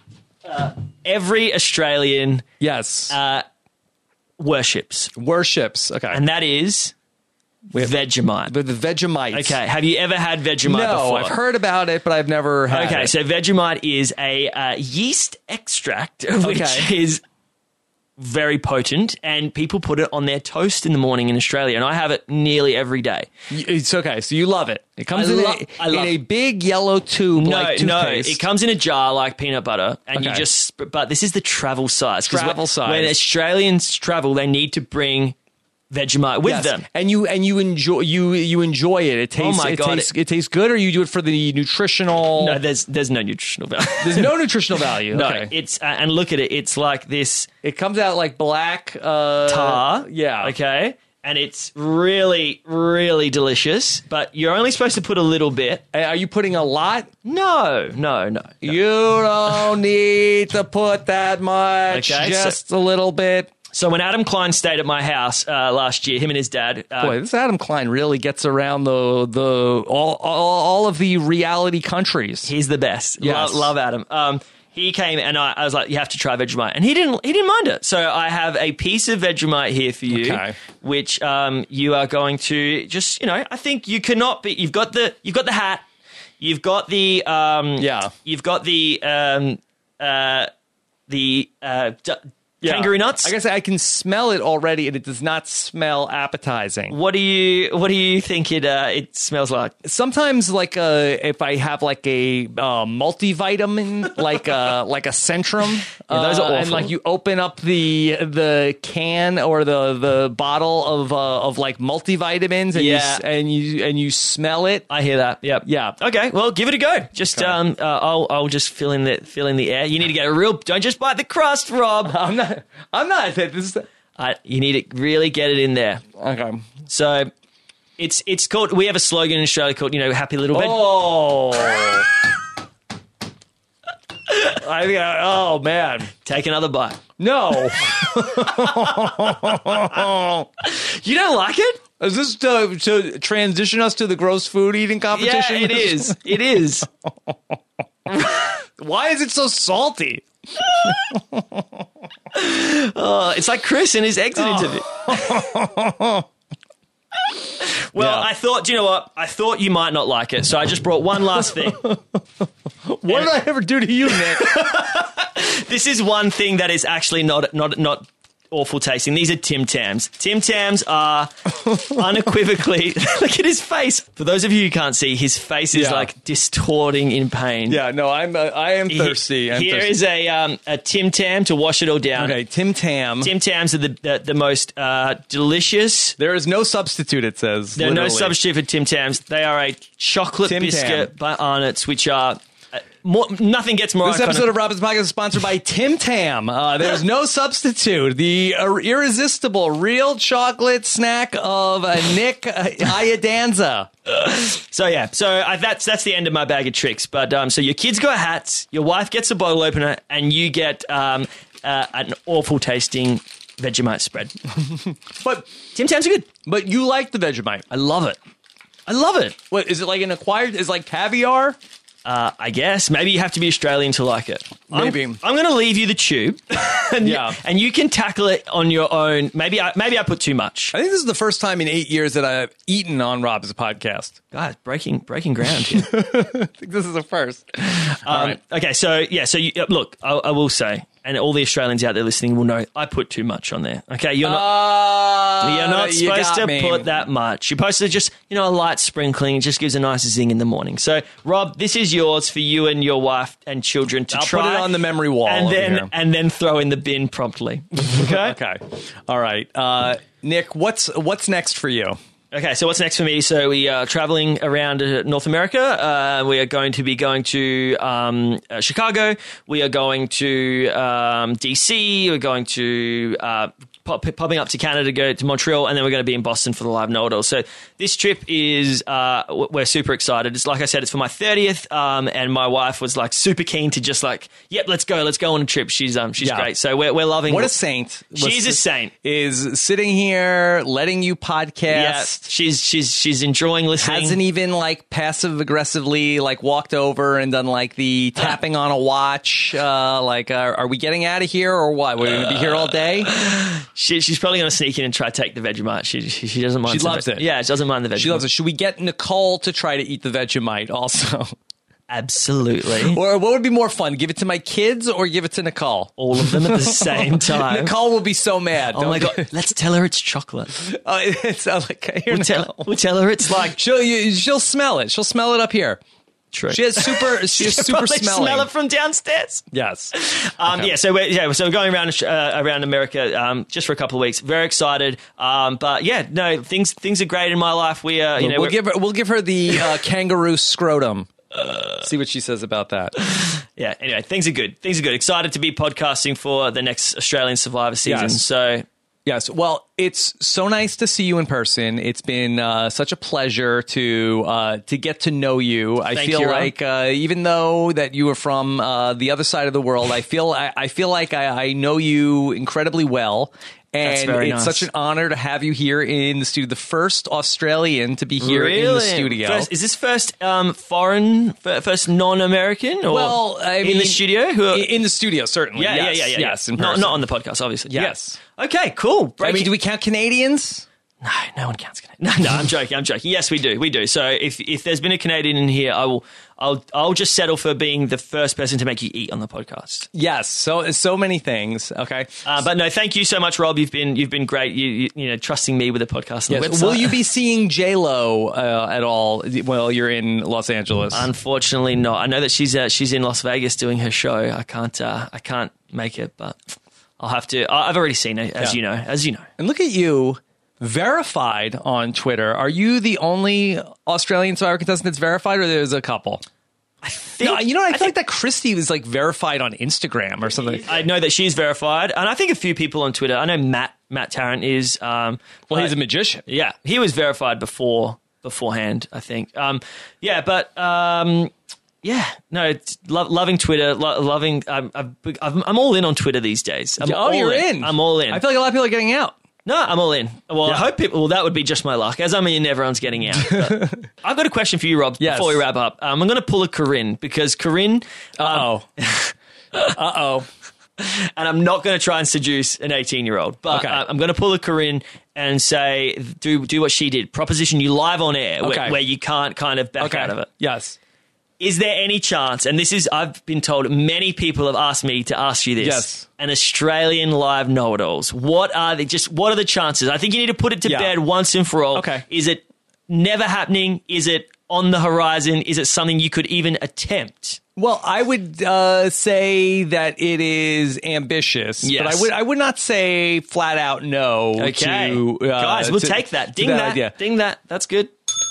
every Australian worships. Okay. And that is Vegemite. The Vegemite. Okay. Have you ever had Vegemite before? No, I've heard about it, but I've never had it. Okay, so Vegemite is a yeast extract, which is very potent, and people put it on their toast in the morning in Australia, and I have it nearly every day. It's okay, so you love it. It comes in a big yellow tube like toothpaste. No, it comes in a jar like peanut butter, and but this is the travel size. Travel size. When Australians travel, they need to bring Vegemite with them, and you enjoy it. It tastes. Oh my God. It tastes good, or you do it for the nutritional? No, there's no nutritional value. There's no nutritional value. No, okay. it's and look at it. It's like this. It comes out like black tar. Yeah. Okay. And it's really, really delicious, but you're only supposed to put a little bit. Are you putting a lot? No. You don't need to put that much. Okay, just a little bit. So when Adam Klein stayed at my house last year, him and his dad. Boy, this Adam Klein really gets around all of the reality countries. He's the best. Yes. Love Adam. He came and I was like, you have to try Vegemite, and he didn't mind it. So I have a piece of Vegemite here for you, which you are going to just I think you cannot be. You've got the hat, you've got the you've got the kangaroo nuts. I guess I can smell it already, and it does not smell appetizing. What do you think it smells like? Sometimes, like if I have like a multivitamin, like a Centrum, those are awful. and like you open up the can or the bottle of like multivitamins, and you smell it. I hear that. Yep. Yeah. Okay. Well, give it a go. Just I'll just fill in the air. You need to get a real. Don't just bite the crust, Rob. I'm not. You need to really get it in there. Okay. So it's called. We have a slogan in Australia called Happy Little Bed. Oh. Oh man! Take another bite. No. You don't like it? Is this to transition us to the gross food eating competition? Yeah, it is. It is. Why is it so salty? It's like Chris in his exit interview. Well, I thought, do you know what? I thought you might not like it, so I just brought one last thing. What did I ever do to you, Nick? This is one thing that is actually not awful tasting. These are Tim Tams. Tim Tams are unequivocally... Look at his face. For those of you who can't see, his face is like distorting in pain. Yeah, no, I am thirsty. Here is a Tim Tam to wash it all down. Okay, Tim Tam. Tim Tams are the most delicious. There is no substitute, it says. There are no substitute for Tim Tams. They are a chocolate Tim biscuit by Arnott's, which are... nothing gets more. This episode of Robin's Podcast is sponsored by Tim Tam. There's no substitute. The irresistible real chocolate snack of Nick Iadanza. So that's the end of my bag of tricks. But so your kids got hats, your wife gets a bottle opener, and you get an awful tasting Vegemite spread. But Tim Tams are good. But you like the Vegemite. I love it. I love it. What is it like an acquired? Is it like caviar? I guess. Maybe you have to be Australian to like it. Maybe. I'm going to leave you the tube. and you can tackle it on your own. Maybe I put too much. I think this is the first time in 8 years that I've eaten on Rob's podcast. God, breaking ground here. I think this is a first. All right. Okay, so look, I will say, and all the Australians out there listening will know, I put too much on there. Okay, you're not supposed to put that much. You're supposed to just, a light sprinkling. It just gives a nice zing in the morning. So, Rob, this is yours for you and your wife and children to try. Put it on the memory wall and then throw in the bin promptly. Okay? Okay. All right. Nick, what's next for you? Okay, so what's next for me? So we are traveling around North America. We are going to be going to Chicago. We are going to DC. We're going to popping up to Canada, go to Montreal, and then we're going to be in Boston for the Live Know-It-All. So this trip is, we're super excited. It's like I said, it's for my 30th, and my wife was like super keen to just like, yep, let's go on a trip. She's great. So we're loving. What a saint! She's a saint. Is sitting here letting you podcast. Yeah, she's enjoying listening. Hasn't even like passive aggressively like walked over and done like the tapping on a watch. Are we getting out of here or what? We're going to be here all day. She's probably going to sneak in and try to take the Vegemite. She doesn't mind. She loves it. Yeah, she doesn't mind the Vegemite. She loves it. Should we get Nicole to try to eat the Vegemite also? Absolutely. Or what would be more fun? Give it to my kids or give it to Nicole? All of them at the same time. Nicole will be so mad. Oh my God. Let's tell her it's chocolate. We'll tell her it's like... She'll smell it. She'll smell it up here. True. She has super smelling. Smell it from downstairs. Yes. Okay. Yeah. So we're going around America just for a couple of weeks. Very excited. But yeah, no, things are great in my life. We are. We'll give her the kangaroo scrotum. See what she says about that. Yeah. Anyway, things are good. Excited to be podcasting for the next Australian Survivor season. Yes. So. Yes. Well, it's so nice to see you in person. It's been such a pleasure to get to know you. I feel like even though that you are from the other side of the world, I feel like I know you incredibly well. And it's such an honor to have you here in the studio. The first Australian to be here in the studio. Is this first foreign, first non-American? Or in the studio? In the studio, certainly. Yeah. Yes, in not person. on the podcast, obviously. Yes. Yeah. Okay, cool. Do we count Canadians? No one counts Canadian. No, I'm joking. Yes, we do. So if there's been a Canadian in here, I'll just settle for being the first person to make you eat on the podcast. Yes, so many things. Okay, but no, thank you so much, Rob. You've been great. You know, trusting me with the podcast. Yes. On the website. Will you be seeing J-Lo at all while you're in Los Angeles? Unfortunately, not. I know that she's in Las Vegas doing her show. I can't make it, but I'll have to. I've already seen her, as you know. And look at you. Verified on Twitter. Are you the only Australian Survivor contestant that's verified, or there's a couple? I feel like that Christy was like verified on Instagram or something. I know that she's verified, and I think a few people on Twitter. I know Matt Tarrant is. He's a magician. Yeah, he was verified beforehand. I think. Yeah, no, it's loving Twitter, loving. I'm all in on Twitter these days. You're in. I'm all in. I feel like a lot of people are getting out. No, I'm all in. Well, yeah. I hope people... Well, that would be just my luck. As I'm in, everyone's getting out. I've got a question for you, Rob, before we wrap up. I'm going to pull a Corinne, because Corinne... Uh-oh. And I'm not going to try and seduce an 18-year-old, but I'm going to pull a Corinne and say, do what she did. Proposition you live on air where you can't kind of back out of it. Yes. Is there any chance, and this is, I've been told many people have asked me to ask you this, an Australian live know-it-alls. What are the chances? I think you need to put it to bed once and for all. Okay. Is it never happening? Is it on the horizon? Is it something you could even attempt? Well, I would say that it is ambitious, but I would not say flat out no. Okay, to, guys, we'll take that. Ding that. Idea. Ding that. That's good.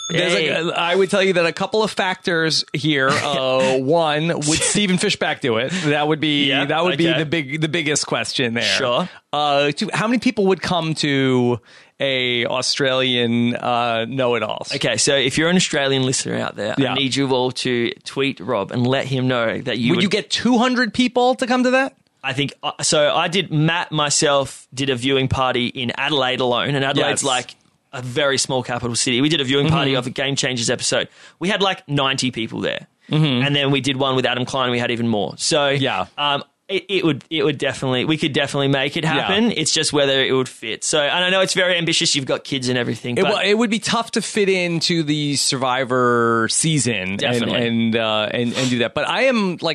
I would tell you that a couple of factors here. One, would Stephen Fishback do it? That would be the biggest question there. Sure. Two, how many people would come to a Australian know-it-alls? Okay, so if you're an Australian listener out there, I need you all to tweet Rob and let him know that you would you get 200 people to come to that? I think so. Matt myself did a viewing party in Adelaide alone, and Adelaide's like a very small capital city. We did a viewing party of a Game Changers episode. We had like 90 people there, and then we did one with Adam Klein. We had even more. So It would definitely, we could definitely make it happen. Yeah. It's just whether it would fit. So, and I know it's very ambitious. You've got kids and everything. It would be tough to fit into the Survivor season and do that. But I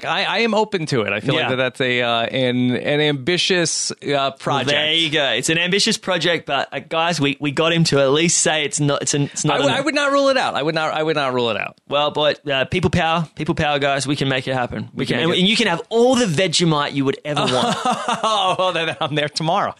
am open to it. I feel like that's an ambitious project. Well, there you go. It's an ambitious project, but guys, we got him to at least say it's not. I would not rule it out. I would not rule it out. Well, but people power, guys. We can make it happen. And you can have all the Vegemite you would ever want. Oh, then I'm there tomorrow.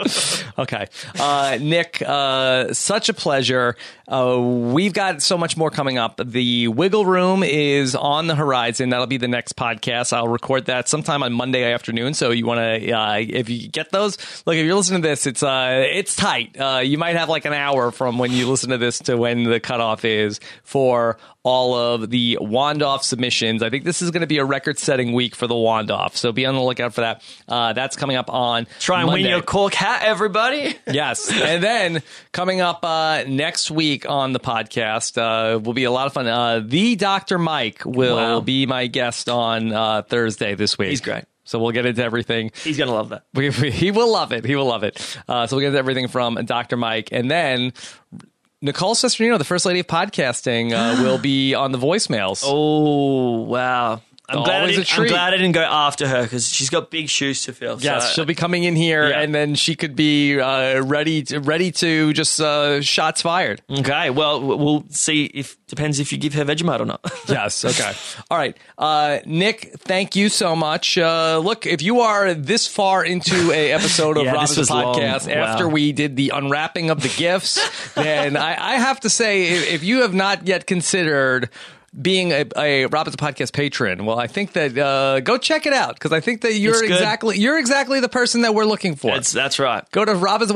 Okay. Nick, such a pleasure. We've got so much more coming up. The Wiggle Room is on the horizon. That'll be the next podcast. I'll record that sometime on Monday afternoon. So you want to, if you get those, look, if you're listening to this, it's tight. You might have like an hour from when you listen to this to when the cutoff is for all of the Wand-Off submissions. I think this is going to be a record-setting week for the Wand-Off, so be on the lookout for that. That's coming up on Try and Monday. Win your cork hat, everybody. Yes. And then coming up next week on the podcast will be a lot of fun. The Dr. Mike will be my guest on Thursday this week. He's great. So we'll get into everything. He's going to love that. He will love it. He will love it. So we'll get into everything from Dr. Mike. And then Nicole Cesternino, the first lady of podcasting, will be on the voicemails. Oh, wow. I'm glad I didn't go after her because she's got big shoes to fill. Yes, she'll be coming in here, and then she could be ready to just shots fired. Okay, well, we'll see. Depends if you give her Vegemite or not. Yes, okay. All right. Nick, thank you so much. Look, if you are this far into a episode of Robin's podcast after we did the unwrapping of the gifts, then I have to say, if you have not yet considered being a Robin's Podcast patron, well, I think that go check it out because I think that you're exactly the person that we're looking for. That's right. Go to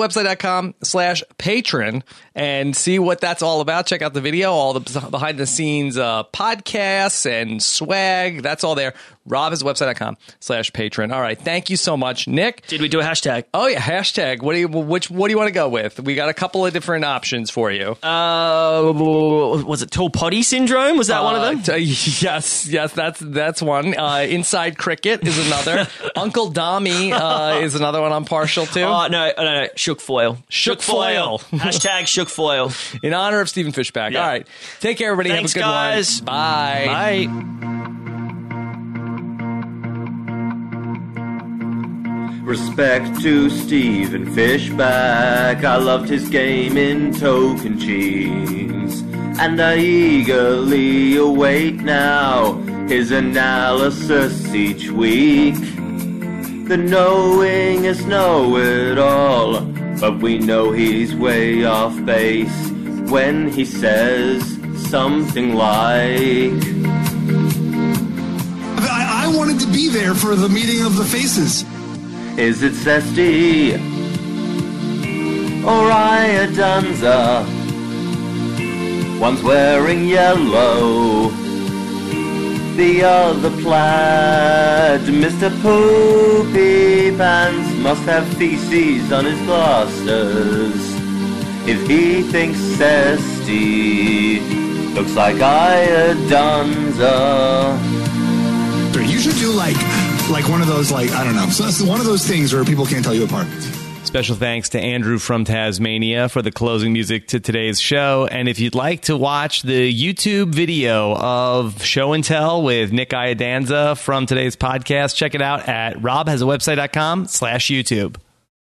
robinswebsite.com/patron and see what that's all about. Check out the video, all the behind the scenes podcasts and swag. That's all there. robinswebsite.com/patron. All right. Thank you so much, Nick. Did we do a hashtag? Oh yeah, hashtag. What do you want to go with? We got a couple of different options for you. Was it tall potty syndrome? Was that one of them? Yes, that's one. Inside cricket is another. Uncle Dommy is another one I'm partial to. Oh no. Shook foil. Hashtag shook foil. In honor of Stephen Fishback. Yeah. All right. Take care, everybody. Thanks, have a good guys. one. Bye. Respect to Stephen Fishback. I loved his game in Token Cheese, and I eagerly await now his analysis each week. The knowing is know-it-all, but we know he's way off base when he says something like, I wanted to be there for the meeting of the faces. Is it Cesty or Iodunza? One's wearing yellow, the other plaid. Mr. Poopy Pants must have feces on his glasses if he thinks Cesty looks like Iodunza. You should do like like one of those, like, I don't know. So that's one of those things where people can't tell you apart. Special thanks to Andrew from Tasmania for the closing music to today's show. And if you'd like to watch the YouTube video of Show and Tell with Nick Iadanza from today's podcast, check it out at robhasawebsite.com/YouTube.